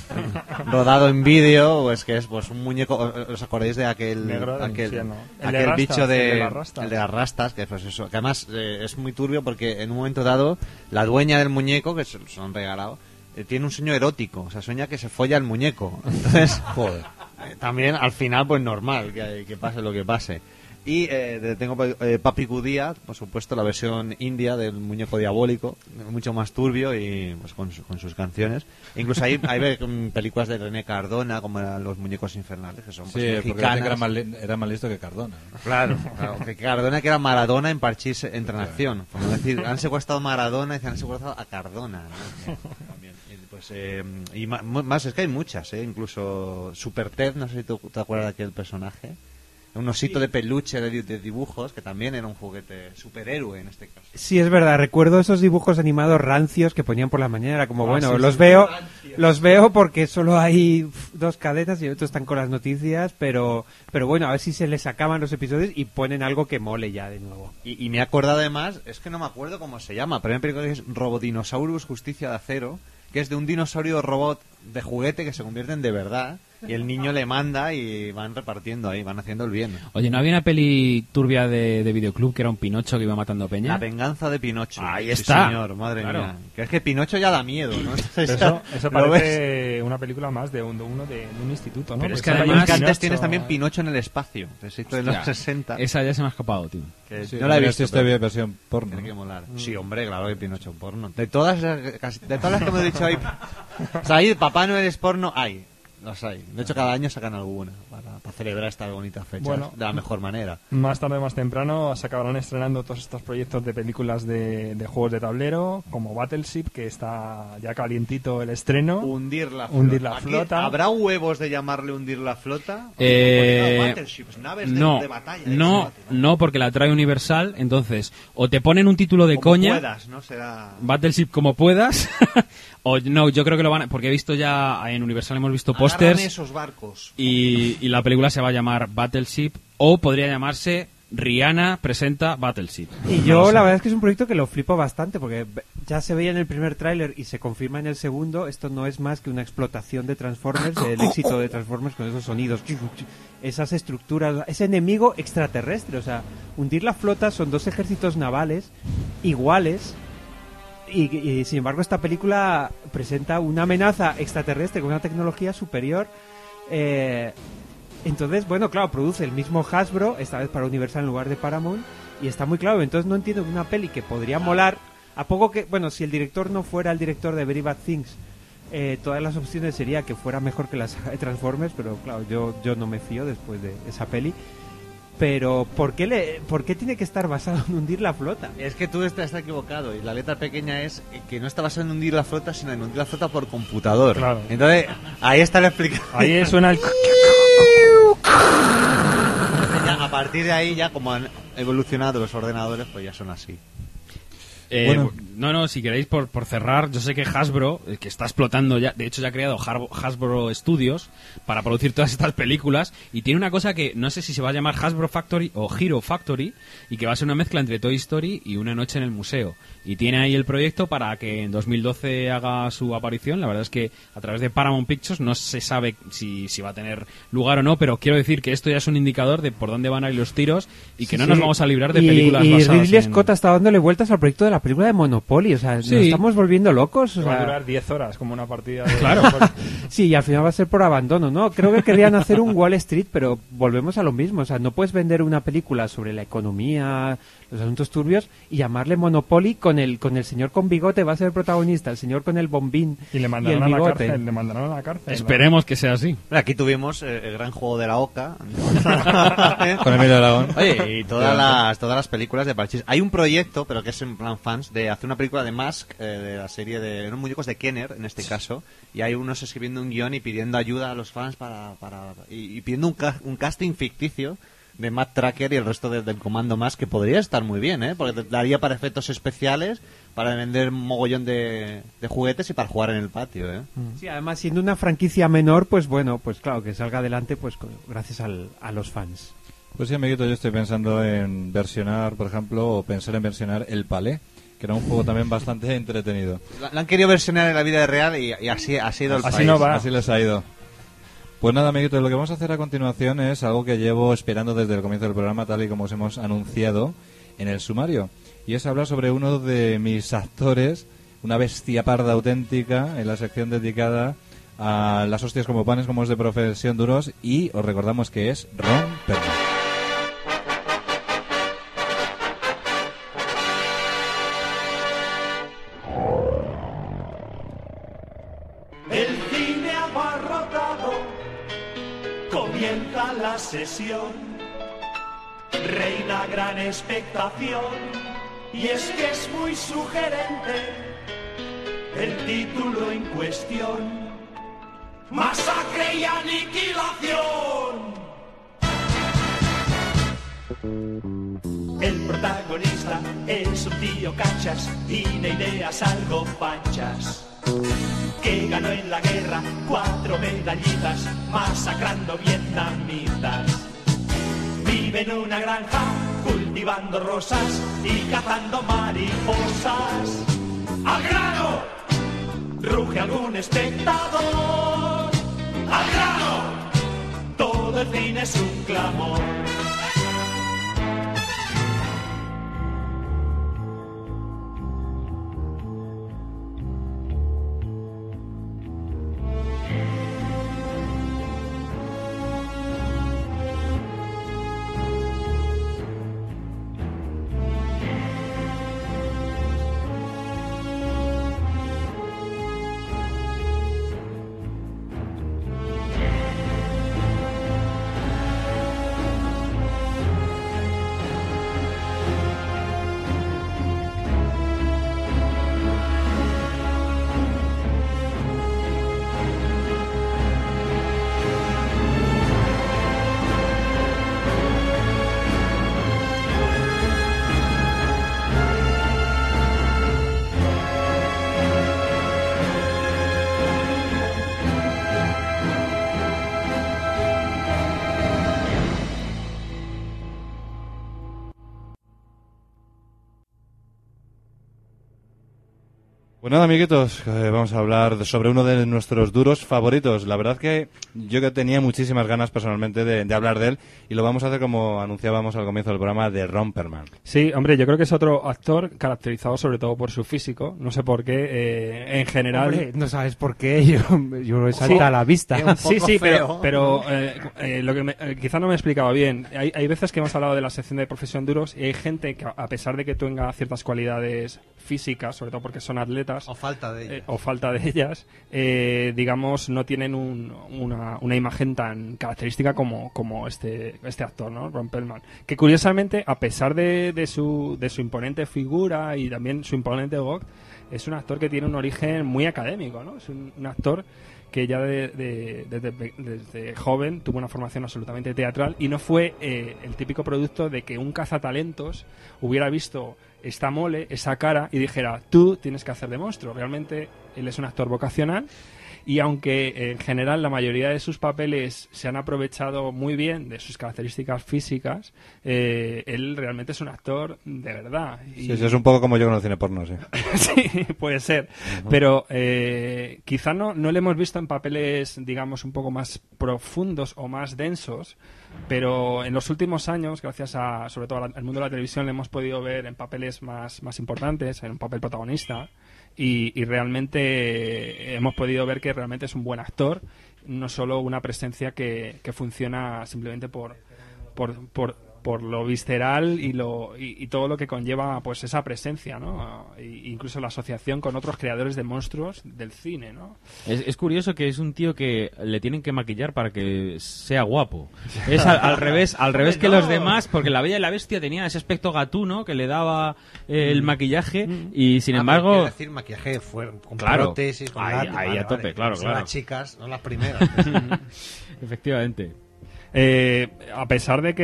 rodado en vídeo, pues que es pues un muñeco. o- ¿Os acordáis de aquel Negro del aquel, infierno. El de aquel rastas, bicho de el de las rastas. el de las rastas, que pues eso, que además eh, es muy turbio porque en un momento dado la dueña del muñeco, que se se lo han regalado, eh, tiene un sueño erótico, o sea, sueña que se folla el muñeco. Entonces, joder. Eh, también al final pues normal que, que pase lo que pase. Y eh, de- tengo eh, Papi Gudía, por supuesto, la versión india del muñeco diabólico, mucho más turbio y pues con, su- con sus canciones. Incluso hay, hay ve- mm, películas de René Cardona, como eran Los Muñecos Infernales, que son pues, Sí, porque mexicanas. era más, li- era más listo que Cardona. ¿no? Claro, claro, que Cardona que era Maradona en Parchís entra en acción. Por no decir, han secuestrado a Maradona y se han secuestrado a Cardona. ¿no? También. Y, Pues, eh, y ma- mu- más, es que hay muchas, ¿eh? Incluso Super Ted, no sé si tú te acuerdas de aquel personaje. Un osito de peluche de, di- de dibujos, que también era un juguete superhéroe en este caso. Sí, es verdad, recuerdo esos dibujos animados rancios que ponían por la mañana, era como, Ah, bueno, sí, los sí. veo los veo porque solo hay uf, dos cadenas y otros están con las noticias, pero pero bueno, a ver si se les acaban los episodios y ponen algo que mole ya de nuevo. Y, y me he acordado además, es que no me acuerdo cómo se llama, pero hay una película que es Robodinosaurus Justicia de Acero, que es de un dinosaurio robot de juguete que se convierte en de verdad, y el niño le manda y van repartiendo ahí, van haciendo el bien. Oye, ¿no había una peli turbia de, de videoclub que era un Pinocho que iba matando peña? La venganza de Pinocho. Ahí Sí, está. señor, madre Claro. mía. Que es que Pinocho ya da miedo, ¿no? Pero eso, eso ¿Lo ves? parece una película más de, un, de uno de, de un instituto, ¿no? Pero es Porque que sale ahí además- un Antes Pinocho, tienes también eh. Pinocho en el espacio, que se hizo en los Hostia, sesenta. Esa ya se me ha escapado, tío. Que Sí, no la he pero visto. existe pero versión porno. tiene que ¿no? molar. Sí, hombre, claro que Pinocho porno. De todas, esas- casi- de todas las que hemos dicho ahí, o sea, ahí Papá Noel es porno, hay. Los hay. De hecho, cada año sacan alguna para, para celebrar esta bonita fecha Bueno. de la mejor manera. Más tarde o más temprano se acabarán estrenando todos estos proyectos de películas de, de juegos de tablero, como Battleship, que está ya calientito el estreno. Hundir la flota. Hundir la Aquí, flota. ¿Habrá huevos de llamarle hundir la flota? Eh, Porque, Battleships, naves de, no, de batalla. de no, combate, no, porque la trae Universal, entonces, o te ponen un título de Como coña, puedas, ¿no? Será... Battleship como puedas, o no, yo creo que lo van a, porque he visto ya, en Universal hemos visto Agárrame pósters, esos barcos. y, y la película se va a llamar Battleship, o podría llamarse Rihanna presenta Battleship. Y No yo lo sé. la verdad es que es un proyecto que lo flipo bastante porque ve- ya se veía en el primer tráiler y se confirma en el segundo, esto no es más que una explotación de Transformers, del éxito de Transformers con esos sonidos, esas estructuras, ese enemigo extraterrestre, o sea, hundir la flota son dos ejércitos navales iguales y, y, sin embargo esta película presenta una amenaza extraterrestre con una tecnología superior. eh, entonces, bueno, claro, produce el mismo Hasbro, esta vez para Universal en lugar de Paramount, y está muy claro. Entonces no entiendo que una peli que podría molar, a poco que, bueno, si el director no fuera el director de Very Bad Things, eh, todas las opciones sería que fuera mejor que la saga de Transformers, pero claro, yo, yo no me fío después de esa peli. Pero, ¿por qué, le, ¿por qué tiene que estar basado en hundir la flota? Es que tú estás equivocado y la letra pequeña es que no está basado en hundir la flota, sino en hundir la flota por computador. Claro. Entonces, ahí está la explicación. Ahí suena el... Ya, a partir de ahí, ya como han evolucionado los ordenadores, pues ya son así. Eh, Bueno. No, no, si queréis por, por cerrar, yo sé que Hasbro, eh, que está explotando ya, de hecho ya ha creado Har- Hasbro Studios para producir todas estas películas y tiene una cosa que no sé si se va a llamar Hasbro Factory o Hero Factory y que va a ser una mezcla entre Toy Story y Una noche en el museo. Y tiene ahí el proyecto para que en dos mil doce haga su aparición. La verdad es que a través de Paramount Pictures no se sabe si, si va a tener lugar o no, pero quiero decir que esto ya es un indicador de por dónde van a ir los tiros y que Sí, no sí. nos vamos a librar de y, películas y basadas Ridley en... Scott está dándole vueltas al proyecto de la película de Monopoly, o sea, nos Sí. estamos volviendo locos. O Va a sea, durar diez horas, como una partida de... Claro. sí, y al final va a ser por abandono, ¿no? Creo que querían hacer un Wall Street, pero volvemos a lo mismo, o sea, no puedes vender una película sobre la economía, los asuntos turbios y llamarle Monopoly con el con el señor con bigote, va a ser el protagonista, el señor con el bombín Y le y el mandarán a la bigote. cárcel, le mandarán a la cárcel. Esperemos que sea así. Bueno, aquí tuvimos eh, el gran juego de la Oca. Con Emilio Aragón. Oye, y todas las, todas las películas de Parchís. Hay un proyecto, pero que es en plan fans, de hacer una película de Mask, eh, de la serie de unos muñecos de Kenner, en este caso, y hay unos escribiendo un guión y pidiendo ayuda a los fans para, para y, y pidiendo un, ca un casting ficticio de Matt Tracker y el resto de, del comando más, que podría estar muy bien, ¿eh? Porque te daría para efectos especiales, para vender un mogollón de, de juguetes y para jugar en el patio, ¿eh? Sí, además siendo una franquicia menor, pues bueno, pues claro, que salga adelante pues con- gracias al, a los fans. Pues sí, amiguito, yo estoy pensando en versionar, por ejemplo, o pensar en versionar El Palais, que era un juego también bastante entretenido. La, la han querido versionar en la vida real y, y así ha sido el Así país. no va. Así les ha ido. Pues nada, amiguitos, lo que vamos a hacer a continuación es algo que llevo esperando desde el comienzo del programa, tal y como os hemos anunciado en el sumario. Y es hablar sobre uno de mis actores, una bestia parda auténtica, en la sección dedicada a las hostias como panes, como es de profesión duros, y os recordamos que es Ron Perlman. El cine abarrotado, comienza la sesión, reina gran expectación, y es que es muy sugerente el título en cuestión, Masacre y Aniquilación. El protagonista es un tío cachas y de ideas algo panchas, que ganó en la guerra cuatro medallitas, masacrando vietnamitas. Vive en una granja, cultivando rosas y cazando mariposas. ¡Al grano! Ruge algún espectador. ¡Al grano! Todo el cine es un clamor. Pues nada, amiguitos, eh, vamos a hablar de- sobre uno de nuestros duros favoritos. La verdad que yo que tenía muchísimas ganas personalmente de, de hablar de él, y lo vamos a hacer como anunciábamos al comienzo del programa, de Ron Perlman. Sí, hombre, yo creo que es otro actor caracterizado sobre todo por su físico. No sé por qué, eh, en general... Hombre, no sabes por qué, yo, yo me salta a la vista. Sí, sí, pero, pero eh, eh, lo que me, eh, quizá no me he explicado bien. Hay, hay veces que hemos hablado de la sección de profesión duros y hay gente que, a pesar de que tenga ciertas cualidades físicas, sobre todo porque son atletas, O falta de ellas. eh, o falta de ellas, eh, digamos, no tienen un- una, una imagen tan característica como, como este, este actor, ¿no? Ron Perlman. Que curiosamente, a pesar de, de, su, de su imponente figura y también su imponente voz, es un actor que tiene un origen muy académico, ¿no? Es un, un actor que ya de- de- desde, pe- desde joven tuvo una formación absolutamente teatral y no fue eh, el típico producto de que un cazatalentos hubiera visto esta mole, esa cara, y dijera, tú tienes que hacer de monstruo. Realmente él es un actor vocacional y aunque eh, en general la mayoría de sus papeles se han aprovechado muy bien de sus características físicas, eh, él realmente es un actor de verdad. Y- Sí, sí, es un poco como yo con el cine porno, sí. sí, puede ser. Pero eh, quizá no, no le hemos visto en papeles, digamos, un poco más profundos o más densos, pero en los últimos años, gracias a, sobre todo al al mundo de la televisión, le hemos podido ver en papeles más, más importantes, en un papel protagonista, y, y realmente hemos podido ver que realmente es un buen actor, no solo una presencia que, que funciona simplemente por, por, por por lo visceral y lo y, y todo lo que conlleva pues esa presencia, ¿no? E incluso la asociación con otros creadores de monstruos del cine, ¿no? Es, es curioso que es un tío que le tienen que maquillar para que sea guapo. Es al, al revés, al revés que los demás, porque la Bella y la Bestia tenía ese aspecto gatuno que le daba eh, el maquillaje y sin Ah, embargo, pero quiero decir, maquillaje fue con claro, prótesis, con ahí, látex, ahí vale, a tope, vale. claro, Son claro. las chicas, no las primeras. Efectivamente. Eh, a pesar de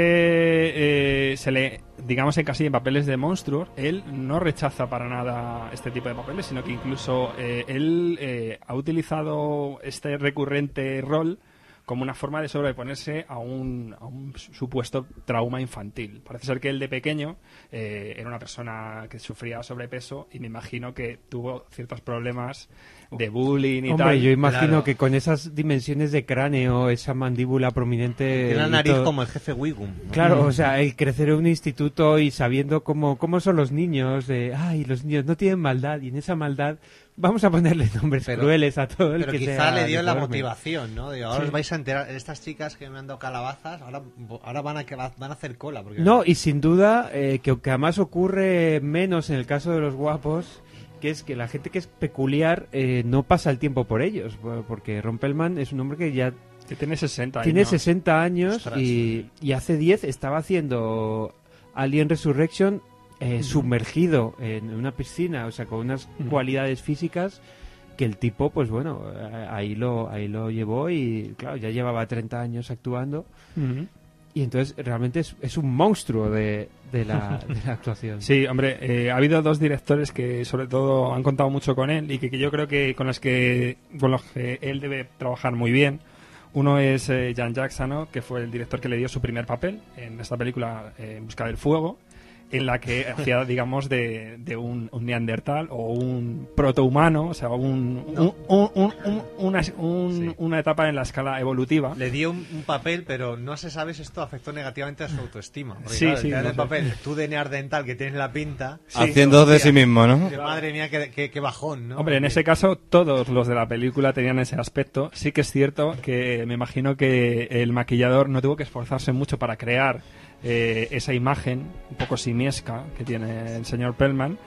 que eh, se le, digamos, encasilla en papeles de monstruos, él no rechaza para nada este tipo de papeles, sino que incluso eh, él eh, ha utilizado este recurrente rol como una forma de sobreponerse a un, a un supuesto trauma infantil. Parece ser que él de pequeño eh, era una persona que sufría sobrepeso y me imagino que tuvo ciertos problemas de bullying y Hombre, tal. yo imagino Claro. que con esas dimensiones de cráneo, esa mandíbula prominente... Tiene la y nariz todo- como el jefe Wiggum, ¿no? Claro, Mm. o sea, el crecer en un instituto y sabiendo cómo, cómo son los niños, de, ay, los niños no tienen maldad, y en esa maldad vamos a ponerle nombres Pero- crueles a todo el Pero que quizá sea le dio la deforme. motivación, ¿no? De ahora Sí. os vais a enterar, estas chicas que me han dado calabazas, ahora, ahora van, a, que- van a hacer cola. Porque No, y sin duda, eh, que, que además ocurre menos en el caso de los guapos, que es que la gente que es peculiar eh, no pasa el tiempo por ellos, por- porque Rumpelmann es un hombre que ya Que tiene sesenta tiene años. sesenta años Ostras. y, y hace diez estaba haciendo Alien Resurrection eh, sumergido en una piscina, o sea, con unas Ujú. cualidades físicas que el tipo, pues bueno, eh, ahí lo, ahí lo llevó y claro, ya llevaba treinta años actuando. Ujú. Y entonces realmente es, es un monstruo de, de, la, de la actuación. Sí, hombre, eh, ha habido dos directores que sobre todo han contado mucho con él y que, que yo creo que con los que con los que él debe trabajar muy bien. Uno es eh, Jan Jackson, ¿no? Que fue el director que le dio su primer papel en esta película eh, En busca del fuego, en la que hacía, digamos, de, de un, un neandertal o un protohumano, o sea, un, un- un- un- un- una, un- una etapa en la escala evolutiva. Le dio un, un papel, pero no se sabe si esto afectó negativamente a su autoestima. Porque, Sí, claro, sí, te dan no el sé. papel, tú de neandertal que tienes la pinta... Haciendo de sí mismo, ¿no? Dice, madre mía, qué, qué- qué bajón, ¿no? Hombre, en ese caso todos los de la película tenían ese aspecto. Sí que es cierto que me imagino que el maquillador no tuvo que esforzarse mucho para crear eh, esa imagen un poco simiesca que tiene el señor Perlman.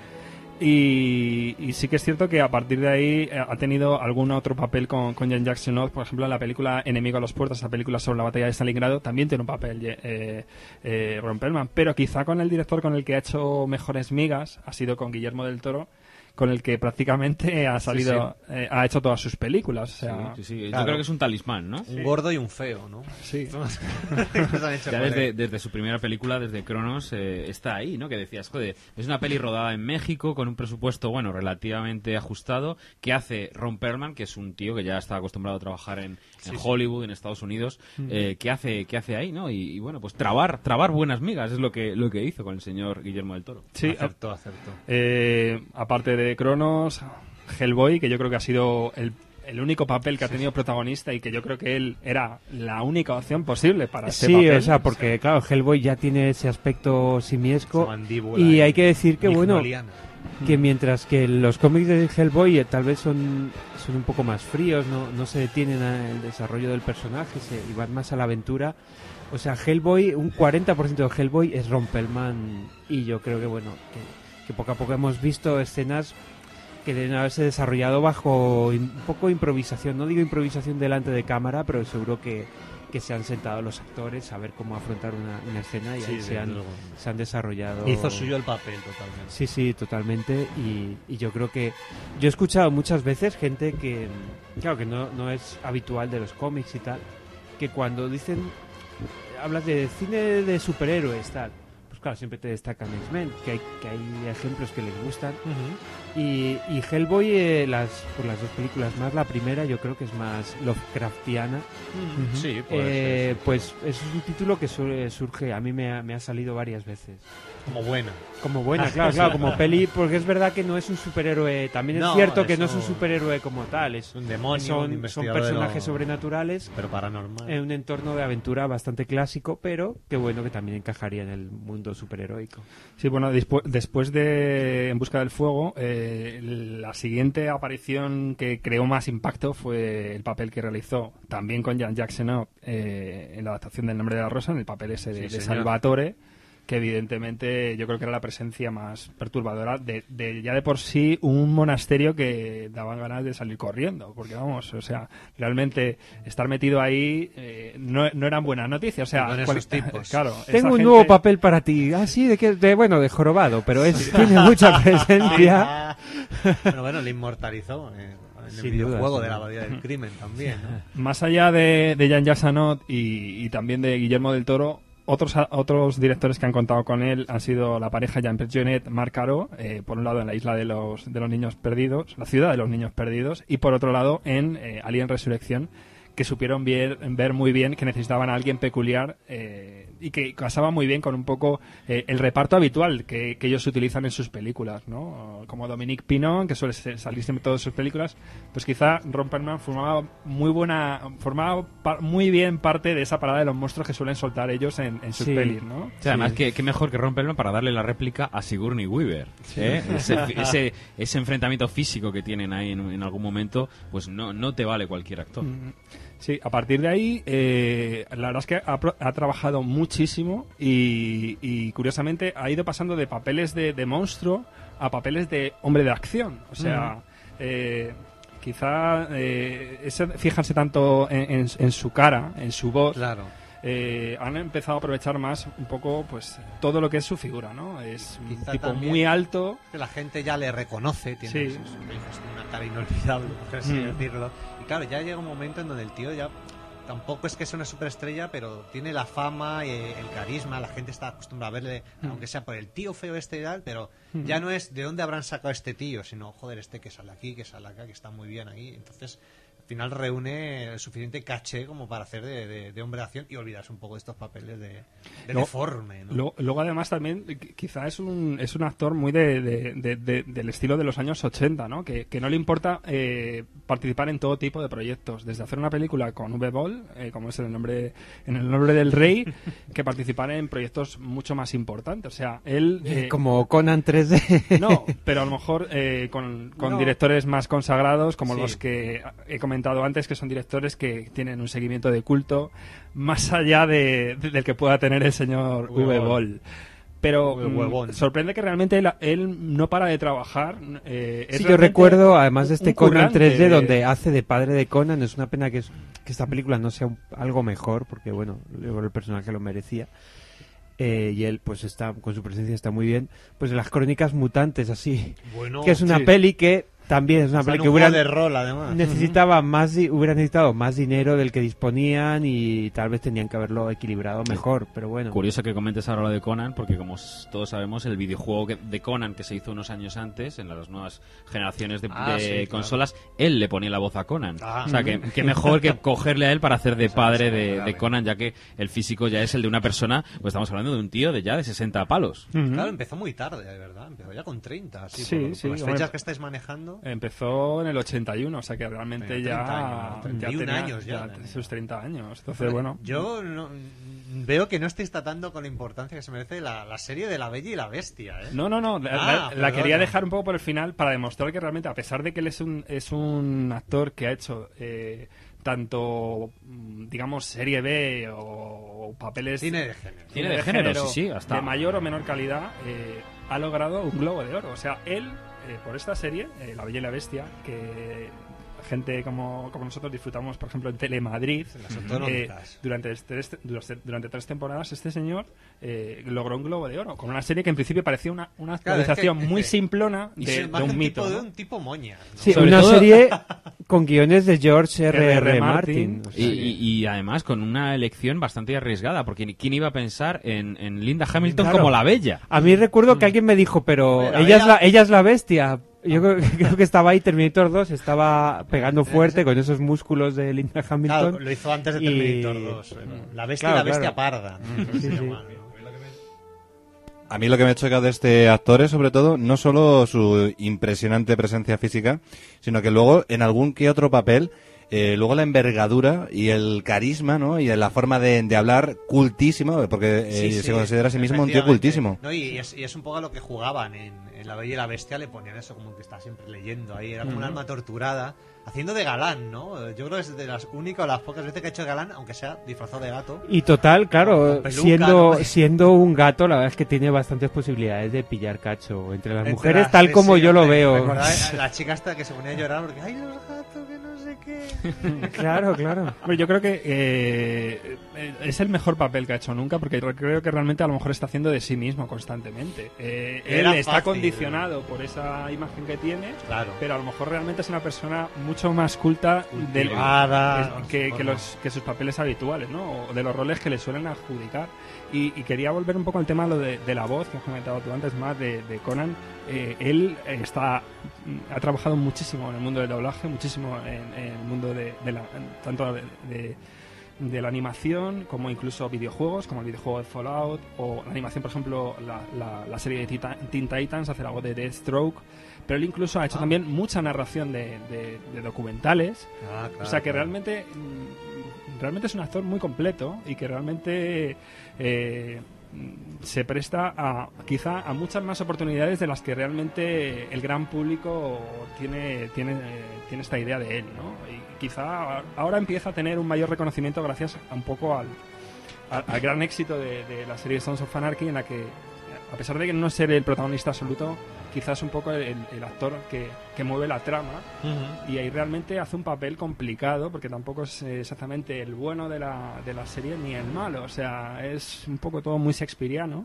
Y, y sí que es cierto que a partir de ahí eh, ha tenido algún otro papel con, con Jan Jackson North, por ejemplo en la película Enemigo a las puertas, esa película sobre la batalla de Stalingrado, también tiene un papel eh, eh, Ron Perlman, pero quizá con el director con el que ha hecho mejores migas ha sido con Guillermo del Toro, con el que prácticamente ha salido, Sí, eh, ha hecho todas sus películas. O sea, Sí, sí, sí. Claro. Yo creo que es un talismán, ¿no? Un gordo y un feo, ¿no? Sí. Nos han hecho Ya con desde, él. desde su primera película, desde Cronos, eh, está ahí, ¿no? Que decías, joder, es una peli rodada en México con un presupuesto, bueno, relativamente ajustado, que hace Ron Perlman, que es un tío que ya está acostumbrado a trabajar en, en Hollywood, en Estados Unidos, eh, que hace que hace ahí, ¿no? Y, y, bueno, pues trabar trabar buenas migas es lo que lo que hizo con el señor Guillermo del Toro. Sí, Acertó, acertó. eh, aparte de Cronos, Hellboy, que yo creo que ha sido el, el único papel que ha tenido protagonista y que yo creo que él era la única opción posible para este Sí, papel. o sea, porque claro, Hellboy ya tiene ese aspecto simiesco Esa mandíbula y y hay que decir que bueno, Mignoliana. que mientras que los cómics de Hellboy eh, tal vez son, son un poco más fríos, no, no se detienen al desarrollo del personaje se, y van más a la aventura. O sea, Hellboy, un cuarenta por ciento de Hellboy es Ron Perlman y yo creo que bueno, que, que poco a poco hemos visto escenas que deben haberse desarrollado bajo in- un poco improvisación, no digo improvisación delante de cámara, pero seguro que, que se han sentado los actores a ver cómo afrontar una, una escena y Sí, ahí desde se han, luego. se han desarrollado. Hizo suyo el papel totalmente. Sí, sí, totalmente. Y, y yo creo que yo he escuchado muchas veces gente que, claro, que no, no es habitual de los cómics y tal, que cuando dicen, hablas de cine de superhéroes, tal, pues claro, siempre te destacan X-Men, que hay, que hay ejemplos que les gustan. Y, y Hellboy, eh, las, por las dos películas más, la primera yo creo que es más Lovecraftiana. Sí, puede Eh, ser. pues es un título que su- surge, a mí me ha, me ha salido varias veces. como buena. Como buena, claro, claro, como peli, porque es verdad que no es un superhéroe, también es No, cierto que es no es un un- superhéroe como tal, es un demonio, son, un son investigador de personajes lo- sobrenaturales, pero paranormal. en un entorno de aventura bastante clásico, pero qué bueno que también encajaría en el mundo superheroico. Sí, bueno, dispu- después de En busca del fuego, eh, la siguiente aparición que creó más impacto fue el papel que realizó también con Jan Jackson eh, en la adaptación del Nombre de la Rosa, en el papel ese de, Sí, de señor. Salvatore, que evidentemente yo creo que era la presencia más perturbadora de, de ya de por sí un monasterio que daban ganas de salir corriendo, porque vamos, o sea, realmente estar metido ahí eh, no, no eran buenas noticias, o sea, Con cual- esos tipos. claro, Tengo esa un gente- nuevo papel para ti, ah sí, de, qué? de bueno, de jorobado, pero es, tiene mucha presencia. Pero bueno, le inmortalizó eh, en el Sin videojuego duda, de sin la duda. Abadía del Crimen también, ¿no? Más allá de, de Jan Jassanot y, y también de Guillermo del Toro, otros otros directores que han contado con él han sido la pareja Jean-Pierre Jeunet, Marc Caro, eh, por un lado en la isla de los, de los niños perdidos, la ciudad de los niños perdidos, y por otro lado en eh, Alien Resurrección, que supieron ver, ver muy bien que necesitaban a alguien peculiar eh, y que casaba muy bien con un poco eh, el reparto habitual que, que ellos utilizan en sus películas, ¿no? Como Dominique Pinon, que suele ser- salir siempre en todas sus películas, pues quizá Ron Perlman formaba muy buena, formaba pa- muy bien parte de esa parada de los monstruos que suelen soltar ellos en, en sus Sí. pelis, ¿no? Sí, además, qué, qué mejor que Ron Perlman para darle la réplica a Sigourney Weaver. Sí. ¿eh? Ese, ese, ese enfrentamiento físico que tienen ahí en, en algún momento, pues no, no te vale cualquier actor. Mm, Sí, a partir de ahí, eh, la verdad es que ha, pro- ha trabajado muchísimo y, y, curiosamente ha ido pasando de papeles de, de monstruo a papeles de hombre de acción. O sea, Ujú. eh, quizá eh, ese fijarse tanto en, en- en su cara, en su voz. Claro. eh, han empezado a aprovechar más un poco pues todo lo que es su figura, ¿no? Es un Quizá tipo también muy alto. que la gente ya le reconoce, tiene Sí. sus- sus hijos, tiene una cara inolvidable, por así Mm. decirlo. Y claro, ya llega un momento en donde el tío ya tampoco es que sea una superestrella, pero tiene la fama, y el carisma, la gente está acostumbrada a verle, Mm. aunque sea por el tío feo este y tal, pero Mm. ya no es de dónde habrán sacado este tío, sino, joder, este que sale aquí, que sale acá, que está muy bien ahí. Entonces, al final reúne el suficiente caché como para hacer de, de- de hombre de acción y olvidarse un poco de estos papeles de, de Luego- deforme, ¿no? Luego, luego, además también qu- quizá es un, es un actor muy de, de- de- de- del estilo de los años ochenta, ¿no? Que, que no le importa eh, participar en todo tipo de proyectos, desde hacer una película con Uwe Boll, eh, como es en el nombre en el nombre del rey, que participar en proyectos mucho más importantes. O sea, él eh, Como Conan tres D. no, pero a lo mejor eh, con, con No. directores más consagrados, como Sí. los que he comentado antes, que son directores que tienen un seguimiento de culto más allá de, de- del que pueda tener el señor Uwe Uwe Boll. Boll. Pero Uwe mm, Huevón. sorprende que realmente él, él no para de trabajar. eh, es Sí, yo realmente recuerdo, además de un- este un Conan currante tres D, de- donde hace de padre de Conan, es una pena que, es- que esta película no sea un- algo mejor, porque bueno, luego el personaje lo merecía. Eh, y él, pues está, con su presencia está muy bien. Pues las Crónicas Mutantes, así. Bueno, que es una sí. peli que también es una Está peli en que un hubiera juego de rol, además. necesitaba más, di- hubiera necesitado más dinero del que disponían y tal vez tenían que haberlo equilibrado mejor, pero bueno. Curioso que comentes ahora lo de Conan, porque como s- todos sabemos, el videojuego que- de Conan que se hizo unos años antes, en las nuevas generaciones de, Ah, de sí, claro. consolas, él le ponía la voz a Conan. Ah. O sea, que, que mejor que cogerle a él para hacer de Eso, padre eso, de, vale. de Conan, ya que el físico ya es el de una persona, pues estamos hablando de un tío de ya de sesenta palos. Claro, empezó muy tarde, de verdad. Empezó ya con treinta, así, Sí, por, por sí, las hombre. fechas que estáis manejando. Empezó en el ochenta y uno, o sea que realmente Tenía ya, treinta años, ya treinta y un tenía años ya tenía. sus treinta años. Entonces, bueno. Yo no- veo que no estáis tratando con la importancia que se merece la, la serie de La Bella y la Bestia, ¿eh? No, no, no. La, Ah, la- la perdona. quería dejar un poco por el final para demostrar que realmente, a pesar de que él es un, es un actor que ha hecho eh, tanto, mm, digamos, serie B o, o papeles. Cine de género. Cine de género, sí, sí, hasta- de mayor o menor calidad, eh, ha logrado un Globo de Oro. O sea, él, eh, por esta serie, eh, La Bella y la Bestia, que gente como, como nosotros disfrutamos, por ejemplo, en Telemadrid, Las eh, autonómicas. durante, tres, durante, durante tres temporadas, este señor eh, logró un Globo de Oro con una serie que en principio parecía una, una Claro, es que- actualización es muy que- simplona y de, sin de embargo, un un mito. tipo de ¿no? un tipo moña, ¿no? Sí, Sobre una todo- serie con guiones de George R R. R R. Martin. Martin. O Y, sea que- y- y además con una elección bastante arriesgada, porque ¿quién iba a pensar en, en Linda Hamilton Claro. como la bella? A mí recuerdo que alguien me dijo, pero Bueno, ella, es ella- la, ella es la bestia. Yo creo, creo que estaba ahí Terminator dos, estaba pegando fuerte con esos músculos de Linda Hamilton. Claro, lo hizo antes de y- Terminator dos. pero La Bestia Claro, y la Bestia claro. parda. Sí, Se sí. llama, ¿no? A mí lo que me choca de este actor es, sobre todo, no solo su impresionante presencia física, sino que luego, en algún que otro papel, eh, luego la envergadura y el carisma, ¿no? Y la forma de, de hablar cultísimo, porque eh, Sí, sí, se considera a sí mismo un tío efectivamente. cultísimo. No, y, es, y es un poco a lo que jugaban en, en La Bella y la Bestia, le ponían eso como que está siempre leyendo ahí, era como un Ujú. alma torturada, haciendo de galán, ¿no? Yo creo que es de las únicas o las pocas veces que ha hecho de galán, aunque sea disfrazado de gato. Y total, claro, Con peluca, siendo, ¿no? siendo un gato, la verdad es que tiene bastantes posibilidades de pillar cacho entre las Entre mujeres, las- tal sí, como sí, yo lo hombre, veo. ¿recordáis a la chica hasta que se ponía a llorar porque ¡ay, los gatos, que no sé qué! Claro, claro. Hombre, yo creo que eh, eh, es el mejor papel que ha hecho nunca, porque creo que realmente a lo mejor está haciendo de sí mismo constantemente. Eh, él Era está fácil. condicionado por esa imagen que tiene, Claro. pero a lo mejor realmente es una persona mucho más culta del, Cultivada, es- que, que, forma. los, que sus papeles habituales, ¿no? O de los roles que le suelen adjudicar. Y, y quería volver un poco al tema lo de, de la voz que has comentado tú antes más de, de Conan. Eh, él eh, está ha trabajado muchísimo en el mundo del doblaje, muchísimo en, en el mundo de, de la tanto de, de- de la animación como incluso videojuegos, como el videojuego de Fallout o la animación, por ejemplo, la, la, la serie de Tita- Teen Titans, hace la voz de Deathstroke. Pero él incluso ha hecho Ah. también mucha narración de, de- de documentales. Ah, claro, o sea que claro. realmente mm, realmente es un actor muy completo y que realmente eh, mm, se presta a quizá a muchas más oportunidades de las que realmente el gran público tiene tiene eh, tiene esta idea de él, ¿no? Y quizá ahora empieza a tener un mayor reconocimiento gracias a un poco al, al, al gran éxito de, de la serie Sons of Anarchy, en la que a pesar de no ser el protagonista absoluto, quizás un poco el, el actor que, que mueve la trama. Ujú. Y ahí realmente hace un papel complicado, porque tampoco es eh, exactamente el bueno de la, de la serie ni el malo. O sea, es un poco todo muy shakespeariano.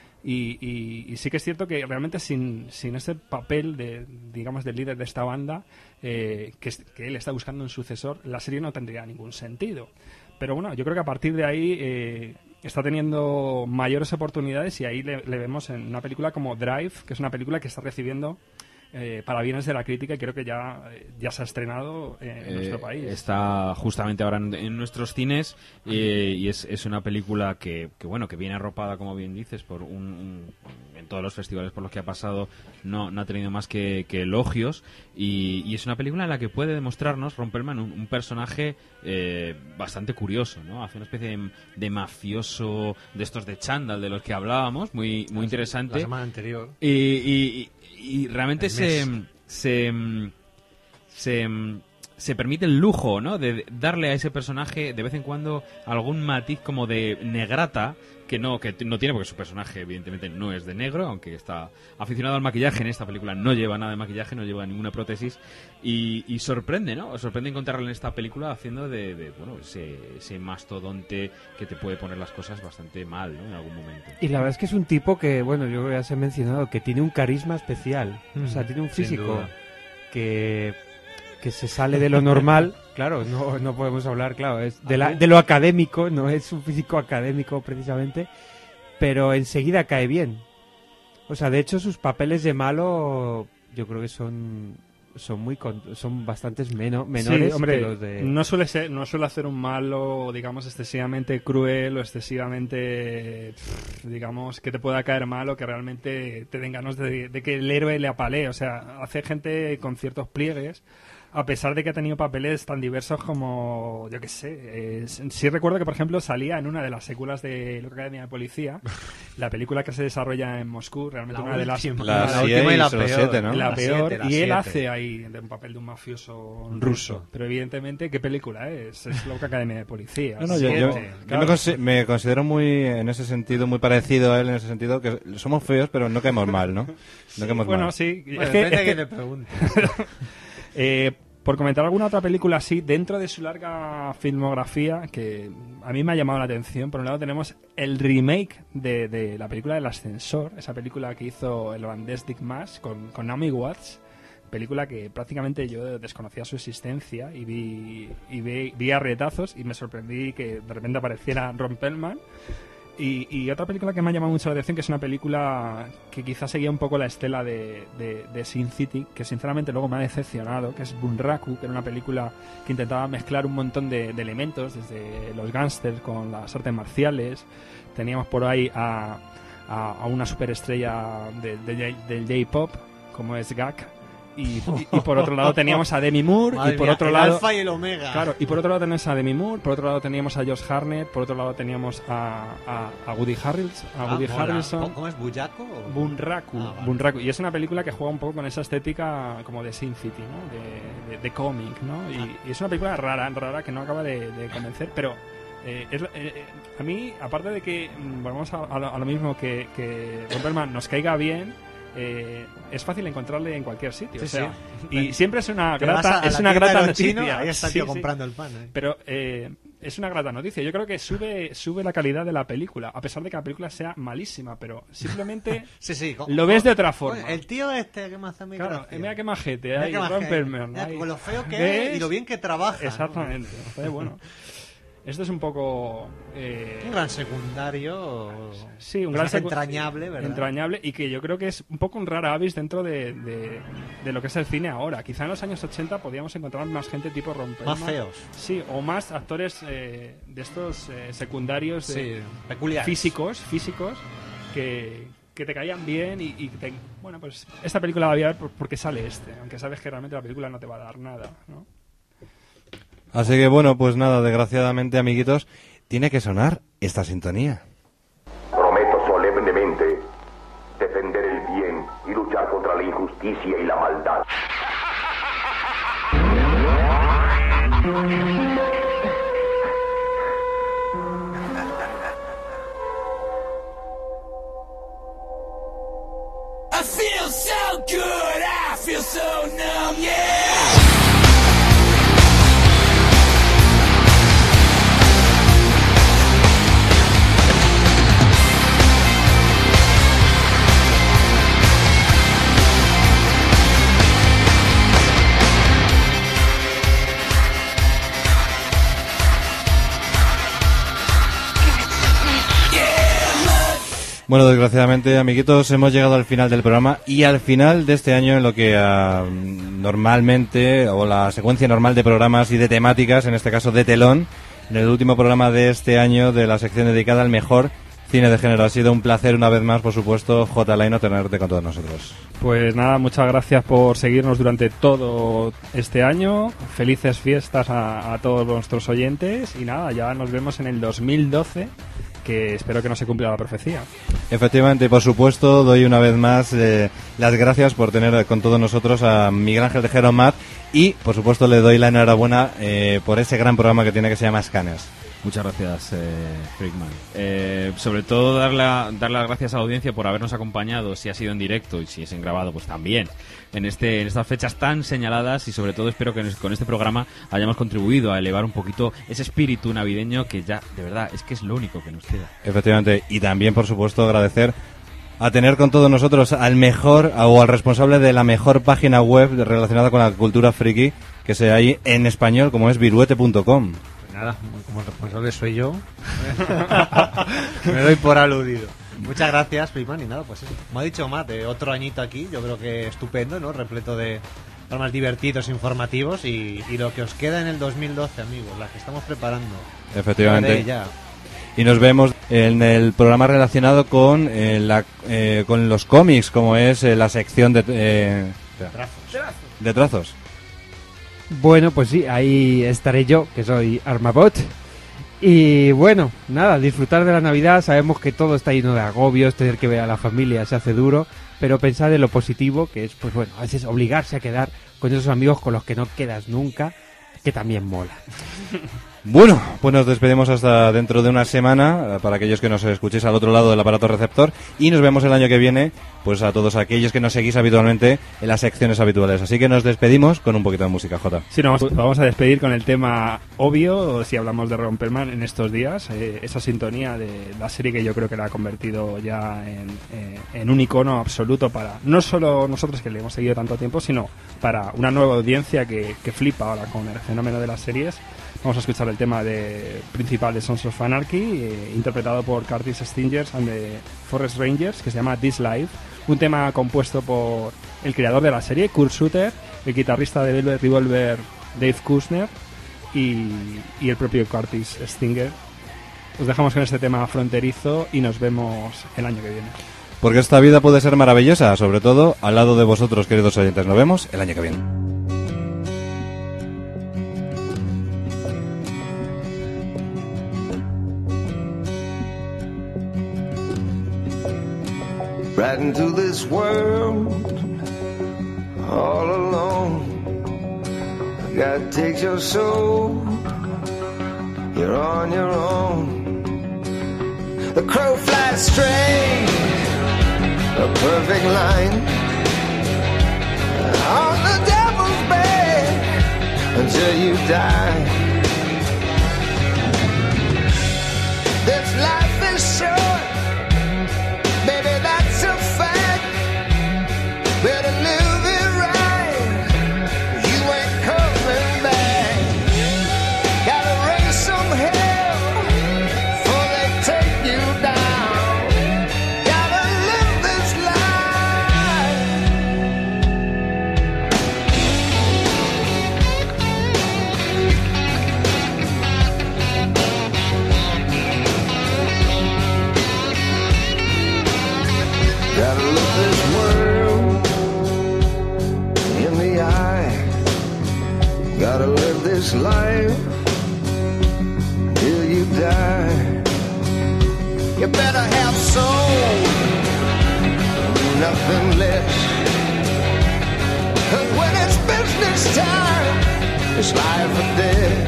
Y, y, y sí que es cierto que realmente sin, sin ese papel de, digamos, del líder de esta banda, eh, que, es- que él está buscando un sucesor, la serie no tendría ningún sentido. Pero bueno, yo creo que a partir de ahí eh, está teniendo mayores oportunidades, y ahí le, le vemos en una película como Drive, que es una película que está recibiendo eh, parabienes de la crítica, y creo que ya, eh, ya se ha estrenado eh, en Eh, nuestro país. Está justamente ahora en, en nuestros cines, eh, y es, es una película que, que, bueno, que viene arropada, como bien dices, por un, un- en todos los festivales por los que ha pasado no, no ha tenido más que, que elogios, y, y es una película en la que puede demostrarnos Romperman un, un personaje eh, bastante curioso, ¿no? Hace una especie de, de mafioso de estos de chándal de los que hablábamos, muy, muy interesante. La semana anterior. Y, y- y- y realmente El se, mes. se, se, se permite el lujo, ¿no? De darle a ese personaje de vez en cuando algún matiz como de negrata, que no, que no tiene, porque su personaje evidentemente no es de negro, aunque está aficionado al maquillaje. En esta película no lleva nada de maquillaje, no lleva ninguna prótesis, y, y sorprende, ¿no? Sorprende encontrarle en esta película haciendo de, de, bueno, ese, ese mastodonte que te puede poner las cosas bastante mal, ¿no? En algún momento. Y la verdad es que es un tipo que, bueno, yo ya se ha mencionado, que tiene un carisma especial. O sea, Mm, tiene un sin físico duda. que, que se sale de lo normal. Claro, no, no podemos hablar, claro, es de, la- de lo académico, no es un físico académico precisamente, pero enseguida cae bien. O sea, de hecho, sus papeles de malo yo creo que son son muy con- son bastantes meno- menores Sí, hombre, que los de... no suele ser, no suele hacer un malo, digamos, excesivamente cruel o excesivamente, pff, digamos, que te pueda caer mal o que realmente te den ganas de, de que el héroe le apalee. O sea, hace gente con ciertos pliegues, a pesar de que ha tenido papeles tan diversos como, yo qué sé, eh, sí recuerdo que, por ejemplo, salía en una de las secuelas de la Academia de Policía, la película que se desarrolla en Moscú, realmente La una de las... última. La La siete última y la y los peor. siete, ¿no? La La peor, siete, la y él siete. hace ahí de un papel de un mafioso ruso. Pero evidentemente, ¿qué película es? Es la Academia de Policía. No, no, yo, yo- yo me, consi- me considero muy, en ese sentido, muy parecido a él, en ese sentido, que somos feos, pero no caemos mal, ¿no? No caemos bueno, mal. sí. Bueno, es que, depende es de que- quién le pregunte. eh, por comentar alguna otra película así, dentro de su larga filmografía, que a mí me ha llamado la atención, por un lado tenemos el remake de, de la película del ascensor, esa película que hizo el holandés Dick Maas con, con Naomi Watts, película que prácticamente yo desconocía su existencia y vi, y vi, vi a retazos y me sorprendí que de repente apareciera Ron Perlman. Y, y otra película que me ha llamado mucho la atención, que es una película que quizás seguía un poco la estela de, de, de Sin City, que sinceramente luego me ha decepcionado, que es Bunraku, que era una película que intentaba mezclar un montón de, de elementos, desde los gángsters con las artes marciales. Teníamos por ahí a, a, a una superestrella de, de, de- del J-pop como es Gak. Y, y, y por otro lado teníamos a Demi Moore. Madre y por mía, otro el lado alfa y el omega. Claro, y por otro lado teníamos a Demi Moore, por otro lado teníamos a Josh Hartnett, por otro lado teníamos a, a, a Woody Harrelson, a Ah, Woody mola. Harrelson. ¿Cómo es? ¿Buyaco? o- Bunraku, Ah, vale. Bunraku. Y es una película que juega un poco con esa estética como de Sin City, ¿no? De, de, de cómic, ¿no? Y, Ah. y es una película rara, rara, que no acaba de, de convencer, pero eh, es, eh, eh, a mí, aparte de que mm, volvemos a, a lo, a lo mismo que, que Bomberman nos caiga bien, eh, es fácil encontrarle en cualquier sitio. Sí, o sea, sí. y siempre es una Te vas grata, a- a es la una tienda de grata los chinos, noticia. ahí está el Sí, tío sí. comprando el pan, ¿eh? Pero eh, es una grata noticia. Yo creo que sube sube la calidad de la película, a pesar de que la película sea malísima, pero simplemente Sí, sí. co- lo ves de co- otra forma. Oye, el tío este que me hace mi Claro, gracia. mira qué majete, Mira ahí, qué majete. Romperman, Mira, ahí. con lo feo que ¿Ves? es y lo bien que trabaja, ¿no? Exactamente. Entonces, bueno, esto es un poco... eh, Un gran secundario. Sí, un Pues gran secu- entrañable, ¿verdad? Entrañable y que yo creo que es un poco un rara avis dentro de, de, de lo que es el cine ahora. Quizá en los años ochenta podíamos encontrar más gente tipo Romperman. Más feos. Sí, o más actores eh, de estos eh, secundarios de- Sí, peculiares. físicos, físicos que, que te caían bien y, y te- bueno, pues esta película la voy a ver por- porque sale este, aunque sabes que realmente la película no te va a dar nada, ¿no? Así que bueno, pues nada, desgraciadamente, amiguitos, tiene que sonar esta sintonía. Prometo solemnemente defender el bien y luchar contra la injusticia y la maldad. I feel so good, I feel so numb, yeah. Bueno, desgraciadamente, amiguitos, hemos llegado al final del programa y al final de este año en lo que ah, normalmente, o la secuencia normal de programas y de temáticas, en este caso de telón, en el último programa de este año de la sección dedicada al mejor cine de género. Ha sido un placer una vez más, por supuesto, J. Laino, tenerte con todos nosotros. Pues nada, muchas gracias por seguirnos durante todo este año. Felices fiestas a, a todos nuestros oyentes y nada, ya nos vemos en el dos mil doce, que espero que no se cumpla la profecía. Efectivamente, y por supuesto, doy una vez más eh, las gracias por tener con todos nosotros a Miguel Ángel Tejero Mat y, por supuesto, le doy la enhorabuena eh, por ese gran programa que tiene que se llama Scanners. Muchas gracias, eh, Freakman. Eh, sobre todo darle, a- darle las gracias a la audiencia por habernos acompañado, si ha sido en directo y si es en grabado, pues también, en este en estas fechas tan señaladas, y sobre todo espero que nos- con este programa hayamos contribuido a elevar un poquito ese espíritu navideño que ya, de verdad, es que es lo único que nos queda. Efectivamente, y también, por supuesto, agradecer a tener con todos nosotros al mejor o al responsable de la mejor página web relacionada con la cultura friki que sea ahí en español, como es viruete punto com. Nada, como el responsable soy yo. Me doy por aludido. Muchas gracias, Freakman, y nada, pues eso. Como ha dicho Matt, eh, otro añito aquí, yo creo que estupendo, ¿no? Repleto de programas divertidos, informativos y, y lo que os queda en el dos mil doce, amigos, la que estamos preparando. Efectivamente. Ya, ya. Y nos vemos en el programa relacionado con eh, la, eh, con los cómics, como es eh, la sección de eh, Trazos. de trazos. Bueno, pues sí, ahí estaré yo, que soy Armabot. Y bueno, nada, disfrutar de la Navidad. Sabemos que todo está lleno de agobios, tener que ver a la familia se hace duro, pero pensar en lo positivo, que es, pues bueno, a veces obligarse a quedar con esos amigos con los que no quedas nunca, que también mola. Bueno, pues nos despedimos hasta dentro de una semana, eh, para aquellos que nos escuchéis al otro lado del aparato receptor, y nos vemos el año que viene, pues a todos aquellos que nos seguís habitualmente en las secciones habituales. Así que nos despedimos con un poquito de música, Jota. Sí, nos vamos, vamos a despedir con el tema obvio, si hablamos de Romperman en estos días, eh, esa sintonía de la serie que yo creo que la ha convertido ya en, eh, en un icono absoluto para no solo nosotros que le hemos seguido tanto tiempo, sino para una nueva audiencia que, que flipa ahora con el fenómeno de las series. Vamos a escuchar el tema de, principal de Sons of Anarchy, eh, interpretado por Curtis Stingers and the Forest Rangers, que se llama This Life. Un tema compuesto por el creador de la serie, Kurt Sutter, el guitarrista de Velvet Revolver, Dave Kushner, y, y el propio Curtis Stinger. Os dejamos con este tema fronterizo y nos vemos el año que viene. Porque esta vida puede ser maravillosa, sobre todo al lado de vosotros, queridos oyentes. Nos vemos el año que viene. Right into this world, all alone. God takes your soul, you're on your own. The crow flies straight, a perfect line, on the devil's bed until you die. This life is short, baby, that's a fact. Better live it right, you ain't coming back. Gotta raise some hell before they take you down. Gotta live this life. Gotta look this world in the eye. Gotta live this life till you die. You better have soul, nothing less. 'Cause when it's business time, it's life or death.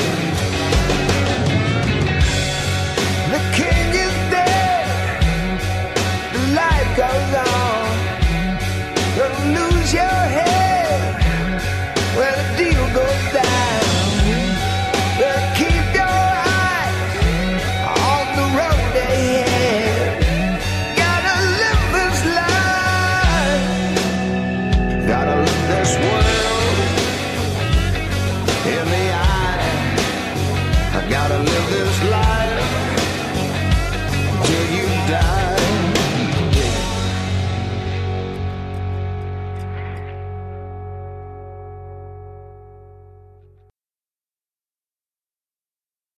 The king is dead, the life goes on. You'll lose your head when the deal goes down. But keep your eyes on the road ahead. Gotta live this life. Gotta look this world in the eye. I gotta live this life.